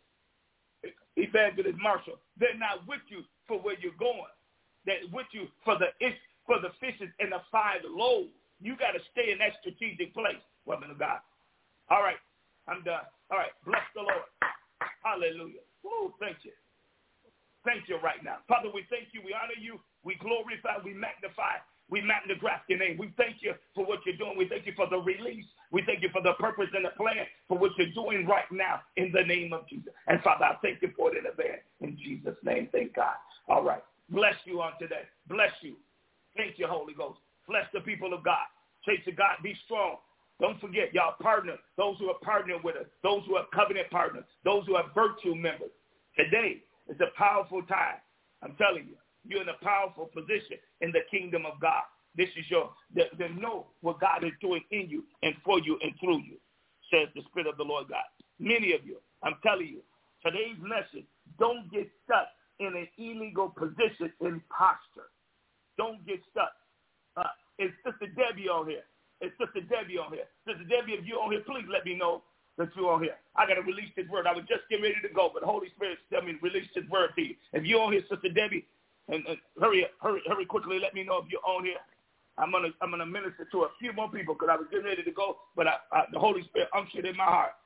Evangelist Marshall. They're not with you for where you're going. They're with you for the fishes and the 5 loaves. You got to stay in that strategic place, woman of God. All right. I'm done. All right. Bless the Lord. Hallelujah. Woo, thank you. Thank you right now. Father, we thank you. We honor you. We glorify. We magnify. We magnify your name. We thank you for what you're doing. We thank you for the release. We thank you for the purpose and the plan for what you're doing right now in the name of Jesus. And Father, I thank you for it in advance. In Jesus' name, thank God. All right. Bless you on today. Bless you. Thank you, Holy Ghost. Bless the people of God. Say to God, be strong. Don't forget, y'all partner, those who are partnering with us, those who are covenant partners, those who are virtue members. Today is a powerful time. I'm telling you. You're in a powerful position in the kingdom of God. This is to know what God is doing in you and for you and through you, says the Spirit of the Lord God. Many of you, I'm telling you, today's message, don't get stuck in an illegal position in posture. Don't get stuck. Is Sister Debbie on here? Sister Debbie, if you're on here, please let me know that you're on here. I got to release this word. I was just getting ready to go, but the Holy Spirit tell me to release this word to you. If you're on here, Sister Debbie, and hurry quickly, let me know if you're on here. I'm gonna minister to a few more people because I was getting ready to go, but the Holy Spirit unctioned in my heart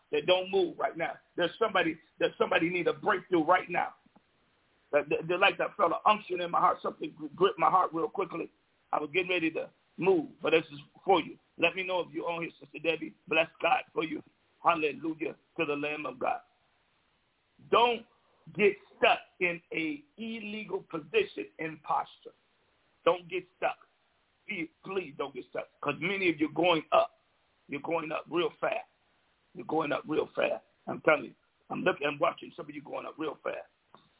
that don't move right now. There's somebody need a breakthrough right now. They're like that felt an unction in my heart. Something gripped my heart real quickly. I was getting ready to move, but this is for you. Let me know if you're on here, Sister Debbie. Bless God for you. Hallelujah to the Lamb of God. Don't get stuck in a illegal position and posture. Don't get stuck. Please don't get stuck, because many of you are going up. You're going up real fast. You're going up real fast. I'm telling you. I'm watching some of you going up real fast.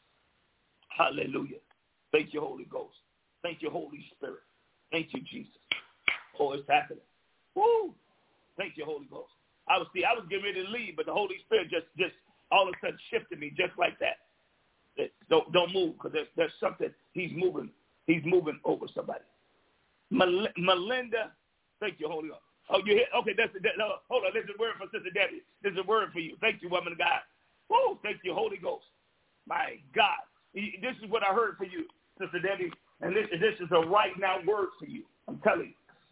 Hallelujah. Thank you, Holy Ghost. Thank you, Holy Spirit. Thank you, Jesus. Oh, it's happening. Woo! Thank you, Holy Ghost. I was getting ready to leave, but the Holy Spirit just all of a sudden shifted me just like that. Don't move, because there's something he's moving over somebody. Melinda, thank you, Holy Ghost. Oh, you hear? Okay, hold on. This is a word for Sister Debbie. This is a word for you. Thank you, woman of God. Woo! Thank you, Holy Ghost. My God. This is what I heard for you, Sister Debbie, and this is a right now word for you. I'm telling you.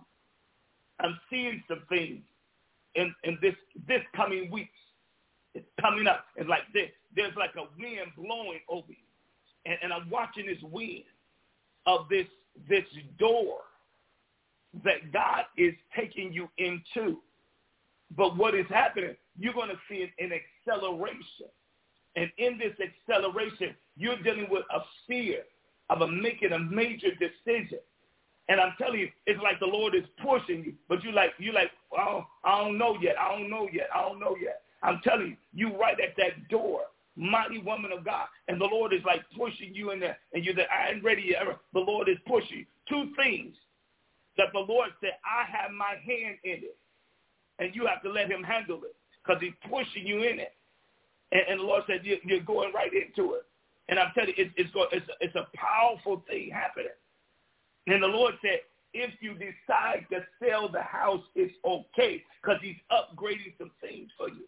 I'm seeing some things in this coming weeks. It's coming up. It's like this. There's like a wind blowing over you. And I'm watching this wind of this door that God is taking you into. But what is happening, you're going to see an acceleration. And in this acceleration, you're dealing with a fear of making a major decision. And I'm telling you, it's like the Lord is pushing you, but you're like, oh, I don't know yet. I'm telling you, you right at that door, mighty woman of God, and the Lord is like pushing you in there, and you're there, I ain't ready yet. The Lord is pushing you. Two things that the Lord said, I have my hand in it, and you have to let him handle it, because he's pushing you in it. And the Lord said, you're going right into it. And I'm telling you, it's a powerful thing happening. And the Lord said, if you decide to sell the house, it's okay, because he's upgrading some things for you.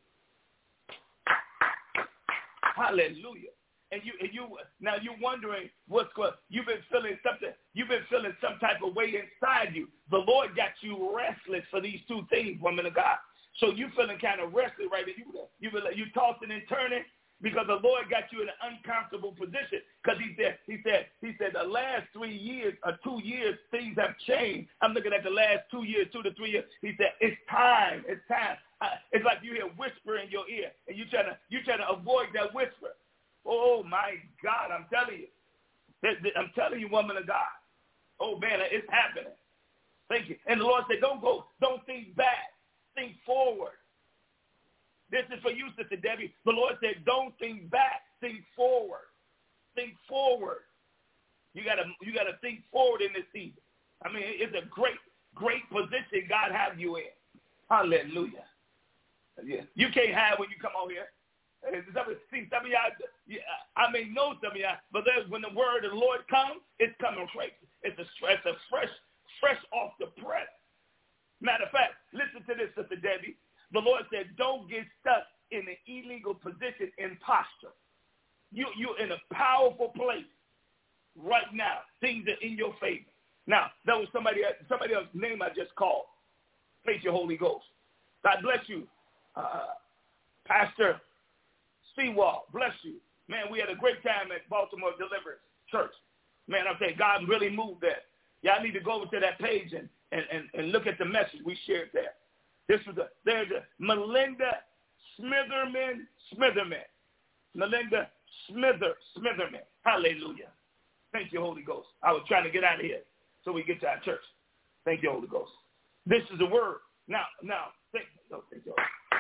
Hallelujah. And now you're wondering what's going on. You've been feeling some type of way inside you. The Lord got you restless for these two things, woman of God. So you feeling kind of restless right now. You tossing and turning, because the Lord got you in an uncomfortable position. Because he said the last 3 years or 2 years, things have changed. I'm looking at the last 2 years, 2 to 3 years. He said, it's time. It's like you hear whisper in your ear, and you're trying to avoid that whisper. Oh my God, I'm telling you, woman of God. Oh man, it's happening. Thank you. And the Lord said, don't think back. Think forward. This is for you, Sister Debbie. The Lord said, don't think back. Think forward. Think forward. You gotta think forward in this season. I mean, it's a great position God have you in. Hallelujah. Yeah. You can't hide when you come on here. Some of y'all, I may know some of y'all, but when the word of the Lord comes, it's coming straight. It's a fresh off the press. Matter of fact, listen to this, Sister Debbie. The Lord said, don't get stuck in an illegal position and posture. You're in a powerful place right now. Things are in your favor. Now, that was somebody else's name I just called. Praise your Holy Ghost. God bless you, Pastor Seawall. Bless you. Man, we had a great time at Baltimore Deliverance Church. Man, I'm saying God really moved there. Y'all need to go over to that page and look at the message we shared there. There's a Melinda Smitherman. Melinda Smitherman. Hallelujah. Thank you, Holy Ghost. I was trying to get out of here so we get to our church. Thank you, Holy Ghost. This is the word. Now, thank you.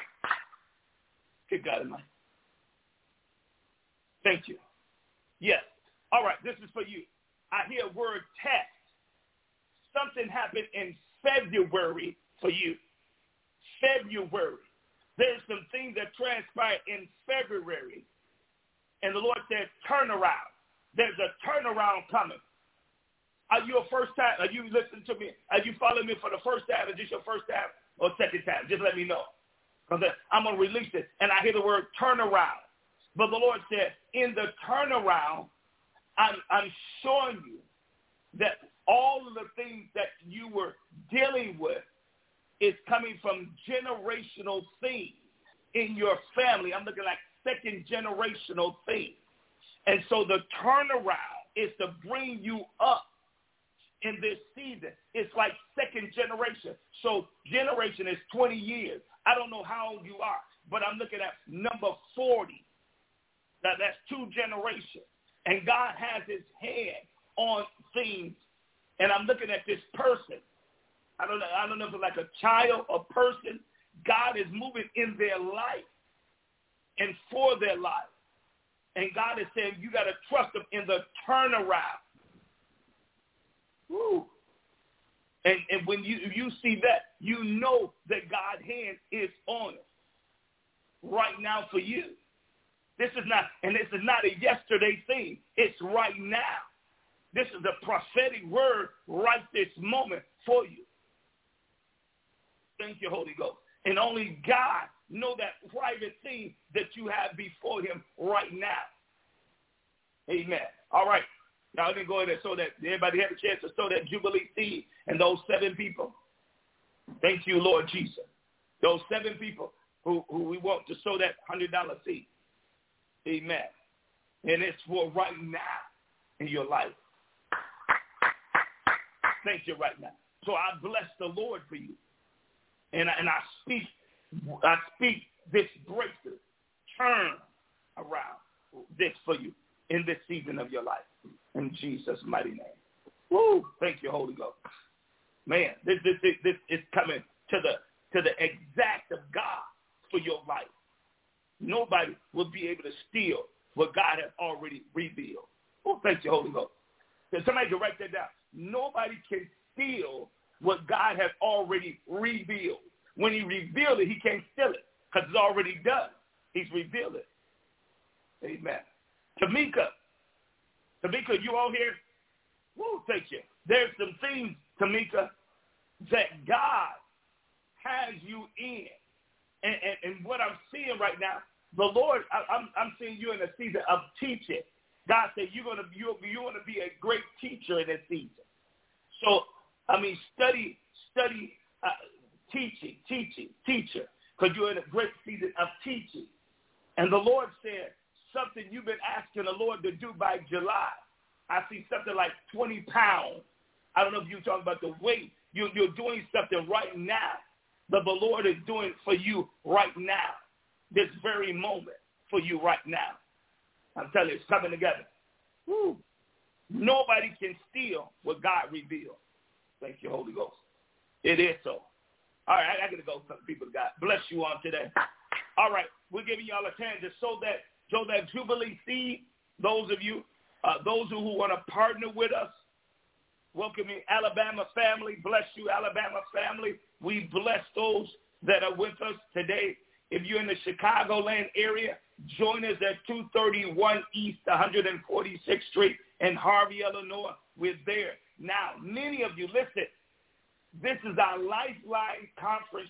Good God in mind. Thank you. Yes. All right, this is for you. I hear word test. Something happened in February for you. February. There's some things that transpired in February. And the Lord said, turn around. There's a turnaround coming. Are you a first time? Are you listening to me? Are you following me for the first time? Is this your first time or second time? Just let me know. Because I'm going to release it. And I hear the word turnaround. But the Lord said, in the turnaround, I'm showing you that all of the things that you were dealing with is coming from generational things. in your family. I'm looking like second generational things. And so the turnaround is to bring you up in this season. It's like second generation. So generation is 20 years. I don't know how old you are, but I'm looking at number 40. That's two generations. And God has his hand on things. And I'm looking at this person. I don't know if it's like a child or person. God is moving in their life and for their life. And God is saying you got to trust him in the turnaround. Woo. And when you see that, you know that God's hand is on it right now for you. This is not a yesterday thing. It's right now. This is a prophetic word right this moment for you. Thank you, Holy Ghost. And only God know that private thing that you have before him right now. Amen. All right. Now, let me go ahead and sow that. Everybody had a chance to sow that Jubilee seed and those 7 people. Thank you, Lord Jesus. Those 7 people who we want to sow that $100 seed. Amen. And it's for right now in your life. Thank you right now. So I bless the Lord for you. And I speak this breakthrough. Turn around this for you in this season of your life. In Jesus' mighty name. Woo! Thank you, Holy Ghost. Man, this is coming to the exact of God for your life. Nobody will be able to steal what God has already revealed. Oh, thank you, Holy Ghost. So somebody can write that down. Nobody can steal what God has already revealed. When he revealed it, he can't steal it because it's already done. He's revealed it. Amen. Tamika, you all here? Woo, thank you. There's some things, Tamika, that God has you in. And what I'm seeing right now, the Lord, I'm seeing you in a season of teaching. God said you're going to be a great teacher in this season. So, study, teacher, because you're in a great season of teaching. And the Lord said something you've been asking the Lord to do by July. I see something like 20 pounds. I don't know if you're talking about the weight. You're doing something right now that the Lord is doing for you right now, this very moment for you right now. I'm telling you, it's coming together. Woo. Nobody can steal what God revealed. Thank you, Holy Ghost. It is so. All right, I got to go. Some people, God bless you on today. All right, we're giving y'all a chance to sow that Jubilee seed. Those of you, those who want to partner with us, welcoming Alabama family. Bless you, Alabama family. We bless those that are with us today. If you're in the Chicagoland area, join us at 231 East 146th Street in Harvey, Illinois. We're there. Now, many of you, listen, this is our Lifeline Conference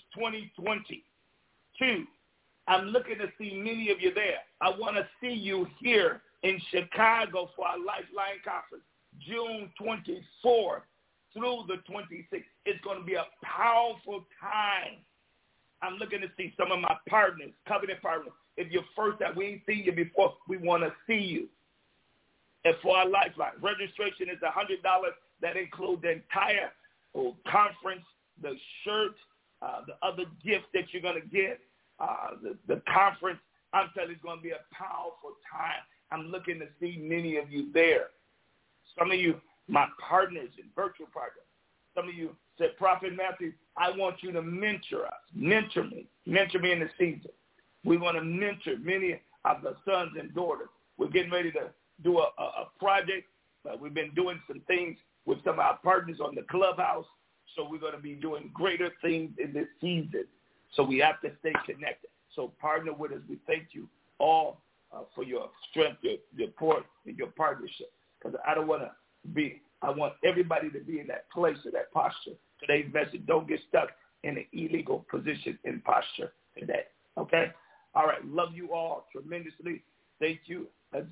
2022. I'm looking to see many of you there. I want to see you here in Chicago for our Lifeline Conference, June 24th through the 26th. It's going to be a powerful time. I'm looking to see some of my partners, covenant partners. If you're first that we ain't seen you before, we want to see you. And for our Lifeline, registration is $100. That includes the entire conference, the shirt, the other gifts that you're going to get, the conference. I'm telling you, it's going to be a powerful time. I'm looking to see many of you there. Some of you, my partners and virtual partners. Some of you said, Prophet Matthew, I want you to mentor us. Mentor me in the season. We want to mentor many of the sons and daughters. We're getting ready to do a project. We've been doing some things with some of our partners on the clubhouse. So we're going to be doing greater things in this season. So we have to stay connected. So partner with us. We thank you all for your strength, your support, and your partnership. Because I want everybody to be in that place or that posture. Today's message, don't get stuck in an illegal position and posture today. Okay? All right. Love you all tremendously. Thank you.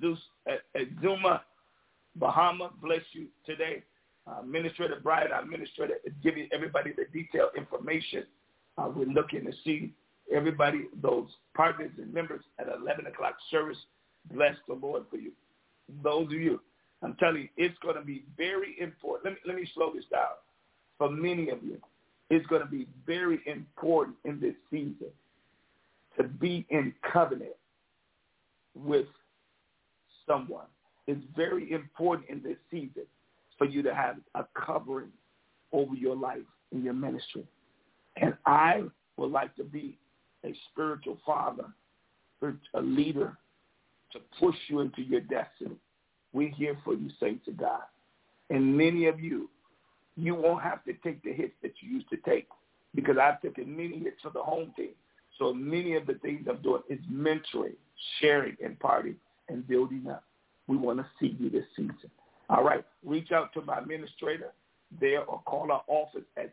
Azuma, Bahama, bless you today. Administrator Brian, our administrator, is giving everybody the detailed information. We're looking to see Everybody, those partners and members at 11 o'clock service, bless the Lord for you. Those of you, I'm telling you, it's going to be very important. Let me slow this down. For many of you, it's going to be very important in this season to be in covenant with someone. It's very important in this season for you to have a covering over your life and your ministry. And I would like to be a spiritual father, a leader to push you into your destiny. We're here for you, saints of God. And many of you, you won't have to take the hits that you used to take, because I've taken many hits for the home team. So many of the things I'm doing is mentoring, sharing, imparting, and building up. We want to see you this season. All right, reach out to my administrator there or call our office at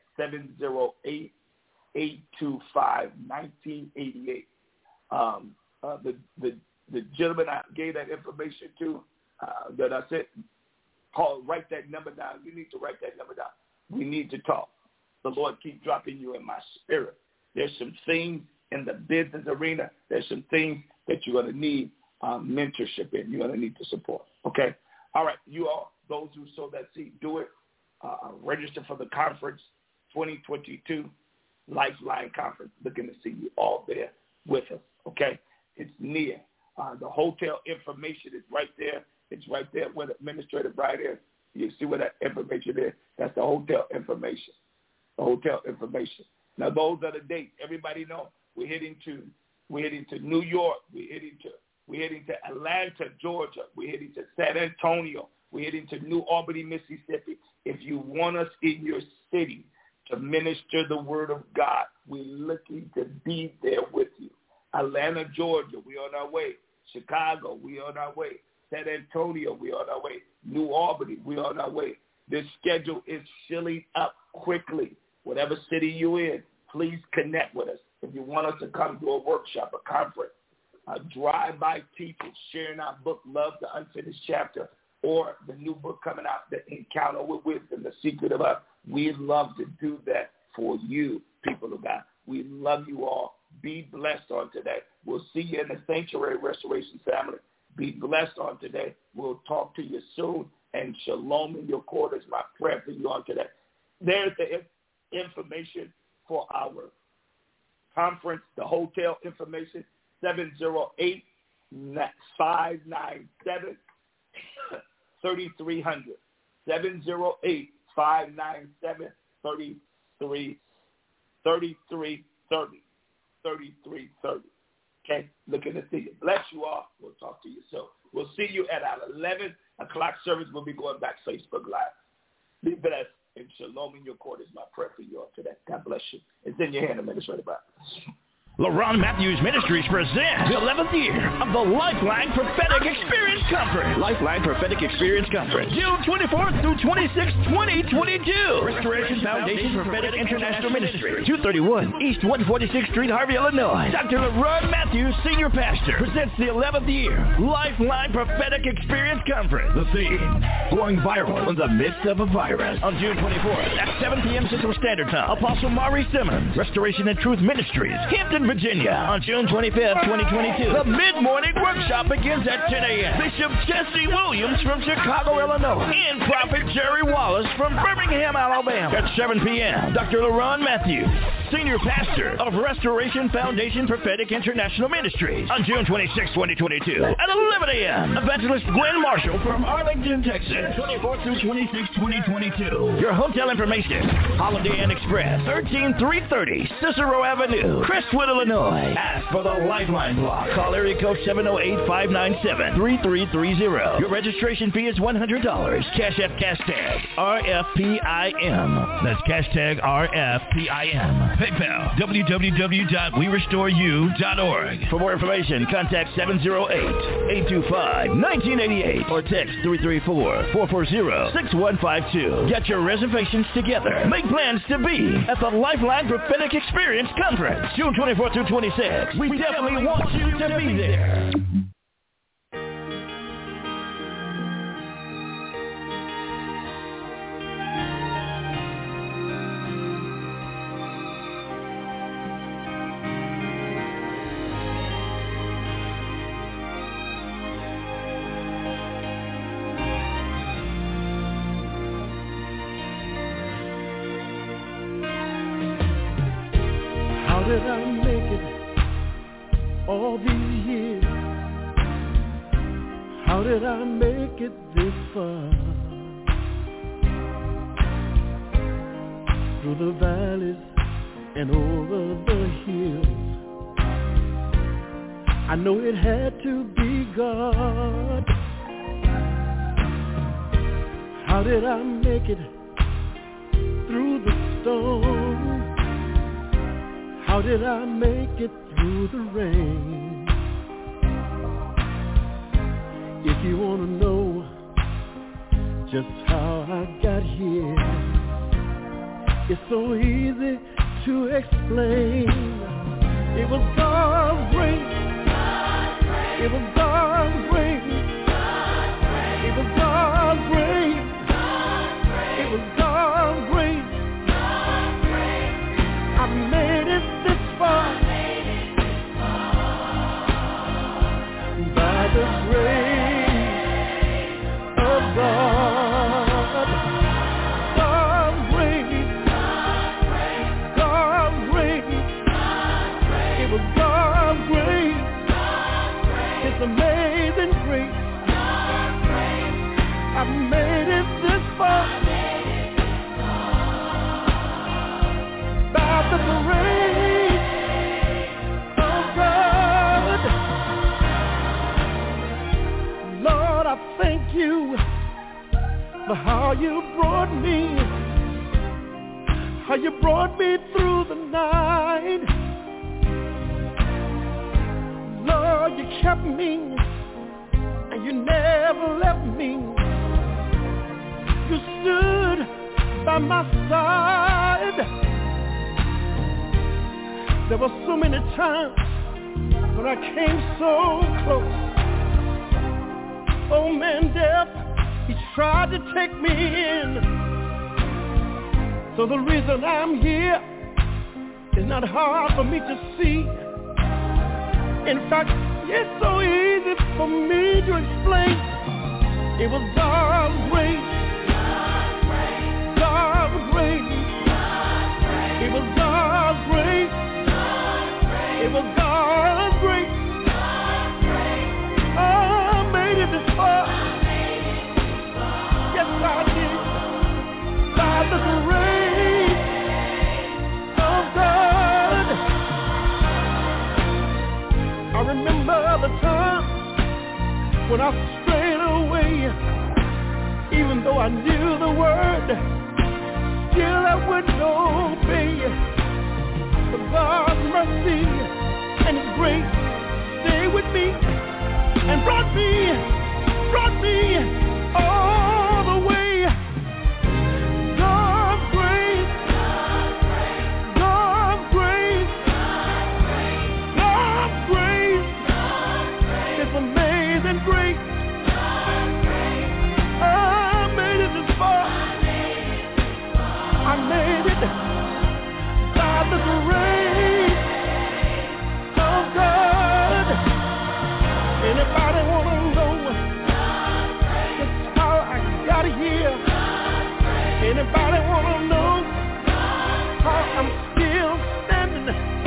708-825-1988. The gentleman I gave that information to, that I said, write that number down. You need to write that number down. We need to talk. The Lord keep dropping you in my spirit. There's some things in the business arena. There's some things that you're going to need mentorship in. You're going to need to support. Okay? All right. You all, those who sow that seed, do it. Register for the conference 2022 Lifeline Conference. Looking to see you all there with us. Okay? It's near. The hotel information is right there. It's right there where the administrative right is. You see where that information is. That's the hotel information. The hotel information. Now, those are the dates. Everybody know we're heading to New York. We're heading to Atlanta, Georgia. We're heading to San Antonio. We're heading to New Albany, Mississippi. If you want us in your city to minister the word of God, we're looking to be there with you. Atlanta, Georgia, we're on our way. Chicago, we're on our way. San Antonio, we're on our way. New Albany, we're on our way. This schedule is filling up quickly. Whatever city you're in, please connect with us. If you want us to come to a workshop, a conference, a drive-by teaching, sharing our book, Love the Unfinished Chapter, or the new book coming out, The Encounter with Wisdom, The Secret of Us, we'd love to do that for you, people of God. We love you all. Be blessed on today. We'll see you in the Sanctuary Restoration family. Be blessed on today. We'll talk to you soon. And shalom in your quarters. My prayer for you on today. There's the information for our conference, the hotel information, 708-597-3300. 708-597-3330. Okay, looking to see you. Bless you all. We'll talk to you soon. We'll see you at our 11 o'clock service. We'll be going back Facebook Live. Be blessed and shalom in your quarters. My prayer for you all today. God bless you. It's in your hand, Administrator Bob. LaRon Matthews Ministries presents the 11th year of the Lifeline Prophetic Experience Conference. Lifeline Prophetic Experience Conference, June 24th through 26th, 2022. Restoration Foundation Prophetic International Ministry, 231 East 146th Street, Harvey, Illinois. Dr. LaRon Matthews, Senior Pastor, presents the 11th year Lifeline Prophetic Experience Conference. The theme, going viral in the midst of a virus. On June 24th at 7 p.m. Central Standard Time, Apostle Maury Simmons, Restoration and Truth Ministries, Hampton, Virginia. On June 25th, 2022, the mid-morning workshop begins at 10 a.m. Bishop Jesse Williams from Chicago, Illinois, and Prophet Jerry Wallace from Birmingham, Alabama. At 7 p.m., Dr. LaRon Matthews, Senior Pastor of Restoration Foundation Prophetic International Ministries. On June 26, 2022, at 11 a.m., Evangelist Gwen Marshall from Arlington, Texas, 24 through 26, 2022. Your hotel information, Holiday Inn Express, 13330 Cicero Avenue, Crestwood, Illinois. Ask for the Lifeline block. Call area code 708-597-3330. Your registration fee is $100. Cash App hashtag RFPIM. That's hashtag RFPIM. PayPal, www.werestoreyou.org. For more information, contact 708-825-1988 or text 334-440-6152. Get your reservations together. Make plans to be at the Lifeline Prophetic Experience Conference, June 24 through 26. We definitely want you to be there. all these years, how did I make it this far? Through the valleys and over the hills, I know it had to be God. How did I make it through the storm? How did I make it through the rain? If you want to know just how I got here, it's so easy to explain. It was God's grace. It was God's grace. It was God's grace. It was God's grace. I made it this far by the grace of God. God's grace. God's grace. It was God's grace. It's amazing grace. I made it this far by the grace of God. Lord, I thank you for how you brought me through the night. Lord, you kept me, and you never left me. You stood by my side. There were so many times when I came so close. Oh man, death, he tried to take me in. So the reason I'm here is not hard for me to see. In fact, it's so easy for me to explain. It was God's grace. God's grace. It was God's grace. It was God's grace. I made it this far. Yes, I did. By the grace of God. I remember the time when I strayed away. Even though I knew the word, still I wouldn't obey. But God's mercy and His grace stayed with me and brought me all the way. God's grace, God's grace, God's grace, it's amazing grace. I made it this far. I made it by the grace of God. Anybody want to know just how I got here? Anybody want to know how I'm still standing?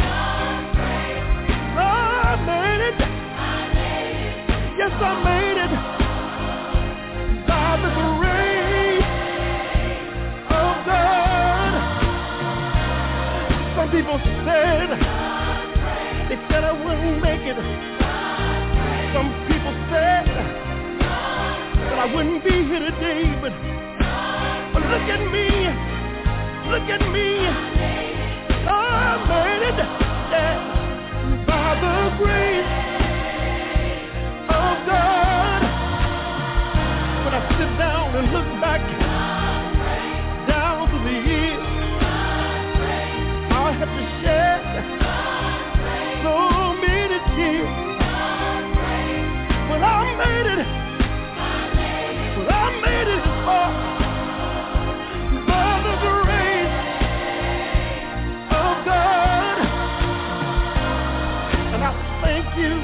I made it. Yes, I made it by the grace of God. Some people said, they said I wouldn't make it. Some people said that I wouldn't be here today, but look at me, I made it, yeah, by the grace of God. When I sit down and look back down through the years, I'll have to shed so many tears. But I made it as far by the grace of God. And I thank you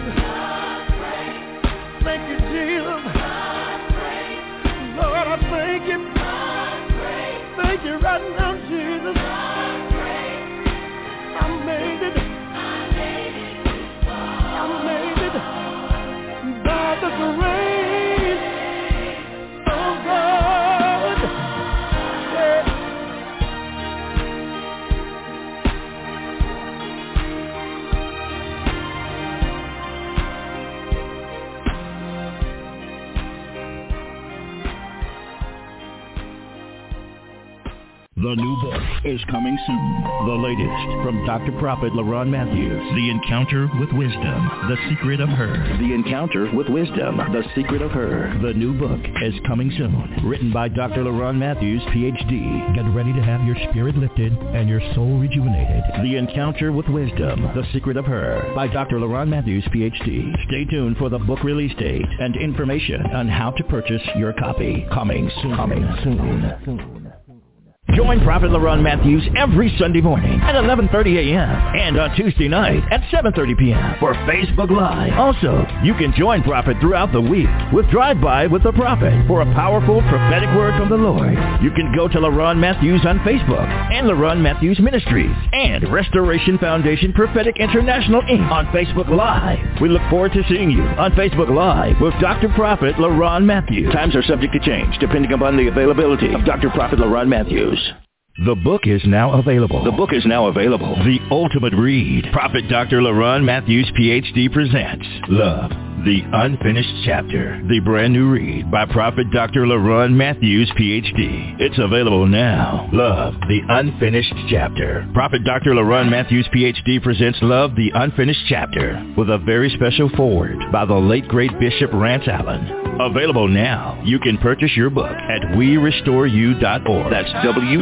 The new book is coming soon. The latest from Dr. Prophet LaRon Matthews, The Encounter with Wisdom, The Secret of Her. The Encounter with Wisdom, The Secret of Her. The new book is coming soon. Written by Dr. LaRon Matthews, Ph.D. Get ready to have your spirit lifted and your soul rejuvenated. The Encounter with Wisdom, The Secret of Her by Dr. LaRon Matthews, Ph.D. Stay tuned for the book release date and information on how to purchase your copy. Coming soon. Join Prophet LaRon Matthews every Sunday morning at 11:30 a.m. and on Tuesday night at 7:30 p.m. for Facebook Live. Also, you can join Prophet throughout the week with Drive-By with the Prophet for a powerful prophetic word from the Lord. You can go to LaRon Matthews on Facebook and LaRon Matthews Ministries and Restoration Foundation Prophetic International Inc. on Facebook Live. We look forward to seeing you on Facebook Live with Dr. Prophet LaRon Matthews. Times are subject to change depending upon the availability of Dr. Prophet LaRon Matthews. The book is now available. The Ultimate Read. Prophet Dr. LaRon Matthews, Ph.D. presents Love, the Unfinished Chapter. The brand new read by Prophet Dr. LaRon Matthews, Ph.D. It's available now. Love, the Unfinished Chapter. Prophet Dr. LaRon Matthews, Ph.D. presents Love, the Unfinished Chapter with a very special foreword by the late great Bishop Rance Allen. Available now. You can purchase your book at WeRestoreYou.org. That's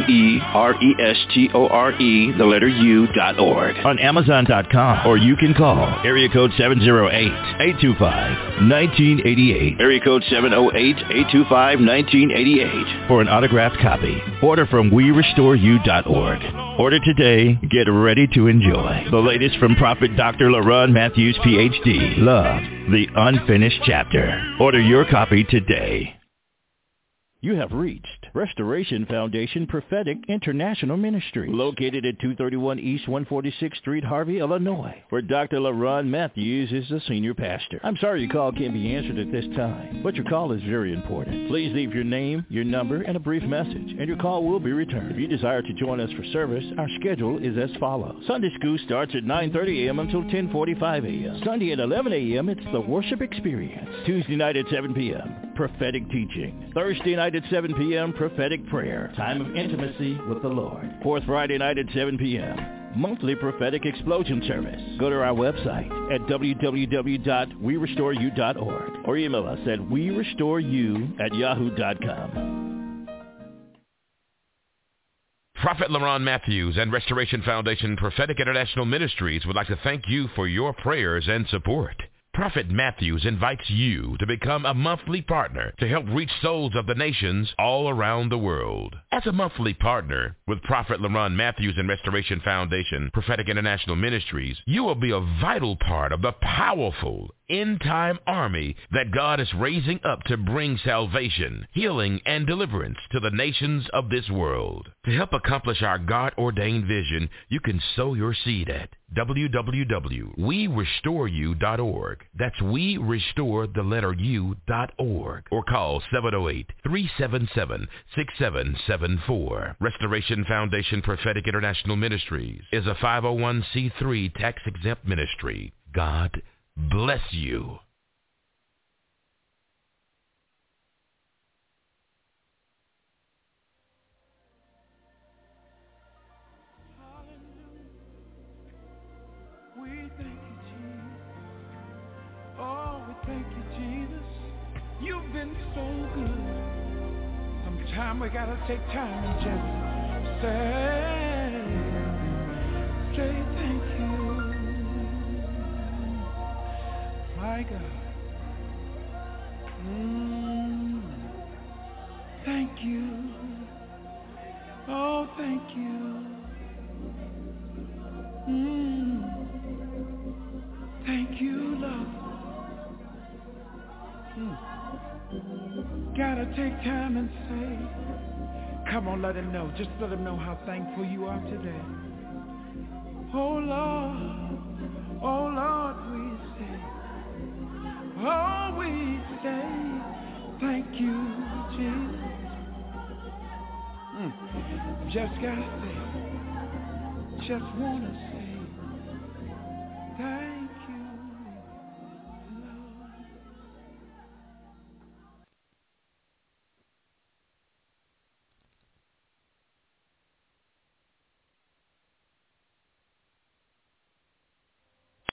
WeRestore.org. On Amazon.com. Or you can call area code 708-825-1988. Area code 708-825-1988 for an autographed copy. Order from WeRestoreYou.org. Order today. Get ready to enjoy the latest from Prophet Dr. LaRon Matthews, Ph.D. Love, the Unfinished Chapter. Order your copy today. You have reached Restoration Foundation Prophetic International Ministry, located at 231 East 146th Street, Harvey, Illinois, where Dr. LaRon Matthews is the senior pastor. I'm sorry your call can't be answered at this time, but your call is very important. Please leave your name, your number, and a brief message, and your call will be returned. If you desire to join us for service, our schedule is as follows. Sunday school starts at 9:30 a.m. until 10:45 a.m. Sunday at 11 a.m., it's the worship experience. Tuesday night at 7 p.m., prophetic teaching. Thursday night at 7 p.m., prophetic prayer, time of intimacy with the Lord. Fourth Friday night at 7 p.m., monthly prophetic explosion service. Go to our website at www.werestoreyou.org or email us at werestoreyou@yahoo.com. Prophet LaRon Matthews and Restoration Foundation Prophetic International Ministries would like to thank you for your prayers and support. Prophet Matthews invites you to become a monthly partner to help reach souls of the nations all around the world. As a monthly partner with Prophet LaRon Matthews and Restoration Foundation Prophetic International Ministries, you will be a vital part of the powerful end-time army that God is raising up to bring salvation, healing, and deliverance to the nations of this world. To help accomplish our God-ordained vision, you can sow your seed at www.werestoreyou.org. That's WeRestore.org. Or call 708-377-6774. Restoration Foundation Prophetic International Ministries is a 501c3 tax-exempt ministry. God bless you. We thank you, Jesus. Oh, we thank you, Jesus. You've been so good. Sometimes we gotta take time and just say thank you. My God. Thank you. Oh, thank you. Thank you, love. Gotta take time and say, come on, let him know. Just let him know how thankful you are today. Oh, Lord, we say, thank you, Jesus. Just gotta say, just wanna say,